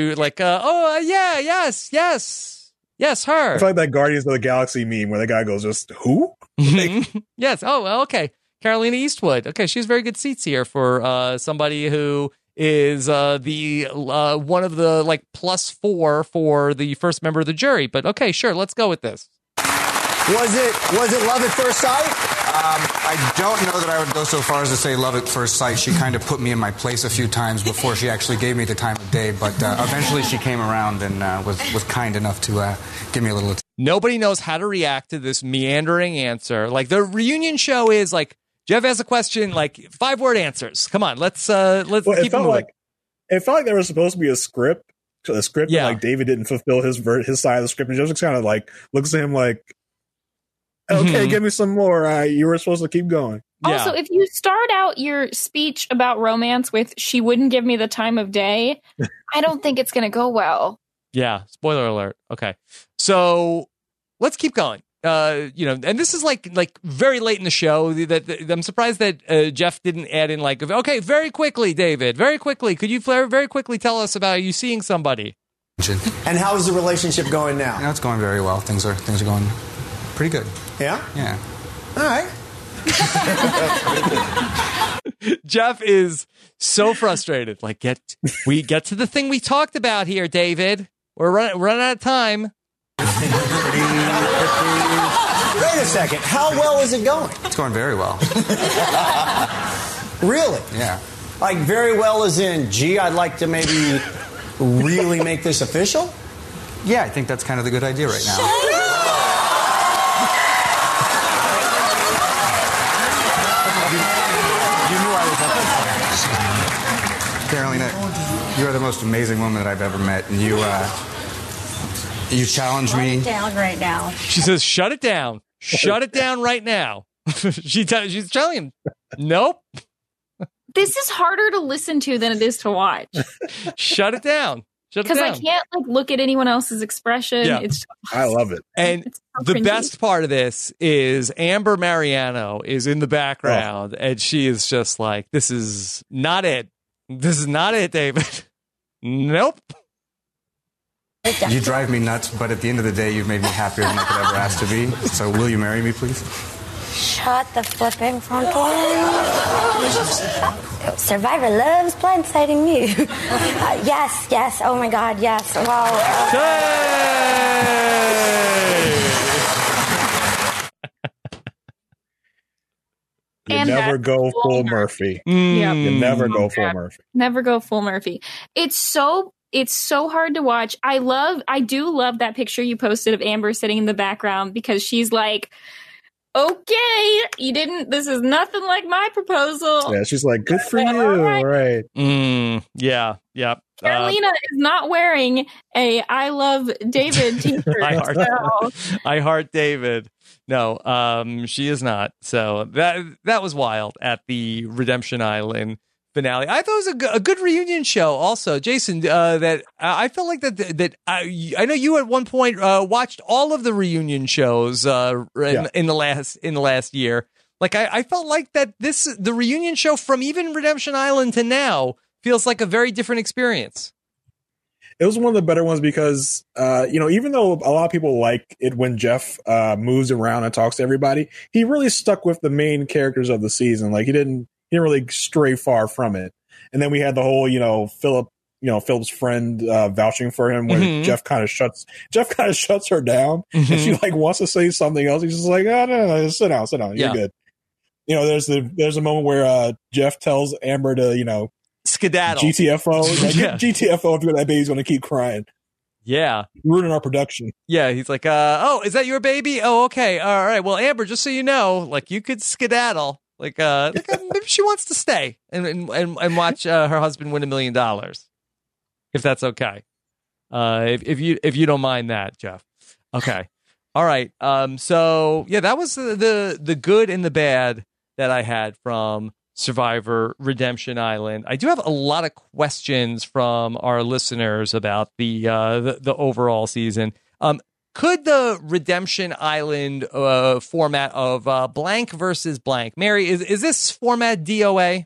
yes, her. It's like that Guardians of the Galaxy meme where the guy goes, just who? Yes. Oh, well, okay. Carolina Eastwood. Okay, she has very good seats here for somebody who is the one of the like +4 for the first member of the jury. But okay, sure, let's go with this. Was it love at first sight? I don't know that I would go so far as to say love at first sight. She kind of put me in my place a few times before she actually gave me the time of day. But eventually she came around and was kind enough to give me a little attention. Nobody knows how to react to this meandering answer. Like the reunion show is like, Jeff has a question, like 5-word answers. Come on, let's keep it moving. It felt like there was supposed to be a script, and like David didn't fulfill his side of the script, and Jeff just kind of like looks at him like, okay, give me some more. You were supposed to keep going. Also, if you start out your speech about romance with "she wouldn't give me the time of day," I don't think it's going to go well. Yeah, spoiler alert. Okay, so let's keep going. And this is like very late in the show. That I'm surprised that Jeff didn't add in like, okay, very quickly, David, very quickly. Could you very quickly tell us about you seeing somebody? And how is the relationship going now? It's going very well. Things are going pretty good. Yeah? Yeah. All right. Jeff is so frustrated. Like, we get to the thing we talked about here, David. We're running out of time. Wait a second. How well is it going? It's going very well. Really? Yeah. Like very well as in, gee, I'd like to maybe really make this official? Yeah, I think that's kind of the good idea right now. Carolina, you are the most amazing woman that I've ever met, and you challenge me. Shut it down right now. She says, "Shut it down, shut it down right now." She's telling him, "Nope." This is harder to listen to than it is to watch. Shut it down. Because I can't look at anyone else's expression. Yeah. I love it. And the best part of this is Amber Mariano is in the background, and she is just like, "This is not it. This is not it, David." Nope. You drive me nuts, but at the end of the day, you've made me happier than I could ever ask to be. So will you marry me, please? Shut the flipping front door. Survivor loves blindsiding you. Yes. Oh my God, yes. Well. You never go full Murphy. Yep. You never go full Murphy. Never go full Murphy. It's so hard to watch. I do love that picture you posted of Amber sitting in the background because she's like, okay, this is nothing like my proposal. Yeah, she's like, good for you. Right. Yeah. Carolina is not wearing a I Love David t-shirt. I heart David. No, she is not. So that was wild at the Redemption Island finale. I thought it was a good reunion show. Also, Jason, that I felt like that I know you at one point watched all of the reunion shows in the last year. Like I felt like that the reunion show from even Redemption Island to now feels like a very different experience. It was one of the better ones because, even though a lot of people like it when Jeff moves around and talks to everybody, he really stuck with the main characters of the season. Like he didn't really stray far from it. And then we had the whole, Philip's friend vouching for him, where Jeff kind of shuts her down, and she like wants to say something else. He's just like, oh, no, sit down, you're good. There's a moment where Jeff tells Amber to skedaddle. GTFO. GTFO if that baby's going to keep crying. Yeah. Ruining our production. Yeah. He's like, oh, is that your baby? Oh, okay. All right. Well, Amber, just so you know, like you could skedaddle. Like maybe she wants to stay and watch her husband win $1 million. If that's okay. If you don't mind that, Jeff. Okay. All right. So yeah, that was the good and the bad that I had from Survivor Redemption Island. I do have a lot of questions from our listeners about the overall season. Could the Redemption Island format of blank versus blank, Mary, is this format DOA?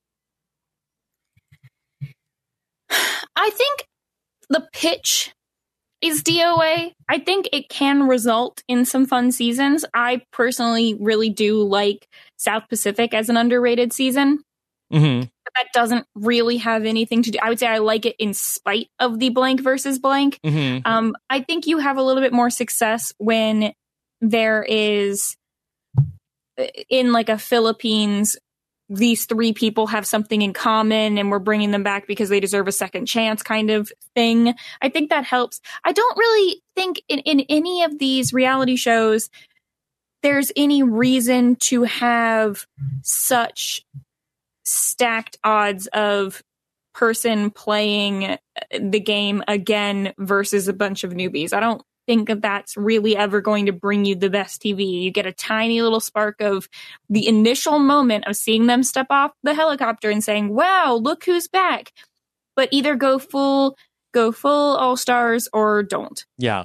I think the pitch is DOA. I think it can result in some fun seasons. I personally really do like South Pacific as an underrated season. Mm-hmm. But that doesn't really have anything to do. I would say I like it in spite of the blank versus blank. Mm-hmm. I think you have a little bit more success when there is, in like a Philippines, these three people have something in common and we're bringing them back because they deserve a second chance kind of thing. I think that helps. I don't really think in any of these reality shows there's any reason to have such stacked odds of person playing the game again versus a bunch of newbies. I don't think that that's really ever going to bring you the best TV. You get a tiny little spark of the initial moment of seeing them step off the helicopter and saying, wow, look who's back. But either go full all stars or don't. Yeah.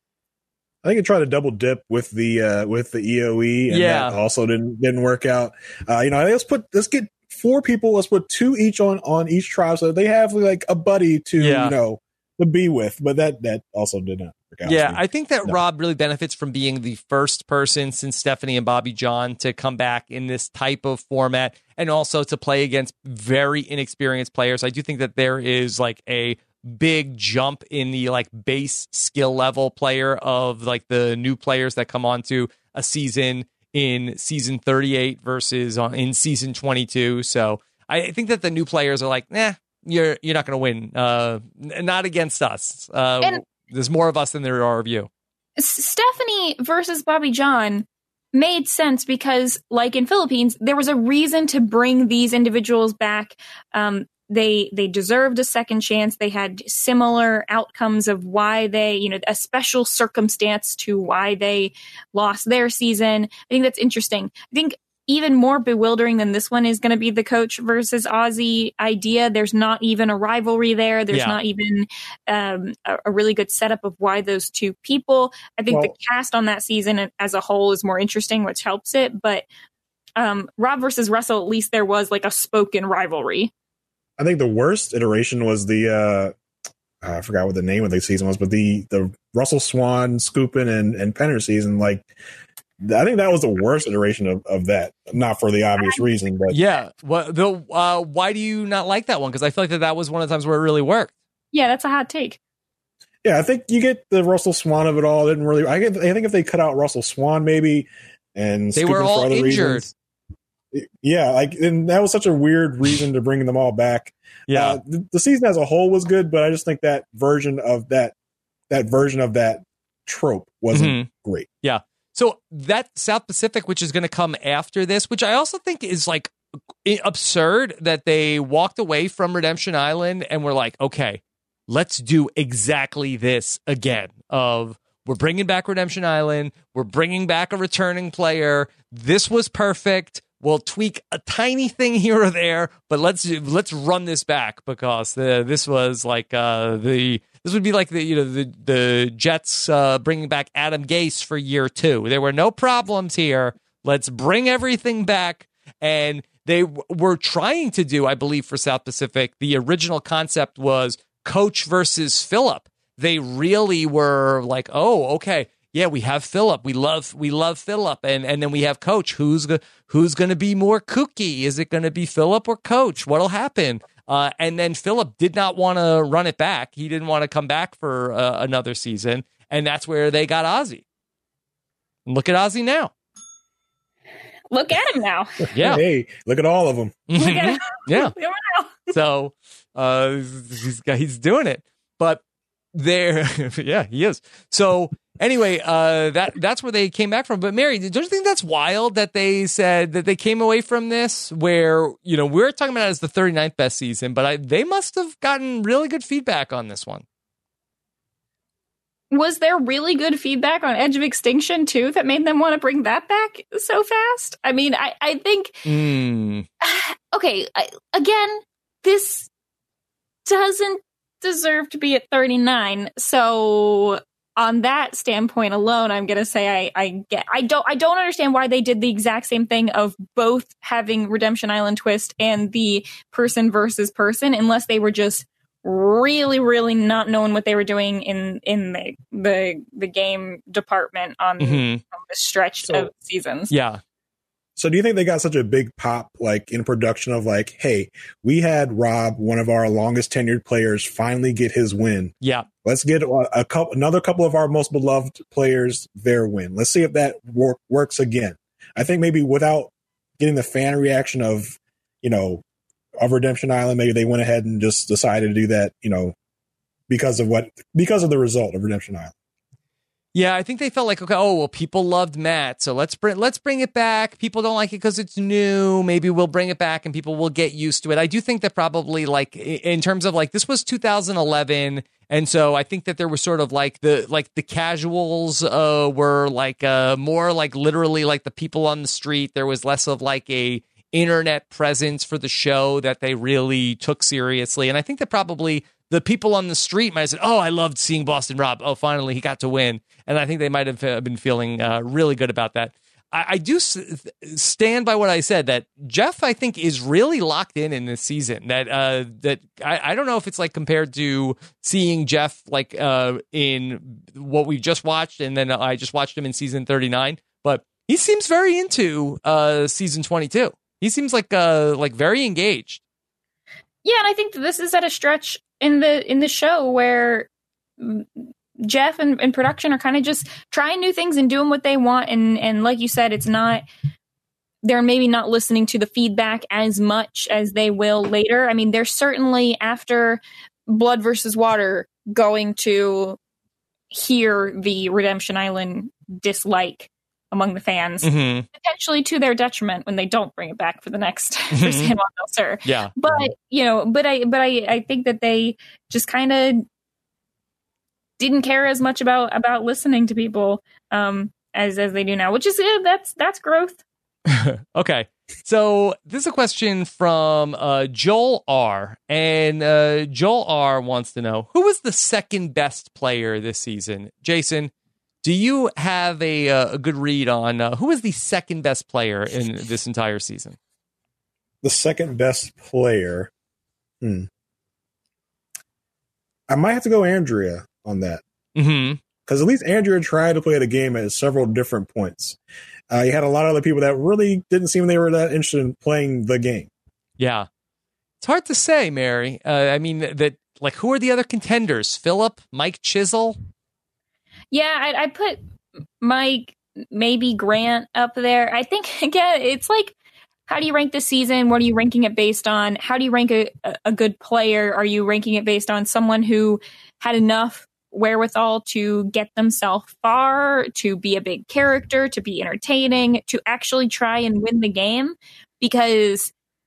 I think I tried to double dip with the EOE, and that also didn't work out. Let's get 4 people. Let's put 2 each on each tribe, so they have like a buddy to to be with. But that also did not work out. Yeah, I think that Rob really benefits from being the first person since Stephanie and Bobby John to come back in this type of format, and also to play against very inexperienced players. I do think that there is like a big jump in the like base skill level player of like the new players that come onto a season in season 38 versus in season 22. So I think that the new players are like, you're not going to win. Not against us. There's more of us than there are of you. Stephanie versus Bobby John made sense because, like in Philippines, there was a reason to bring these individuals back. They deserved a second chance. They had similar outcomes of why they, a special circumstance to why they lost their season. I think that's interesting. I think even more bewildering than this one is going to be the Coach versus Ozzy idea. There's not even a rivalry there. There's not even a really good setup of why those two people. I think the cast on that season as a whole is more interesting, which helps it. But Rob versus Russell, at least there was like a spoken rivalry. I think the worst iteration was the I forgot what the name of the season was, but the Russell Swan, Scoopin, and Penner season. Like, I think that was the worst iteration of that. Not for the obvious reason, but yeah. Why do you not like that one? Because I feel like that was one of the times where it really worked. Yeah, that's a hot take. Yeah, I think you get the Russell Swan of it all. Didn't really. I think if they cut out Russell Swan, maybe, and they were all injured. Reasons, yeah, and that was such a weird reason to bring them all back. Yeah, the season as a whole was good, but I just think that version of that trope wasn't great. Yeah. So that South Pacific, which is going to come after this, which I also think is like absurd that they walked away from Redemption Island and were like, okay, let's do exactly this again. We're bringing back Redemption Island. We're bringing back a returning player. This was perfect. We'll tweak a tiny thing here or there, but let's run this back because this was like this would be like the Jets bringing back Adam Gase for year 2. There were no problems here. Let's bring everything back. And they were trying to do, I believe, for South Pacific, the original concept was Coach versus Phillip. They really were like, oh, okay, yeah, we have Phillip. We love Phillip, and then we have Coach. Who's going to be more kooky? Is it going to be Phillip or Coach? What'll happen? And then Phillip did not want to run it back. He didn't want to come back for another season, and that's where they got Ozzy. And look at Ozzy now. Look at him now. Yeah. Hey, look at all of them. Mm-hmm. Yeah. So he's doing it, but yeah, he is. So anyway, that's where they came back from. But Mary, don't you think that's wild that they said that they came away from this where, we're talking about it as the 39th best season, but they must have gotten really good feedback on this one. Was there really good feedback on Edge of Extinction too that made them want to bring that back so fast? I mean, I think, okay, again, this doesn't deserve to be at 39. So on that standpoint alone, I'm going to say I don't understand why they did the exact same thing of both having Redemption Island twist and the person versus person, unless they were just really, really not knowing what they were doing in the game department on the stretch of seasons. Yeah. So do you think they got such a big pop, like in production of like, hey, we had Rob, one of our longest tenured players, finally get his win. Yeah. Let's get another couple of our most beloved players their win. Let's see if that works again. I think maybe without getting the fan reaction of, of Redemption Island, maybe they went ahead and just decided to do that, because of the result of Redemption Island. Yeah, I think they felt like, okay, people loved Matt, so let's bring it back. People don't like it because it's new. Maybe we'll bring it back and people will get used to it. I do think that probably, like, in terms of like, this was 2011, and so I think that there was sort of like the casuals were like more like literally like the people on the street. There was less of like a internet presence for the show that they really took seriously, and I think that probably the people on the street might have said, oh, I loved seeing Boston Rob. Oh, finally, he got to win. And I think they might have been feeling really good about that. I do stand by what I said, that Jeff, I think, is really locked in this season. That I don't know if it's like compared to seeing Jeff like in what we just watched, and then I just watched him in season 39. But he seems very into season 22. He seems like very engaged. Yeah, and I think this is at a stretch in the show where Jeff and production are kind of just trying new things and doing what they want, and like you said, they're maybe not listening to the feedback as much as they will later. I mean, they're certainly, after Blood versus Water, going to hear the Redemption Island dislike among the fans, potentially to their detriment when they don't bring it back for the next for San Juan del Sur. Yeah, but I think that they just kind of didn't care as much about listening to people as they do now, which is that's growth. Okay, so this is a question from Joel R, and Joel R wants to know, who was the second best player this season? Jason, do you have a good read on who was the second best player in this entire season? The second best player? I might have to go Andrea on that. Because at least Andrea tried to play the game at several different points. You had a lot of other people that really didn't seem they were that interested in playing the game. Yeah. It's hard to say, Mary. I mean, who are the other contenders? Phillip, Mike Chisel? Yeah, I put Mike, maybe Grant up there. I think, again, it's like, how do you rank this season? What are you ranking it based on? How do you rank a good player? Are you ranking it based on someone who had enough wherewithal to get themselves far, to be a big character, to be entertaining, to actually try and win the game? Because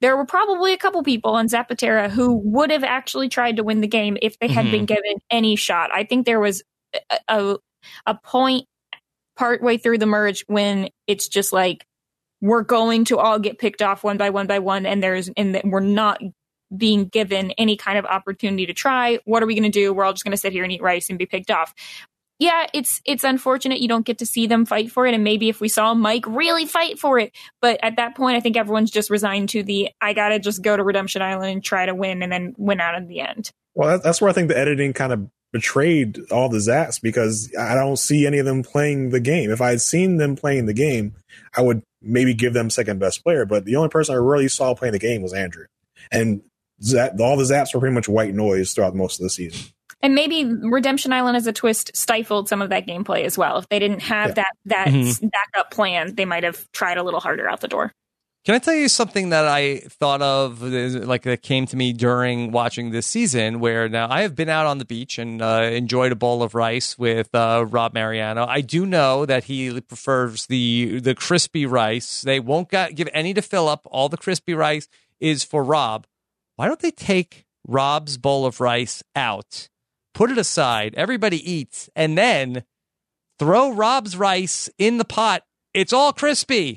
there were probably a couple people on Zapatera who would have actually tried to win the game if they had been given any shot. I think there was a point partway through the merge when it's just like, we're going to all get picked off one by one, and we're not being given any kind of opportunity to try. What are we going to do? We're all just going to sit here and eat rice and be picked off. Yeah, it's unfortunate you don't get to see them fight for it. And maybe if we saw Mike really fight for it, but at that point, I think everyone's just resigned to I got to just go to Redemption Island and try to win and then win out in the end. Well, that's where I think the editing kind of betrayed all the Zaps, because I don't see any of them playing the game. If I had seen them playing the game, I would maybe give them second best player. But the only person I really saw playing the game was Andrea. And all the Zaps were pretty much white noise throughout most of the season. And maybe Redemption Island as a twist stifled some of that gameplay as well. If they didn't have that backup plan, they might have tried a little harder out the door. Can I tell you something that I thought of, like that came to me during watching this season, where now I have been out on the beach and enjoyed a bowl of rice with Rob Mariano. I do know that he prefers the crispy rice. They won't give any to Philip. All the crispy rice is for Rob. Why don't they take Rob's bowl of rice out, put it aside, everybody eats, and then throw Rob's rice in the pot? It's all crispy.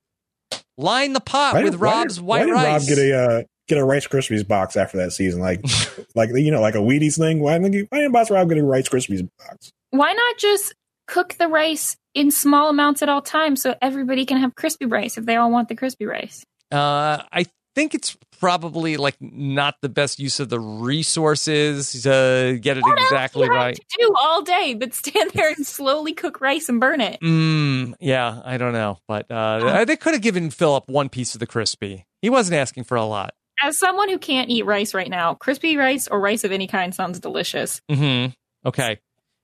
Line the pot with Rob's white rice. Why did Rob get a Rice Krispies box after that season? Like a Wheaties thing? Why didn't Rob get a Rice Krispies box? Why not just cook the rice in small amounts at all times so everybody can have crispy rice if they all want the crispy rice? I think it's probably like not the best use of the resources to get it exactly right. To do all day, but stand there and slowly cook rice and burn it. Yeah, I don't know, but they could have given Philip one piece of the crispy. He wasn't asking for a lot. As someone who can't eat rice right now, crispy rice or rice of any kind sounds delicious. Okay.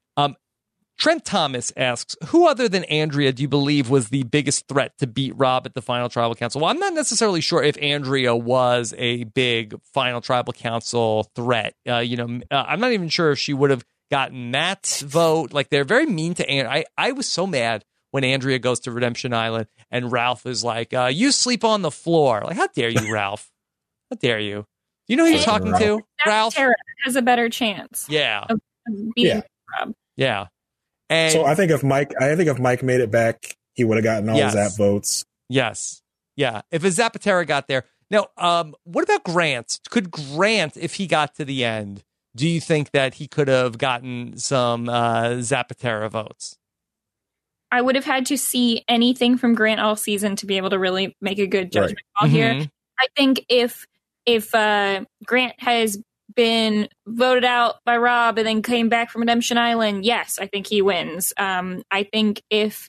Trent Thomas asks, who other than Andrea do you believe was the biggest threat to beat Rob at the Final Tribal Council? Well, I'm not necessarily sure if Andrea was a big Final Tribal Council threat. I'm not even sure if she would have gotten Matt's vote. Like, they're very mean to Andrea. I was so mad when Andrea goes to Redemption Island and Ralph is like, you sleep on the floor. Like, how dare you, Ralph? How dare you? Do you know who you're talking to, Ralph? Tara has a better chance. Yeah. Of beating Rob. Yeah. And so I think if Mike made it back, he would have gotten all his Zap votes. Yes. Yeah. If a Zapatera got there. Now, what about Grant? Could Grant, if he got to the end, do you think that he could have gotten some Zapatera votes? I would have had to see anything from Grant all season to be able to really make a good judgment call here. I think if Grant has been voted out by Rob and then came back from Redemption Island, yes, I think he wins. I think if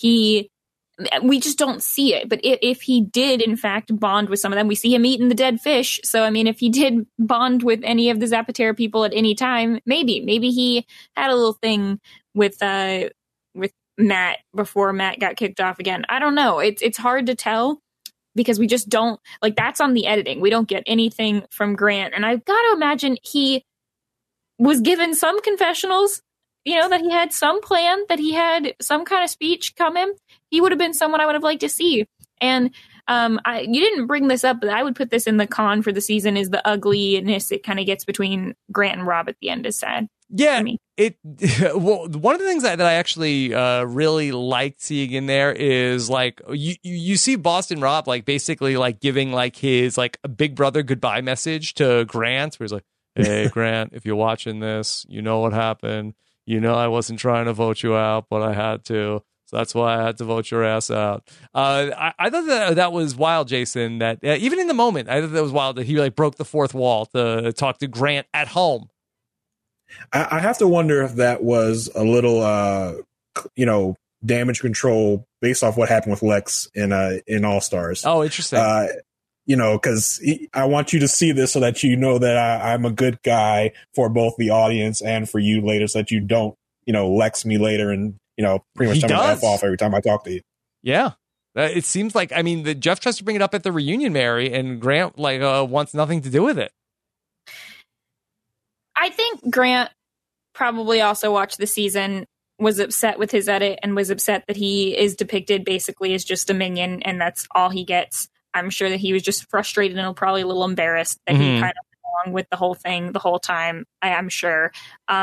we just don't see it, but if he did in fact bond with some of them, we see him eating the dead fish. So, I mean, if he did bond with any of the Zapatera people at any time, maybe he had a little thing with Matt before Matt got kicked off again. I don't know. It's hard to tell, because we just don't, like, that's on the editing. We don't get anything from Grant. And I've got to imagine he was given some confessionals, that he had some plan, that he had some kind of speech coming. He would have been someone I would have liked to see. And you didn't bring this up, but I would put this in the con for the season, is the ugliness it kind of gets between Grant and Rob at the end is sad. Yeah, well, one of the things that I actually really liked seeing in there is like you see Boston Rob like basically like giving like his like a big brother goodbye message to Grant, where he's like, "Hey Grant, if you're watching this, you know what happened. I wasn't trying to vote you out, but I had to. So that's why I had to vote your ass out." I thought that was wild, Jason. That even in the moment, I thought that was wild that he like broke the fourth wall to talk to Grant at home. I have to wonder if that was a little, damage control based off what happened with Lex in All Stars. Oh, interesting. Because I want you to see this so that you know that I'm a good guy for both the audience and for you later, so that you don't, Lex me later and, pretty much tell me to F off every time I talk to you. Yeah. It seems like, Jeff tries to bring it up at the reunion, Mary, and Grant wants nothing to do with it. I think Grant probably also watched the season, was upset with his edit, and was upset that he is depicted basically as just a minion, and that's all he gets. I'm sure that he was just frustrated and probably a little embarrassed that he kind of went along with the whole thing the whole time. I'm sure.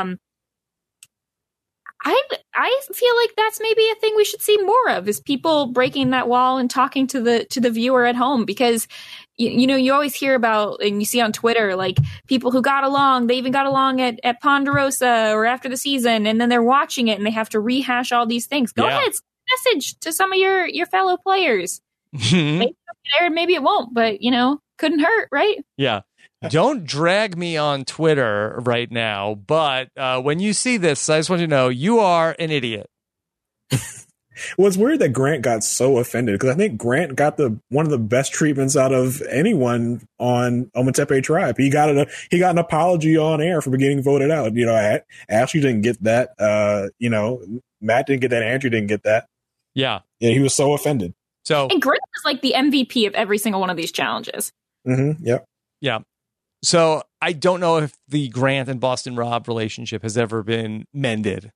I feel like that's maybe a thing we should see more of, is people breaking that wall and talking to the viewer at home, because you always hear about, and you see on Twitter, like people who got along, they even got along at Ponderosa or after the season, and then they're watching it and they have to rehash all these things. Go ahead, send a message to some of your fellow players. Maybe it'll get aired, maybe it won't, but couldn't hurt, right? Yeah. Don't drag me on Twitter right now, but when you see this, I just want you to know you are an idiot. Well, it's weird that Grant got so offended, because I think Grant got one of the best treatments out of anyone on Ometepe Tribe. He got an apology on air for getting voted out. Ashley didn't get that. Matt didn't get that. Andrew didn't get that. Yeah, he was so offended. And Grant was like the MVP of every single one of these challenges. Mm-hmm. Yep. Yeah. So I don't know if the Grant and Boston Rob relationship has ever been mended.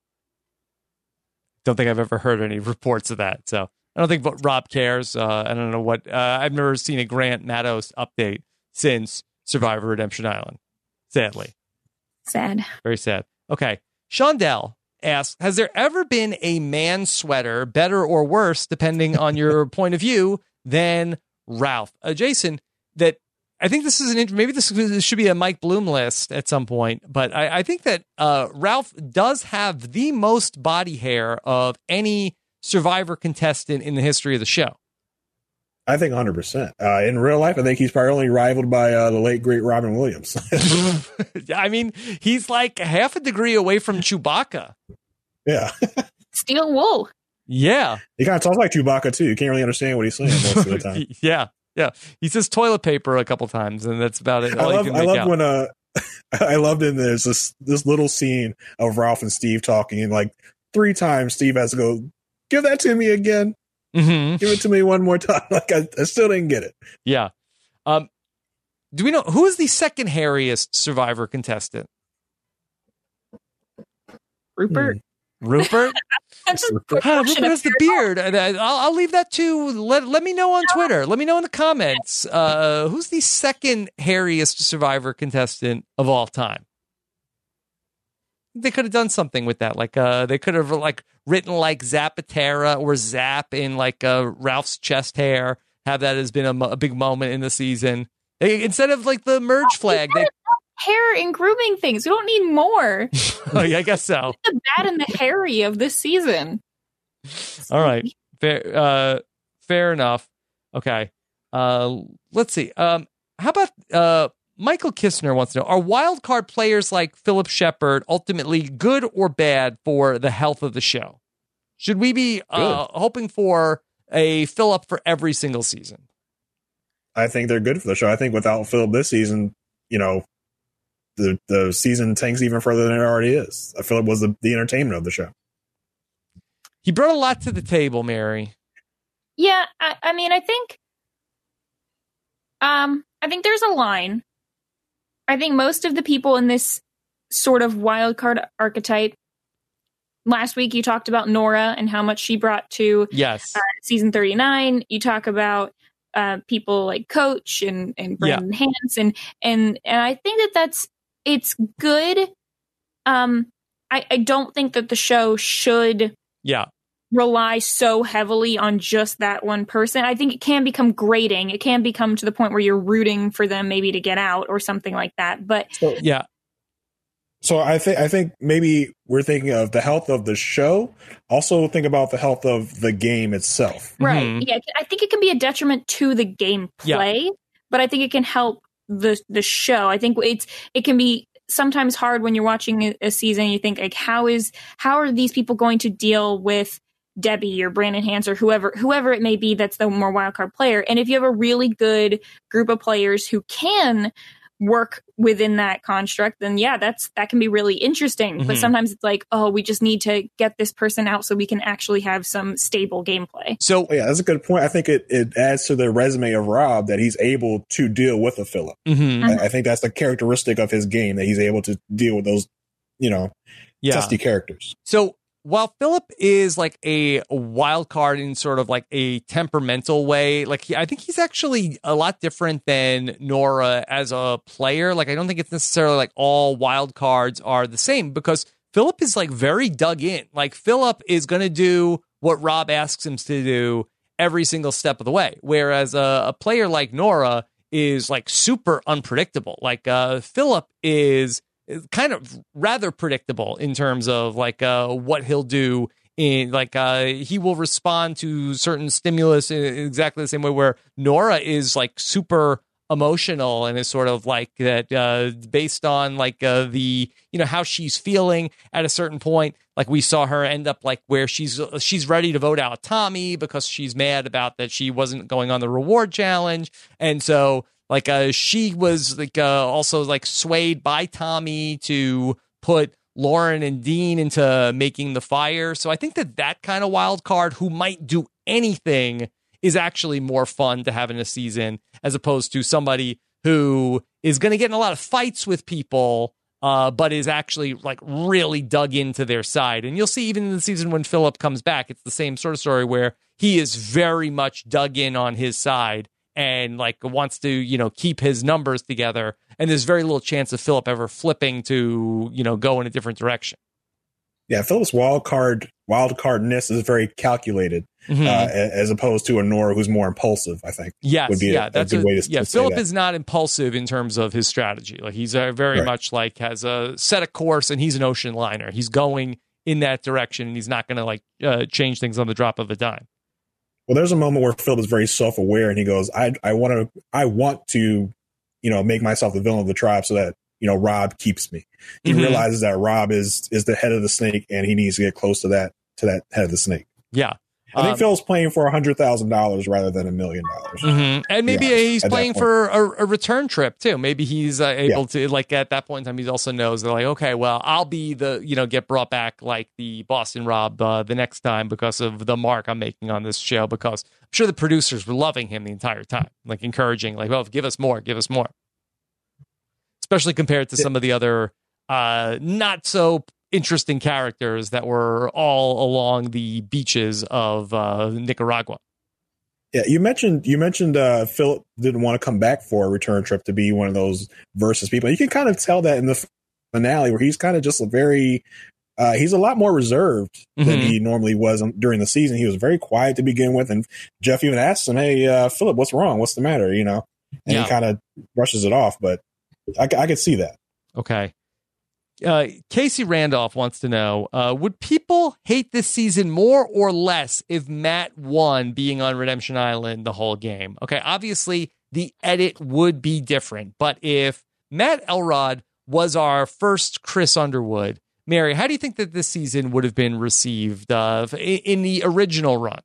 Don't think I've ever heard any reports of that. So I don't think Rob cares. I don't know what. I've never seen a Grant Matos update since Survivor Redemption Island. Sadly. Sad. Very sad. Okay. Shondell asks, has there ever been a man sweater, better or worse, depending on your point of view, than Ralph? Jason, that I think this is maybe this should be a Mike Bloom list at some point, but I think that Ralph does have the most body hair of any Survivor contestant in the history of the show. I think 100%. In real life, I think he's probably only rivaled by the late, great Robin Williams. I mean, he's like half a degree away from Chewbacca. Yeah. Steel wool. Yeah. He kind of talks like Chewbacca, too. You can't really understand what he's saying most of the time. Yeah. Yeah, he says toilet paper a couple times, and that's about it. I love when I loved in there's this little scene of Ralph and Steve talking, and like 3 times Steve has to go, give that to me again. Mm-hmm. Give it to me one more time. Like I still didn't get it. Yeah. Do we know who is the second hairiest Survivor contestant? Rupert. Rupert? Rupert has the beard. I'll leave that to let me know on Twitter. Let me know in the comments. Who's the second hairiest Survivor contestant of all time? They could have done something with that. Like they could have written like Zapatera or Zap in like Ralph's chest hair. Have that has been a big moment in the season. Instead of like the merge flag. Hair and grooming things. We don't need more. Oh, yeah, I guess so. The bad and the hairy of this season. All right. Fair enough. Okay. Let's see. How about Michael Kistner wants to know, are wild card players like Philip Shepard ultimately good or bad for the health of the show? Should we be hoping for a fill up for every single season? I think they're good for the show. I think without Philip this season, the season tanks even further than it already is. Philip was the entertainment of the show. He brought a lot to the table, Mary. Yeah, I mean, I think there's a line. I think most of the people in this sort of wild card archetype. Last week, you talked about Nora and how much she brought to season 39. You talk about people like Coach and Brandon Hansen, and I think it's good. I don't think that the show should rely so heavily on just that one person. I think it can become grating. It can become to the point where you're rooting for them maybe to get out or something like that. But So I think maybe we're thinking of the health of the show. Also think about the health of the game itself. Right. Mm-hmm. Yeah. I think it can be a detriment to the gameplay, but I think it can help the show. I think it can be sometimes hard when you're watching a season. You think like, how are these people going to deal with Debbie or Brandon Hans or whoever it may be that's the more wildcard player? And if you have a really good group of players who can work within that construct, then that can be really interesting. Mm-hmm. But sometimes it's like, oh, we just need to get this person out so we can actually have some stable gameplay. So that's a good point. I think it adds to the resume of Rob that he's able to deal with a Philip. Mm-hmm. I think that's the characteristic of his game, that he's able to deal with those, testy characters. So while Philip is like a wild card in sort of like a temperamental way, like I think he's actually a lot different than Nora as a player. Like I don't think it's necessarily like all wild cards are the same, because Philip is like very dug in. Like Philip is going to do what Rob asks him to do every single step of the way. Whereas a player like Nora is like super unpredictable. Like Philip is kind of rather predictable in terms of like what he'll do in like he will respond to certain stimulus in exactly the same way, where Nora is like super emotional and is sort of like that based on like the, you know, how she's feeling at a certain point. Like we saw her end up like where she's ready to vote out Tommy because she's mad about that she wasn't going on the reward challenge. And so like she was like also like swayed by Tommy to put Lauren and Dean into making the fire. So I think that kind of wild card who might do anything is actually more fun to have in a season, as opposed to somebody who is going to get in a lot of fights with people, but is actually like really dug into their side. And you'll see even in the season when Philip comes back, it's the same sort of story where he is very much dug in on his side and like wants to, you know, keep his numbers together. And there's very little chance of Philip ever flipping to, you know, go in a different direction. Yeah, Philip's wildcardness is very calculated, as opposed to a Nora who's more impulsive, I think. Yes, would be that's a good way to say Philip that. is not impulsive in terms of his strategy. Like he's very much like has a set a course, and he's an ocean liner. He's going in that direction, and he's not going to like change things on the drop of a dime. Well, there's a moment where Phil is very self-aware, and he goes, I want to, you know, make myself the villain of the tribe so that, you know, Rob keeps me. He realizes that Rob is the head of the snake, and he needs to get close to that head of the snake. Yeah. I think Phil's playing for $100,000 rather than $1 million. And maybe he's playing for a return trip too. Maybe he's able to, like at that point in time, he also knows they're like, okay, well, I'll be the, you know, get brought back like the Boston Rob the next time because of the mark I'm making on this show, because I'm sure the producers were loving him the entire time, like encouraging, like, well, give us more. Especially compared to some of the other not so interesting characters that were all along the beaches of Nicaragua. Yeah, you mentioned Philip didn't want to come back for a return trip to be one of those versus people. You can kind of tell that in the finale, where he's kind of just he's a lot more reserved than he normally was during the season. He was very quiet to begin with, and Jeff even asked him, "Hey, Philip, what's wrong? What's the matter?" You know, and he kind of brushes it off. But I could see that. Okay. Casey Randolph wants to know, would people hate this season more or less if Matt won being on Redemption Island the whole game? Okay, obviously the edit would be different, but if Matt Elrod was our first Chris Underwood, Mary, how do you think that this season would have been received in the original run?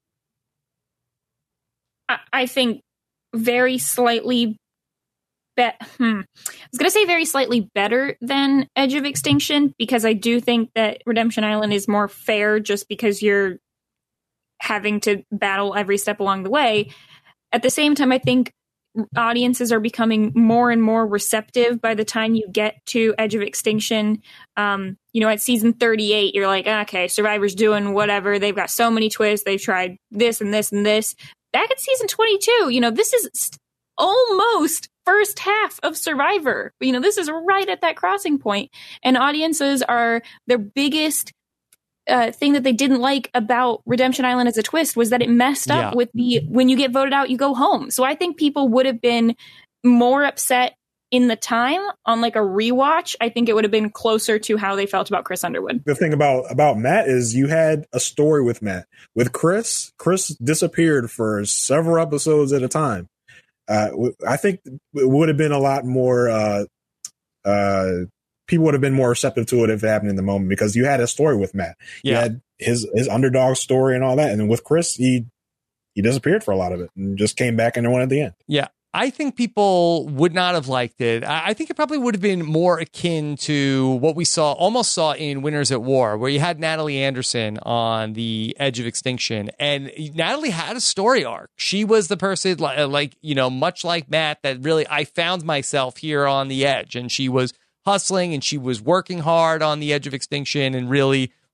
I think very slightly I was going to say very slightly better than Edge of Extinction, because I do think that Redemption Island is more fair just because you're having to battle every step along the way. At the same time, I think audiences are becoming more and more receptive by the time you get to Edge of Extinction. You know, at season 38, you're like, okay, Survivor's doing whatever. They've got so many twists. They've tried this and this and this. Back at season 22, you know, this is almost first half of Survivor. You know, this is right at that crossing point, and audiences are their biggest thing that they didn't like about Redemption Island as a twist was that it messed up with when you get voted out, you go home. So I think people would have been more upset in the time. On like a rewatch, I think it would have been closer to how they felt about Chris Underwood. The thing about Matt is you had a story with Matt. With Chris disappeared for several episodes at a time. I think it would have been a lot more, people would have been more receptive to it if it happened in the moment, because you had a story with Matt. You had his underdog story and all that. And then with Chris, he disappeared for a lot of it and just came back and won at the end. Yeah. I think people would not have liked it. I think it probably would have been more akin to what we almost saw in Winners at War, where you had Natalie Anderson on the Edge of Extinction, and Natalie had a story arc. She was the person, like, you know, much like Matt, that really, I found myself here on the edge, and she was hustling and she was working hard on the Edge of Extinction and really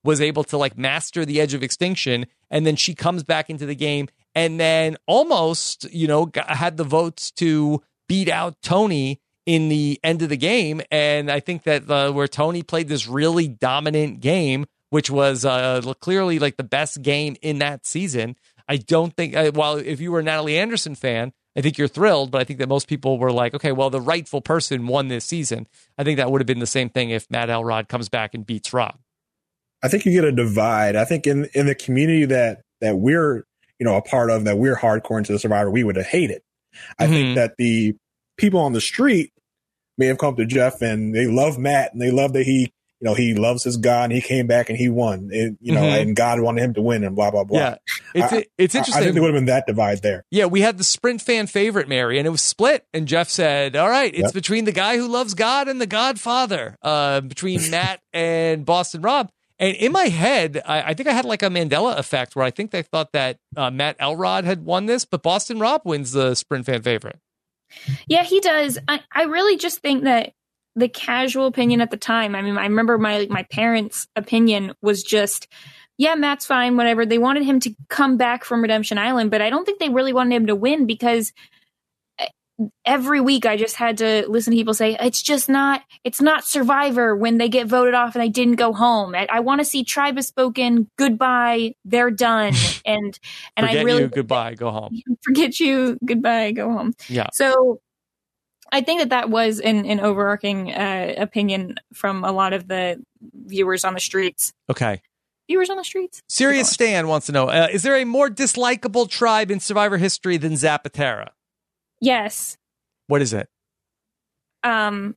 was able to like master the edge of extinction. And then she comes back into the game and then almost, had the votes to beat out Tony in the end of the game. And I think that where Tony played this really dominant game, which was clearly like the best game in that season. I don't think, while if you were a Natalie Anderson fan, I think you're thrilled, but I think that most people were like, okay, well, the rightful person won this season. I think that would have been the same thing if Matt Elrod comes back and beats Rob. I think you get a divide. I think in the community that we're, a part of, that we're hardcore into the Survivor, we would have hated. I think that the people on the street may have come to Jeff and they love Matt and they love that he loves his God and he came back and he won, and God wanted him to win and blah, blah, blah. Yeah, it's interesting. I think there would have been that divide there. Yeah, we had the Sprint fan favorite, Mary, and it was split. And Jeff said, all right, it's between the guy who loves God and the Godfather, between Matt and Boston Rob. And in my head, I think I had like a Mandela effect where I think they thought that Matt Elrod had won this, but Boston Rob wins the Sprint fan favorite. Yeah, he does. I really just think that the casual opinion at the time, I mean, I remember my parents' opinion was just, yeah, Matt's fine, whatever. They wanted him to come back from Redemption Island, but I don't think they really wanted him to win because every week I just had to listen to people say, it's not Survivor when they get voted off and they didn't go home. I want to see Tribe Has Spoken, goodbye, they're done. And Forget I really, you, goodbye, go home. Forget you, goodbye, go home. Yeah. So I think that was an overarching opinion from a lot of the viewers on the streets. Okay. Viewers on the streets? Serious Stan wants to know, is there a more dislikable tribe in Survivor history than Zapatera? Yes. What is it? I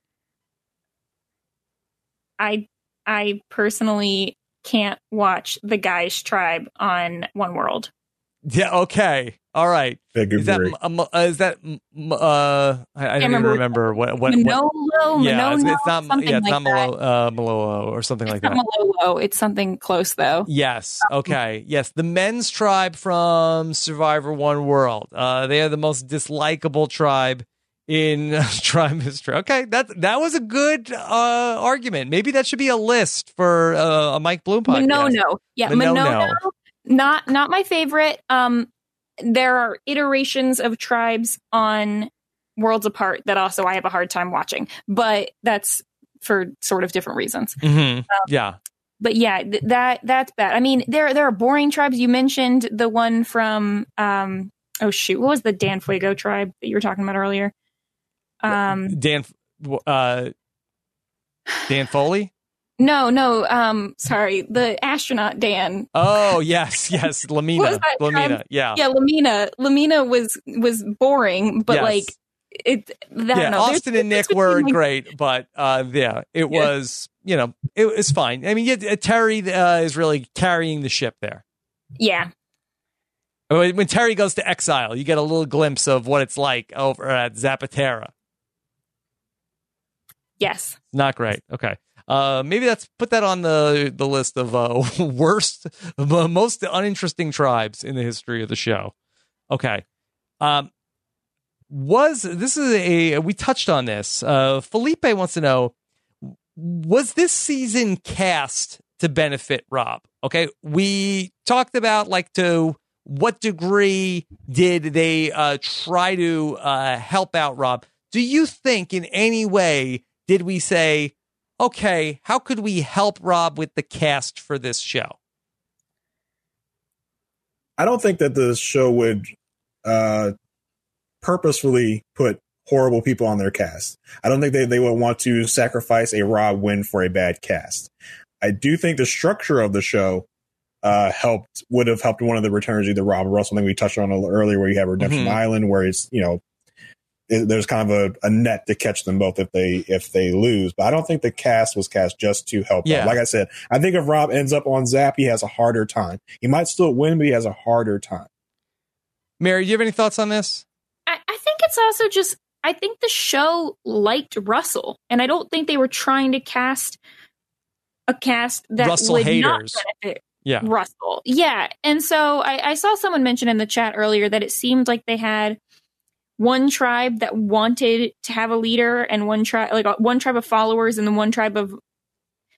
personally can't watch the Guy's Tribe on One World. Yeah. Okay. All right. I don't even remember what. Manolo, Yeah, Manono, it's not. something Yeah, it's like not that. Malolo or something like that. It's not Malolo. It's something close though. Yes. Okay. Yes. The men's tribe from Survivor One World. They are the most dislikable tribe in tribe history. Okay. That was a good argument. Maybe that should be a list for a Mike Bloom podcast. Manono. Yeah. Manono. Not my favorite. There are iterations of tribes on Worlds Apart that also I have a hard time watching, but that's for sort of different reasons. Yeah. But yeah, that's bad. I mean, there are boring tribes. You mentioned the one from, what was the Dan Fuego tribe that you were talking about earlier? Dan Foley? No, sorry, the astronaut Dan. Oh, yes, Lamina. Yeah. Yeah, Lamina was boring, but yes. Austin and Nick were great, but it was, it was fine. I mean, Terry is really carrying the ship there. Yeah. When Terry goes to exile, you get a little glimpse of what it's like over at Zapatera. Yes. Not great. Okay. Maybe put that on the list of worst, most uninteresting tribes in the history of the show. Okay. We touched on this. Felipe wants to know, was this season cast to benefit Rob? Okay. We talked about to what degree did they try to help out Rob? Do you think in any way did we say, okay, how could we help Rob with the cast for this show? I don't think that the show would purposefully put horrible people on their cast. I don't think they would want to sacrifice a Rob win for a bad cast. I do think the structure of the show would have helped one of the returns, either Rob or Russell. I think we touched on it earlier, where you have Redemption Island, where it's there's kind of a net to catch them both if they lose. But I don't think the cast was cast just to help Rob. Like I said, I think if Rob ends up on Zap, he has a harder time. He might still win, but he has a harder time. Mary, do you have any thoughts on this? I think it's also just, I think the show liked Russell, and I don't think they were trying to cast a cast that Russell would haters. not benefit Yeah. Russell. Yeah. And so I saw someone mention in the chat earlier that it seemed like they had one tribe that wanted to have a leader and one tribe of followers and then one tribe of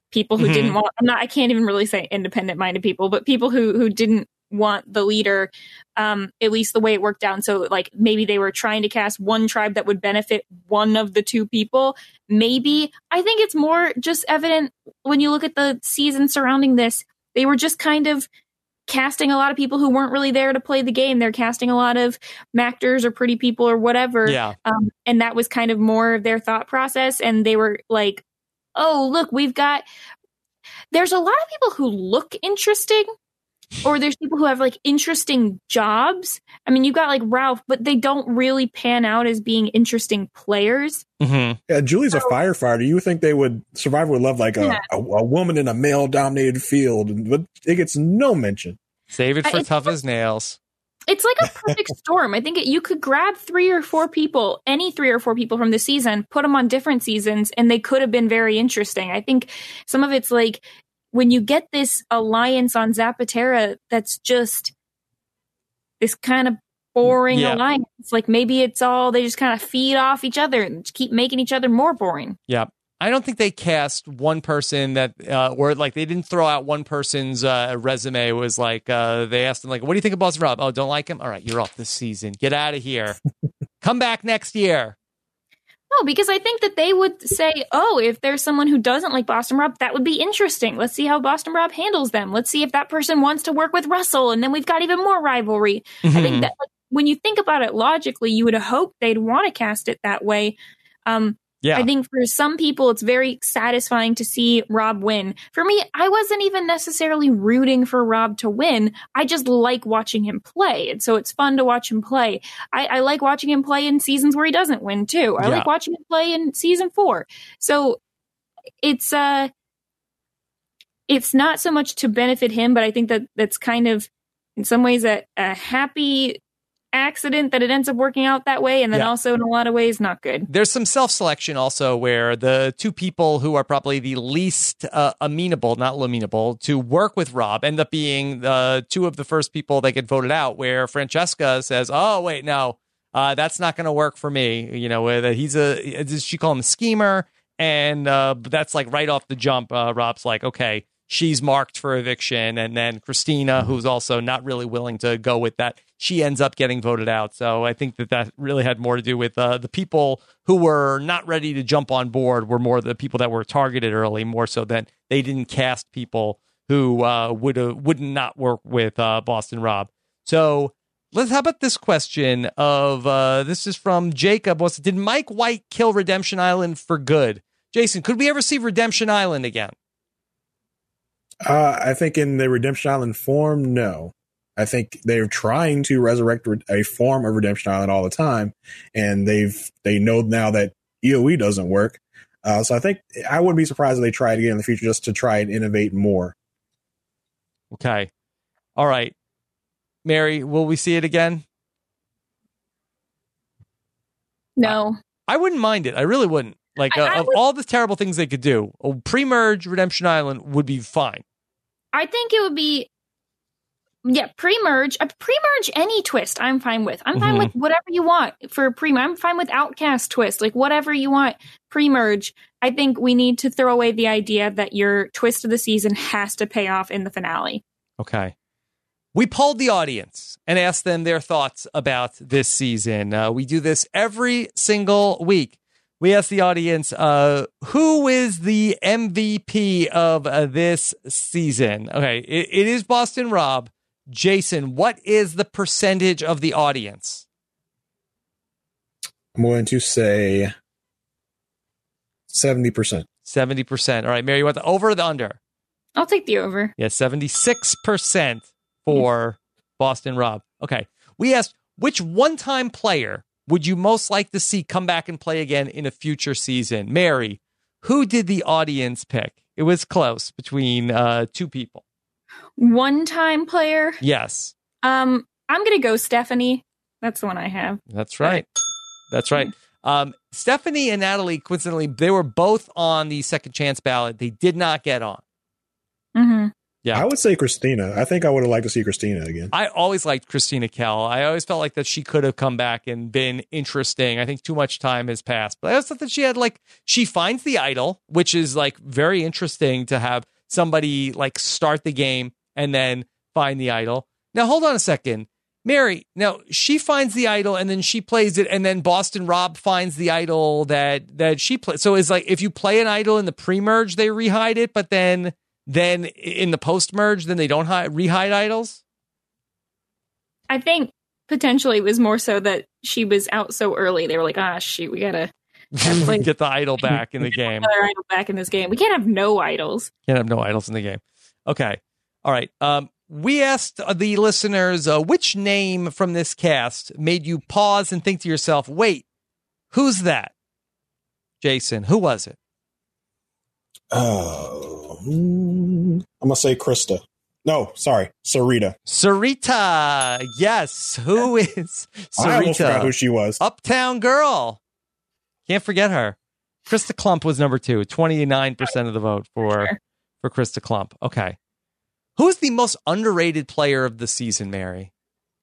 people who didn't want, I can't even really say independent minded people, but people who didn't want the leader, at least the way it worked out. So like maybe they were trying to cast one tribe that would benefit one of the two people. Maybe I think it's more just evident when you look at the season surrounding this, they were just kind of casting a lot of people who weren't really there to play the game. They're casting a lot of actors or pretty people or whatever. Yeah. And that was kind of more of their thought process. And they were like, oh, look, there's a lot of people who look interesting, or there's people who have like interesting jobs. I mean, you got like Ralph, but they don't really pan out as being interesting players. Yeah, Julie's a firefighter. You would think Survivor would love like a woman in a male dominated field, but it gets no mention. Save it for Tough as Nails. It's like a perfect storm. I think you could grab 3 or 4 people, any 3 or 4 people from the season, put them on different seasons, and they could have been very interesting. I think some of it's like, when you get this alliance on Zapatera, that's just this kind of boring alliance. Like maybe it's all, they just kind of feed off each other and just keep making each other more boring. Yeah. I don't think they cast one person that, or like they didn't throw out one person's resume. It was like, they asked him like, what do you think of Boston Rob? Oh, don't like him? All right, you're off this season. Get out of here. Come back next year. No, because I think that they would say, oh, if there's someone who doesn't like Boston Rob, that would be interesting. Let's see how Boston Rob handles them. Let's see if that person wants to work with Russell, and then we've got even more rivalry. I think that when you think about it logically, you would hope they'd want to cast it that way. I think for some people, it's very satisfying to see Rob win. For me, I wasn't even necessarily rooting for Rob to win. I just like watching him play. And so it's fun to watch him play. I like watching him play in seasons where he doesn't win, too. I like watching him play in season 4. So it's not so much to benefit him, but I think that's kind of, in some ways, a happy accident that it ends up working out that way, and then also in a lot of ways not good. There's some self-selection also where the 2 people who are probably the least amenable to work with Rob end up being 2 of the first people that get voted out, where Francesca says, oh wait, no, that's not going to work for me, you know, that does she call him a schemer, and that's like right off the jump, Rob's like, okay, she's marked for eviction. And then Christina, who's also not really willing to go with that, she ends up getting voted out. So I think that really had more to do with the people who were not ready to jump on board were more the people that were targeted early, more so than they didn't cast people who would not work with Boston Rob. So how about this question of, this is from Jacob. Did Mike White kill Redemption Island for good? Jason, could we ever see Redemption Island again? I think in the Redemption Island form, no. I think they're trying to resurrect a form of Redemption Island all the time, and they know now that EOE doesn't work. So I think I wouldn't be surprised if they try it again in the future, just to try and innovate more. Okay. All right. Mary, will we see it again? No. I wouldn't mind it. I really wouldn't. Like, of all the terrible things they could do, pre-merge Redemption Island would be fine. I think it would be, pre-merge. Pre-merge any twist I'm fine with. I'm fine with whatever you want for pre-merge. I'm fine with Outcast twist, like whatever you want pre-merge. I think we need to throw away the idea that your twist of the season has to pay off in the finale. Okay. We polled the audience and asked them their thoughts about this season. We do this every single week. We asked the audience, who is the MVP of this season? Okay, it is Boston Rob. Jason, what is the percentage of the audience? I'm going to say 70%. 70%. All right, Mary, you want the over or the under? I'll take the over. Yeah, 76% for Boston Rob. Okay, we asked, which one-time player would you most like to see come back and play again in a future season? Mary, who did the audience pick? It was close between 2 people. One-time player? Yes. I'm going to go Stephanie. That's the one I have. That's right. That's right. Stephanie and Natalie, coincidentally, they were both on the second chance ballot. They did not get on. Yeah. I would say Christina. I think I would have liked to see Christina again. I always liked Christina Kell. I always felt like that she could have come back and been interesting. I think too much time has passed. But I also thought that she had she finds the idol, which is very interesting to have somebody start the game and then find the idol. Now, hold on a second. Mary, now she finds the idol and then she plays it, and then Boston Rob finds the idol that she plays. So it's if you play an idol in the pre-merge, they rehide it, but then in the post-merge, then they don't rehide idols? I think potentially it was more so that she was out so early. They were like, shoot, we gotta get the idol back in the game. Another idol back in this game. We can't have no idols. Can't have no idols in the game. Okay. All right. We asked the listeners which name from this cast made you pause and think to yourself, wait, who's that? Jason, who was it? I'm going to say Krista. No, sorry, Sarita. Sarita. Yes. Who is Sarita? I almost forgot who she was. Uptown Girl. Can't forget her. Krista Klump was number 2. 29% of the vote for Krista Klump. Okay. Who's the most underrated player of the season, Mary?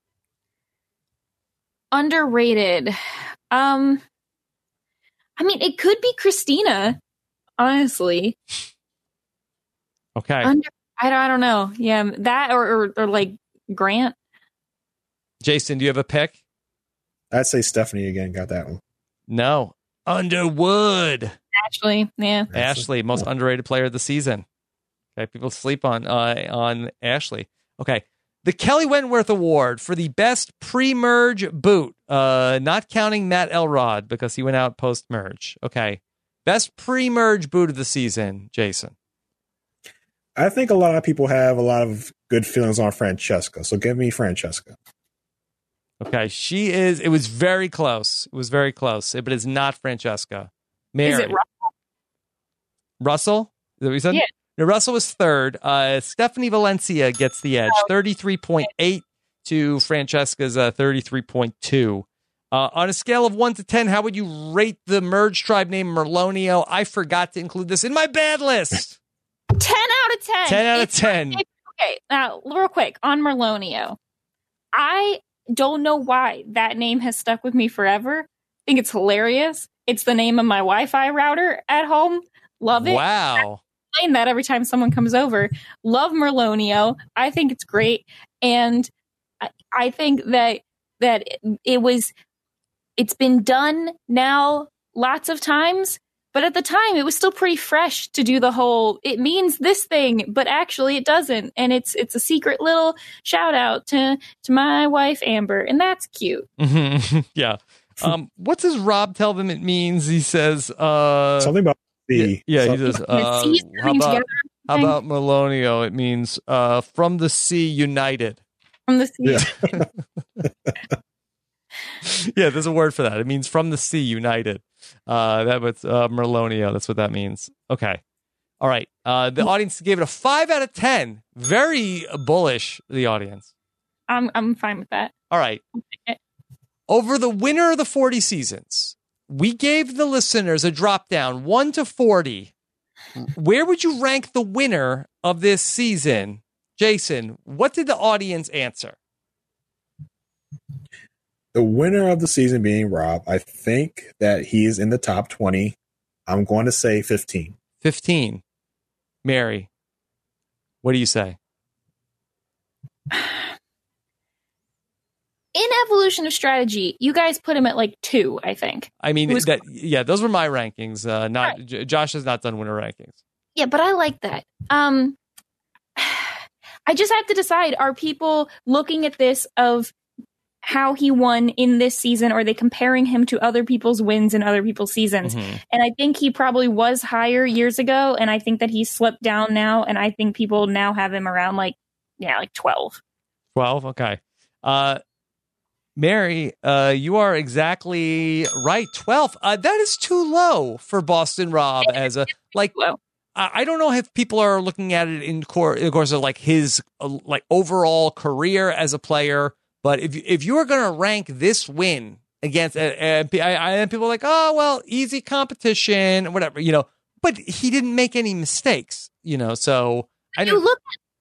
Underrated. I mean, it could be Christina, honestly. Okay. I don't know. Yeah, that or Grant. Jason, do you have a pick? I'd say Stephanie again. Got that one. No. Underwood. Ashley, yeah. Ashley, most underrated player of the season. Okay, people sleep on Ashley. Okay. The Kelly Wentworth Award for the best pre-merge boot, not counting Matt Elrod because he went out post-merge. Okay. Best pre-merge boot of the season, Jason. I think a lot of people have a lot of good feelings on Francesca, so give me Francesca. Okay, it was very close. It was very close, but it's not Francesca. Mary. Is it Russell? Russell? Is that what you said? Yeah. No, Russell was third. Stephanie Valencia gets the edge, 33.8 to Francesca's 33.2. On a scale of 1 to 10, how would you rate the merge tribe named Merlonio? I forgot to include this in my bad list. 10 out of 10. 10 out of 10. Okay, now, real quick, on Merlonio. I don't know why that name has stuck with me forever. I think it's hilarious. It's the name of my Wi-Fi router at home. Love it. Wow. I explain that every time someone comes over. Love Merlonio. I think it's great. And I think that it's been done now lots of times. But at the time, it was still pretty fresh to do the whole, it means this thing, but actually it doesn't. And it's a secret little shout out to my wife, Amber. And that's cute. Mm-hmm. Yeah. What does Rob tell them it means? He says something about sea. Yeah, he says how about Merlonio? It means from the sea united. From the sea. Yeah. Yeah, there's a word for that. It means from the sea united. That was Merlonio. That's what that means. Okay. All right. The audience gave it a 5 out of 10. Very bullish, the audience. I'm fine with that. All right. Over the winner of the 40 seasons, we gave the listeners a drop down 1 to 40. Where would you rank the winner of this season? Jason, what did the audience answer? The winner of the season being Rob. I think that he's in the top 20. I'm going to say 15. 15. Mary, what do you say? In Evolution of Strategy, you guys put him at 2, I think. I mean, those were my rankings. Not right. Josh has not done winner rankings. Yeah, but I like that. I just have to decide, are people looking at this of how he won in this season, or are they comparing him to other people's wins in other people's seasons? Mm-hmm. And I think he probably was higher years ago, and I think that he slipped down now, and I think people now have him around 12. 12, okay. Mary, you are exactly right. 12. That is too low for Boston Rob as a low. I don't know if people are looking at it in course of his overall career as a player. But if you were going to rank this win against, and people are like, oh, well, easy competition, whatever, but he didn't make any mistakes, so. You look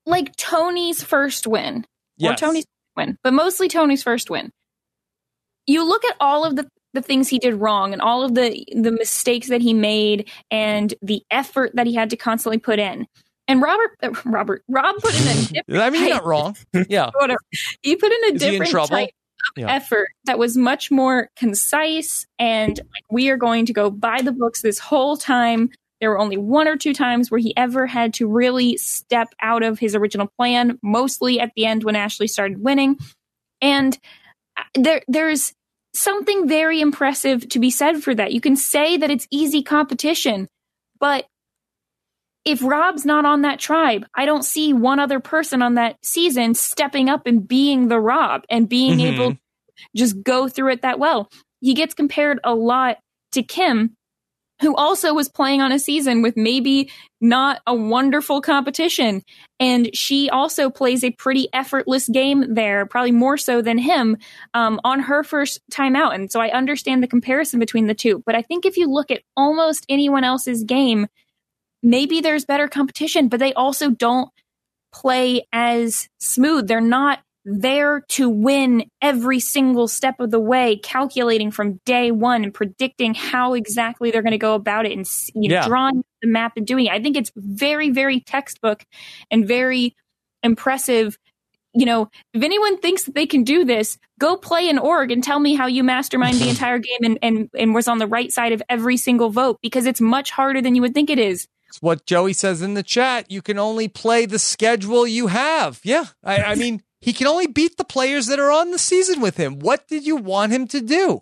like Tony's first win, Yes. or Tony's win, but mostly Tony's first win. You look at all of the things he did wrong and all of the mistakes that he made and the effort that he had to constantly put in. And Rob put in a different I mean, you're not wrong. Yeah. whatever. He put in a Is he in different trouble? type of effort that was much more concise, and like, we are going to go by the books this whole time. There were only 1 or 2 times where he ever had to really step out of his original plan, mostly at the end when Ashley started winning. And there's something very impressive to be said for that. You can say that it's easy competition, but if Rob's not on that tribe, I don't see one other person on that season stepping up and being the Rob and being able to just go through it that well. He gets compared a lot to Kim, who also was playing on a season with maybe not a wonderful competition. And she also plays a pretty effortless game there, probably more so than him, on her first time out. And so I understand the comparison between the two. But I think if you look at almost anyone else's game, maybe there's better competition, but they also don't play as smooth. They're not there to win every single step of the way, calculating from day one and predicting how exactly they're going to go about it and drawing the map and doing it. I think it's very, very textbook and very impressive. You know, if anyone thinks that they can do this, go play an org and tell me how you mastermind the entire game and was on the right side of every single vote, because it's much harder than you would think it is. It's what Joey says in the chat. You can only play the schedule you have. Yeah. I mean, he can only beat the players that are on the season with him. What did you want him to do?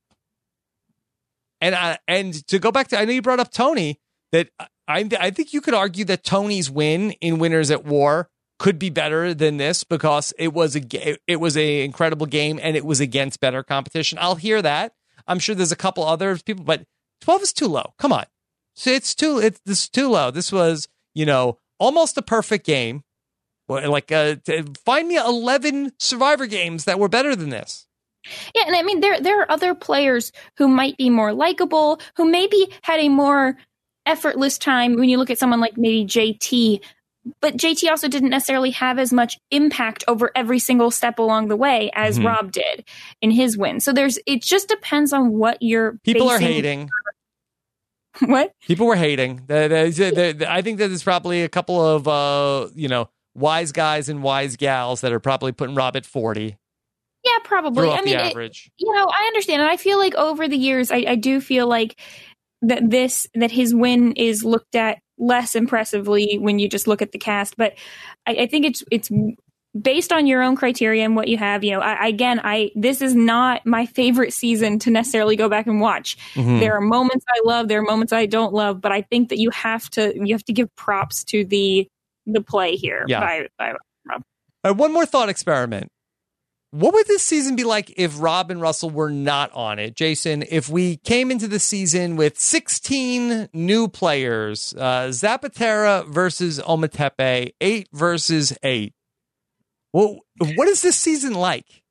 And to go back to, I know you brought up Tony, that I think you could argue that Tony's win in Winners at War could be better than this, because it was a incredible game and it was against better competition. I'll hear that. I'm sure there's a couple other people, but 12 is too low. Come on. So this is too low. This was, almost a perfect game. Like, find me 11 Survivor games that were better than this. Yeah, and I mean, there are other players who might be more likable, who maybe had a more effortless time when you look at someone like maybe JT. But JT also didn't necessarily have as much impact over every single step along the way as Rob did in his win. So it just depends on what you're People are hating. What? People were hating. I think that there's probably a couple of, wise guys and wise gals that are probably putting Rob at 40. Yeah, probably. I mean, average. I understand. And I feel like over the years, I do feel like that his win is looked at less impressively when you just look at the cast. But I think it's based on your own criteria and what you have. This is not my favorite season to necessarily go back and watch. There are moments I love, there are moments I don't love, but I think that you have to give props to the play here. Yeah. By Rob. One more thought experiment. What would this season be like if Rob and Russell were not on it? Jason, if we came into the season with 16 new players, Zapatera versus Ometepe, 8 versus 8. Well, what is this season like?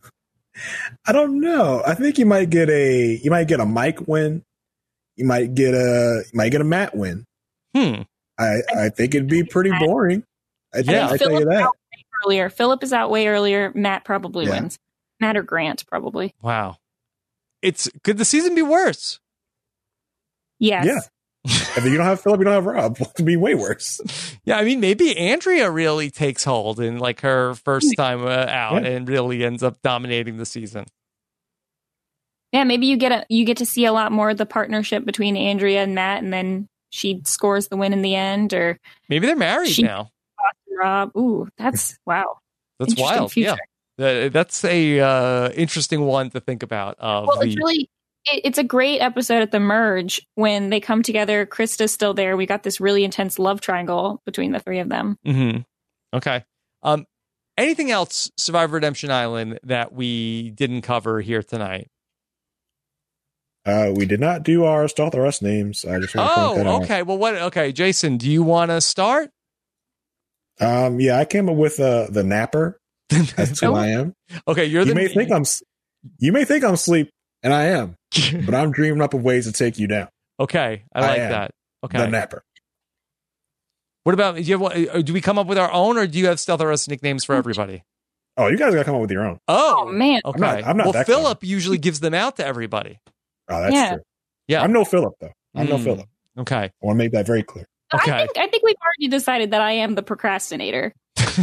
I don't know. I think you might get a Mike win. You might get a Matt win. I think it'd be pretty boring. I tell you that. Philip is out way earlier. Matt probably wins. Matt or Grant probably. Wow. Could the season be worse? Yes. Yeah. If you don't have Philip, you don't have Rob. It would be way worse. Yeah, I mean, maybe Andrea really takes hold in like her first time out and really ends up dominating the season. Yeah, maybe you get to see a lot more of the partnership between Andrea and Matt, and then she scores the win in the end, or maybe they're married now. Rob, ooh, that's wow. That's wild. Future. Yeah, that's a interesting one to think about. It's a great episode at the merge when they come together. Krista's still there. We got this really intense love triangle between the three of them. Okay. Anything else, Survivor Redemption Island, that we didn't cover here tonight? We did not do our Star the Rust names. I just want to point that out. Okay. Well, Okay, Jason, do you want to start? Yeah, I came up with the Napper. That's who I am. Okay, you may think I'm asleep, and I am, but I'm dreaming up of ways to take you down. Okay, I like that. Okay, the Napper. What about, do we come up with our own, or do you have Stealth Us nicknames for everybody? Oh, you guys got to come up with your own. Oh, man. Okay. I'm not well, that Philip usually gives them out to everybody. Oh, that's true. Yeah. I'm no Philip, though. I'm no Philip. Okay. I want to make that very clear. Okay. I think we've already decided that I am the procrastinator.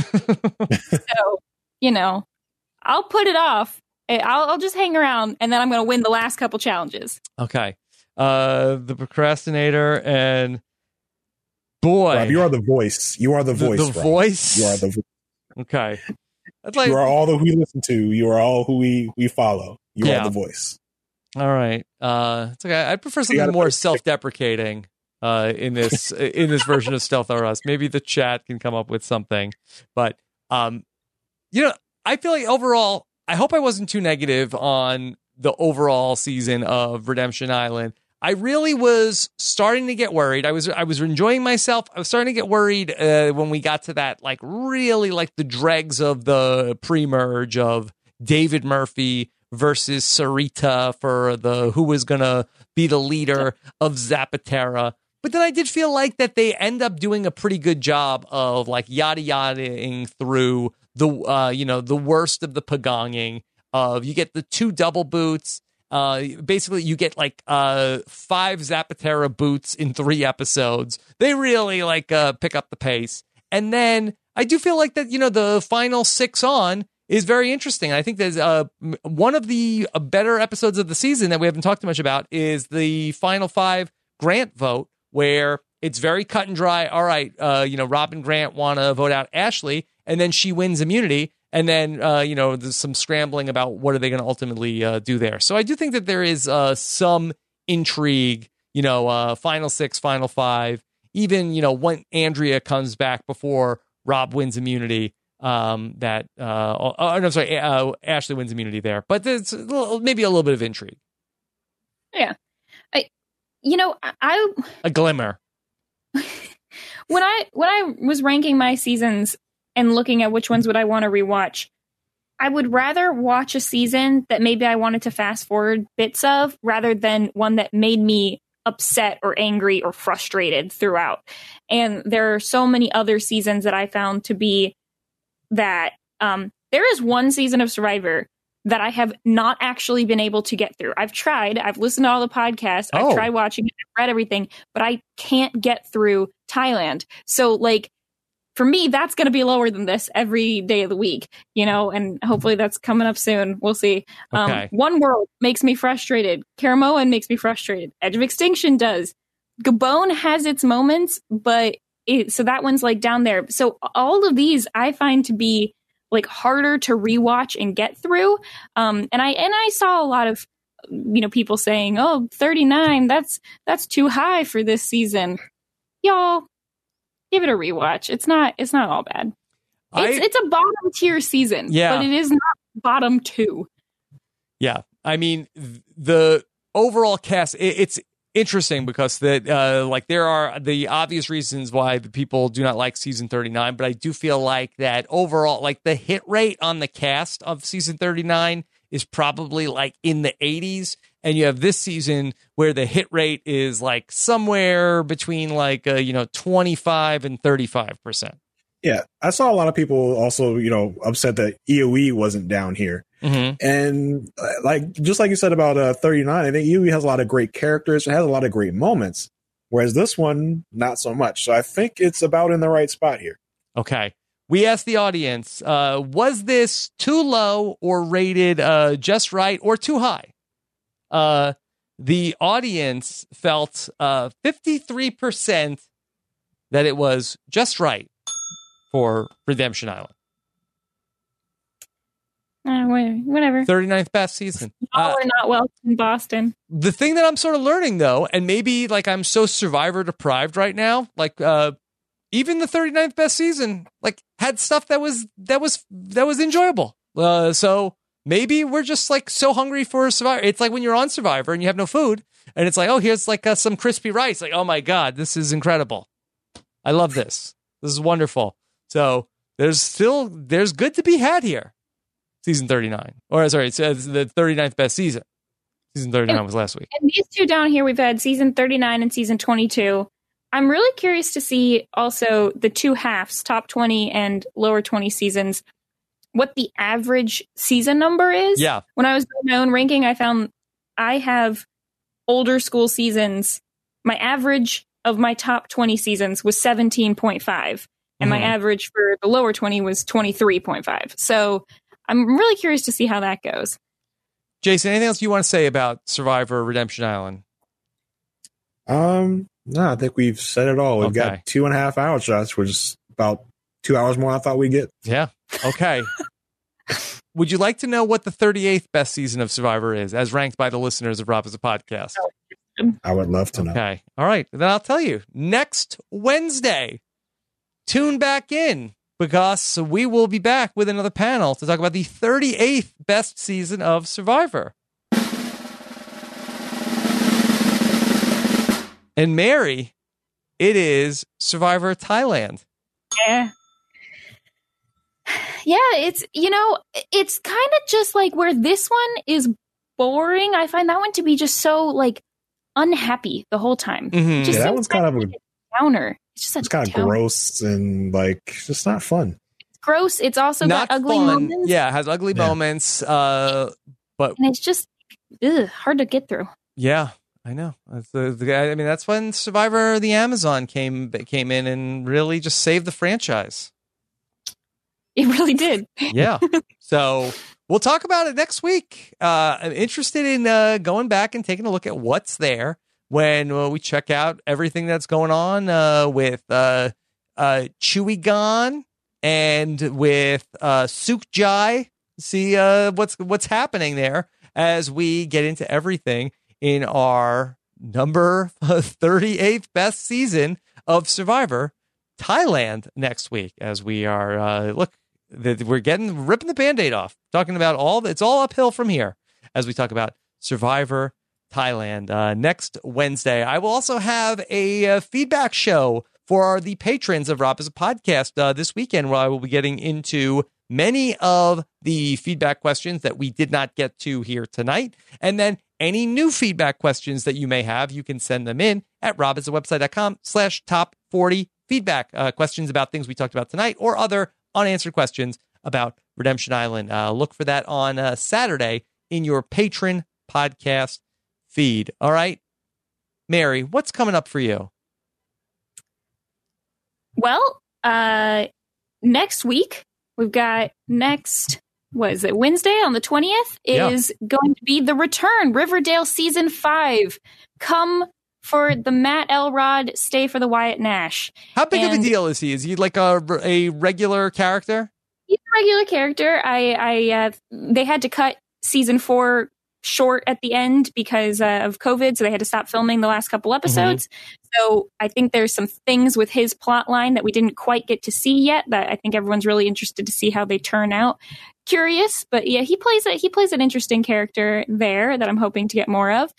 So, I'll put it off. I'll just hang around, and then I'm going to win the last couple challenges. Okay. The procrastinator, and boy. Rob, you are the voice. You are the voice. The voice? You are the voice. Okay. That's like, you are all that we listen to. You are all who we follow. You are the voice. All right. It's okay. I prefer something more self-deprecating in this version of Stealth Us. Maybe the chat can come up with something. But I feel like overall, I hope I wasn't too negative on the overall season of Redemption Island. I really was starting to get worried. I was enjoying myself. I was starting to get worried when we got to that, like, really like the dregs of the pre-merge of David Murphy versus Sarita for who was going to be the leader of Zapatera. But then I did feel like that they end up doing a pretty good job of like yada-yadaing through the worst of the pagonging of, you get the 2 double boots. Basically you get like 5 Zapatera boots in 3 episodes. They really like pick up the pace. And then I do feel like that, the final 6 on is very interesting. I think there's one of the better episodes of the season that we haven't talked too much about is the final 5 Grant vote, where it's very cut and dry. All right, Rob and Grant want to vote out Ashley, and then she wins immunity. And then, there's some scrambling about what are they going to ultimately do there. So I do think that there is some intrigue, final 6, final 5, even, when Andrea comes back before Rob wins immunity, Ashley wins immunity there. But there's maybe a little bit of intrigue. Yeah. A glimmer. When I was ranking my seasons and looking at which ones would I want to rewatch, I would rather watch a season that maybe I wanted to fast forward bits of, rather than one that made me upset or angry or frustrated throughout. And there are so many other seasons that I found to be that. There is one season of Survivor that I have not actually been able to get through. I've tried. I've listened to all the podcasts. I've tried watching it. I've read everything, but I can't get through Thailand. So, like, for me, that's going to be lower than this every day of the week, and hopefully that's coming up soon. We'll see. Okay. One World makes me frustrated. Karamoan makes me frustrated. Edge of Extinction does. Gabon has its moments, but so that one's like down there. So all of these I find to be like harder to rewatch and get through. And I saw a lot of, people saying, 39, that's too high for this season. Y'all, give it a rewatch. It's not all bad. It's a bottom tier season, but it is not bottom 2. Yeah. I mean, the overall cast, it's interesting because there are the obvious reasons why the people do not like season 39, but I do feel like that overall, like the hit rate on the cast of season 39 is probably like in the 80s. And you have this season where the hit rate is like somewhere between like, 25 and 35%. Yeah. I saw a lot of people also, upset that EOE wasn't down here. Mm-hmm. And just like you said about 39, I think EOE has a lot of great characters. It has a lot of great moments, whereas this one, not so much. So I think it's about in the right spot here. Okay. We asked the audience, was this too low or rated just right or too high? The audience felt 53% that it was just right for Redemption Island. Whatever. 39th best season. We're not welcome in Boston. The thing that I'm sort of learning, though, and maybe like I'm so Survivor deprived right now, like even the 39th best season, like had stuff that was enjoyable. So maybe we're just like so hungry for Survivor. It's like when you're on Survivor and you have no food, and it's like, oh, here's like some crispy rice. Like, oh my God, this is incredible. I love this. This is wonderful. So there's good to be had here. Season 39. Or sorry, it's the 39th best season. Season 39 was last week. And these two down here, we've had season 39 and season 22. I'm really curious to see also the two halves, top 20 and lower 20 seasons, what the average season number is. Yeah. When I was doing my own ranking, I found I have older school seasons. My average of my top 20 seasons was 17.5. And my average for the lower 20 was 23.5. So I'm really curious to see how that goes. Jason, anything else you want to say about Survivor Redemption Island? No, I think we've said it all. We've got 2.5 hours, Josh, which is about 2 hours more than I thought we'd get. Yeah. Okay. Would you like to know what the 38th best season of Survivor is, as ranked by the listeners of Rob as a Podcast? I would love to know. Okay. All right. Then I'll tell you. Next Wednesday, tune back in, because we will be back with another panel to talk about the 38th best season of Survivor. And Mary, it is Survivor Thailand. Yeah. Yeah, it's, it's kind of just like where this one is boring. I find that one to be just so like unhappy the whole time. Mm-hmm. Just that one's kind of a downer. It's kind of gross and like just not fun. It's gross. It's also Not got ugly fun. moments. Yeah, it has ugly moments. But and it's just hard to get through. Yeah, I know. That's when Survivor the Amazon came in and really just saved the franchise. It really did. Yeah. So we'll talk about it next week. I'm interested in going back and taking a look at what's there when we check out everything that's going on with Chewy Gon and with Suk Jai. See what's happening there as we get into everything in our number 38th best season of Survivor Thailand next week, as we are we're ripping the Band-Aid off, talking about it's all uphill from here as we talk about Survivor Thailand next Wednesday. I will also have a feedback show for the patrons of Rob as a Podcast this weekend, where I will be getting into many of the feedback questions that we did not get to here tonight. And then any new feedback questions that you may have, you can send them in at robasawebsite.com/top40feedback. Questions about things we talked about tonight or other unanswered questions about Redemption Island. Look for that on Saturday in your patron podcast feed. All right, Mary, what's coming up for you? Well, next week, we've got Wednesday on the 20th is going to be the return, Riverdale Season 5. Come for the Matt Elrod, stay for the Wyatt Nash. How big of a deal is he? Is he like a regular character? He's a regular character. They had to cut Season 4 short at the end because of COVID, so they had to stop filming the last couple episodes. So I think there's some things with his plot line that we didn't quite get to see yet that I think everyone's really interested to see how they turn out. Curious, but yeah, he plays an interesting character there that I'm hoping to get more of.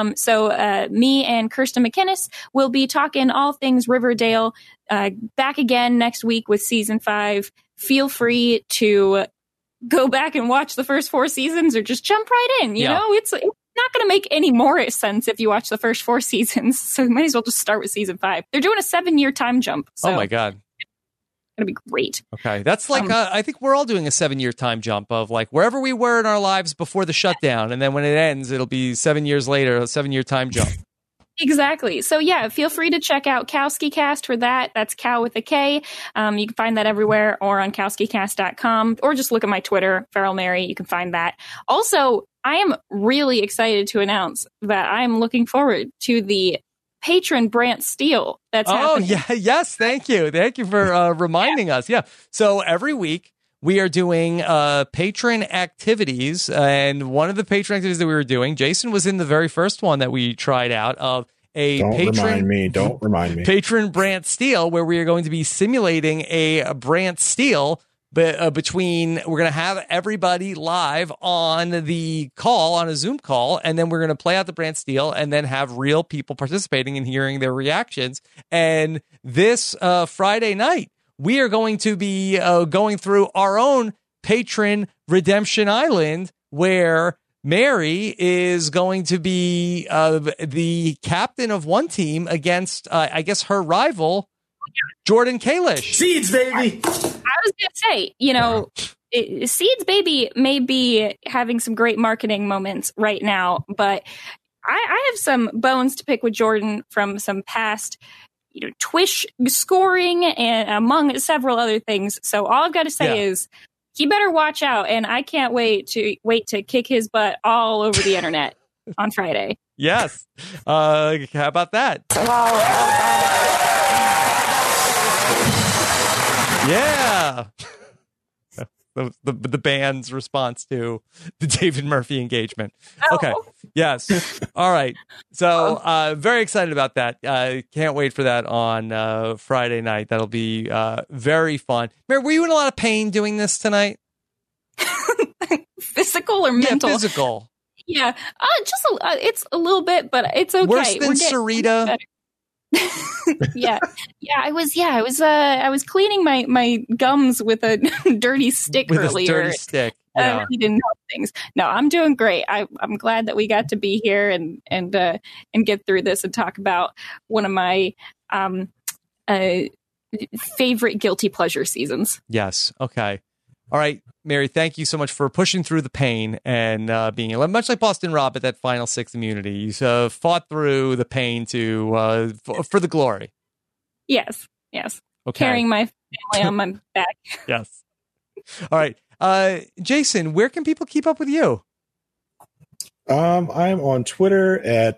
So me and Kirsten McInnes will be talking all things Riverdale back again next week with Season 5. Feel free to go back and watch the first 4 seasons or just jump right in. You know, it's not going to make any more sense if you watch the first 4 seasons. So you might as well just start with Season 5. They're doing a 7-year time jump. So oh my God. It's going to be great. Okay. That's like, I think we're all doing a 7-year time jump of like wherever we were in our lives before the shutdown. And then when it ends, it'll be 7 years later, a 7-year time jump. Exactly. So yeah, feel free to check out Kowski Cast for that. That's Cow with a K. You can find that everywhere or on KowskiCast.com, or just look at my Twitter, Feral Mary. You can find that. Also, I am really excited to announce that I am looking forward to the patron Brant Steele that's happening. Oh, yeah. Yes. Thank you. Thank you for reminding us. Yeah. So every week we are doing patron activities. And one of the patron activities that we were doing, Jason was in the very first one that we tried out of Don't remind me. Patron Brant Steele, where we are going to be simulating a Brant Steele. But we're going to have everybody live on the call, on a Zoom call, and then we're going to play out the Brant Steele and then have real people participating and hearing their reactions. And this Friday night, we are going to be going through our own patron Redemption Island, where Mary is going to be the captain of one team against, I guess, her rival, Jordan Kalish. Seeds, baby. I was going to say, Seeds Baby may be having some great marketing moments right now, but I have some bones to pick with Jordan from some past, Twish scoring and among several other things. So all I've got to say is he better watch out, and I can't wait to kick his butt all over the internet on Friday. Yes. How about that? Yeah. The band's response to the David Murphy engagement. Okay. Yes. All right. So very excited about that. Can't wait for that on Friday night. That'll be very fun. Mary, were you in a lot of pain doing this tonight? Physical or mental? Yeah, physical. Yeah. It's a little bit, but it's okay. Worse than Sarita. Yeah. I was cleaning my gums with a dirty stick earlier. Dirty stick. Yeah. He didn't know things. No, I'm doing great. I'm glad that we got to be here and get through this and talk about one of my favorite guilty pleasure seasons. Yes. Okay. All right, Mary, thank you so much for pushing through the pain and being much like Boston Rob at that Final Six immunity. You fought through the pain for the glory. Yes. Okay. Carrying my family on my back. Yes. All right. Jason, where can people keep up with you? I'm on Twitter at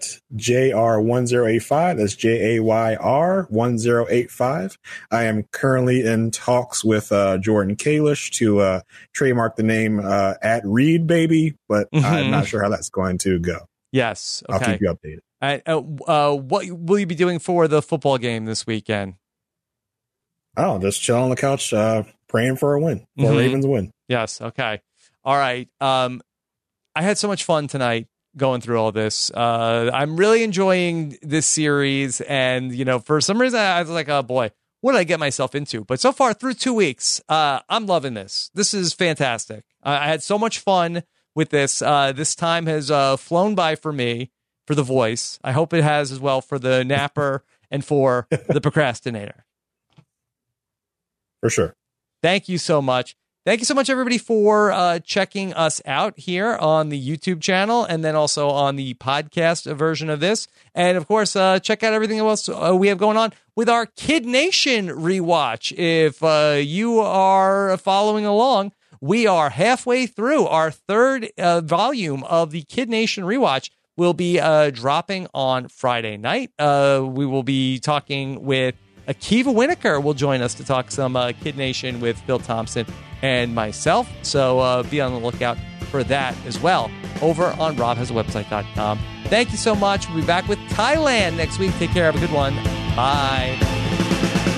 JR1085. That's JAYR 1085. I am currently in talks with Jordan Kalish to trademark the name at Reed Baby, but I'm not sure how that's going to go. Yes. Okay. I'll keep you updated. What will you be doing for the football game this weekend? Oh, just chill on the couch, praying for a win, for a Ravens win. Yes. Okay. All right. I had so much fun tonight going through all this. I'm really enjoying this series. And, for some reason, I was like, oh, boy, what did I get myself into? But so far, through 2 weeks, I'm loving this. This is fantastic. I had so much fun with this. This time has flown by for me, for The Voice. I hope it has as well for the napper and for the procrastinator. For sure. Thank you so much. Thank you so much, everybody, for checking us out here on the YouTube channel and then also on the podcast version of this. And, of course, check out everything else we have going on with our Kid Nation rewatch. If you are following along, we are halfway through our third volume of the Kid Nation rewatch. Will be dropping on Friday night. We will be talking with Akiva Winokur will join us to talk some Kid Nation with Phil Thompson and myself. So be on the lookout for that as well over on robhasawebsite.com. Thank you so much. We'll be back with Thailand next week. Take care. Have a good one. Bye.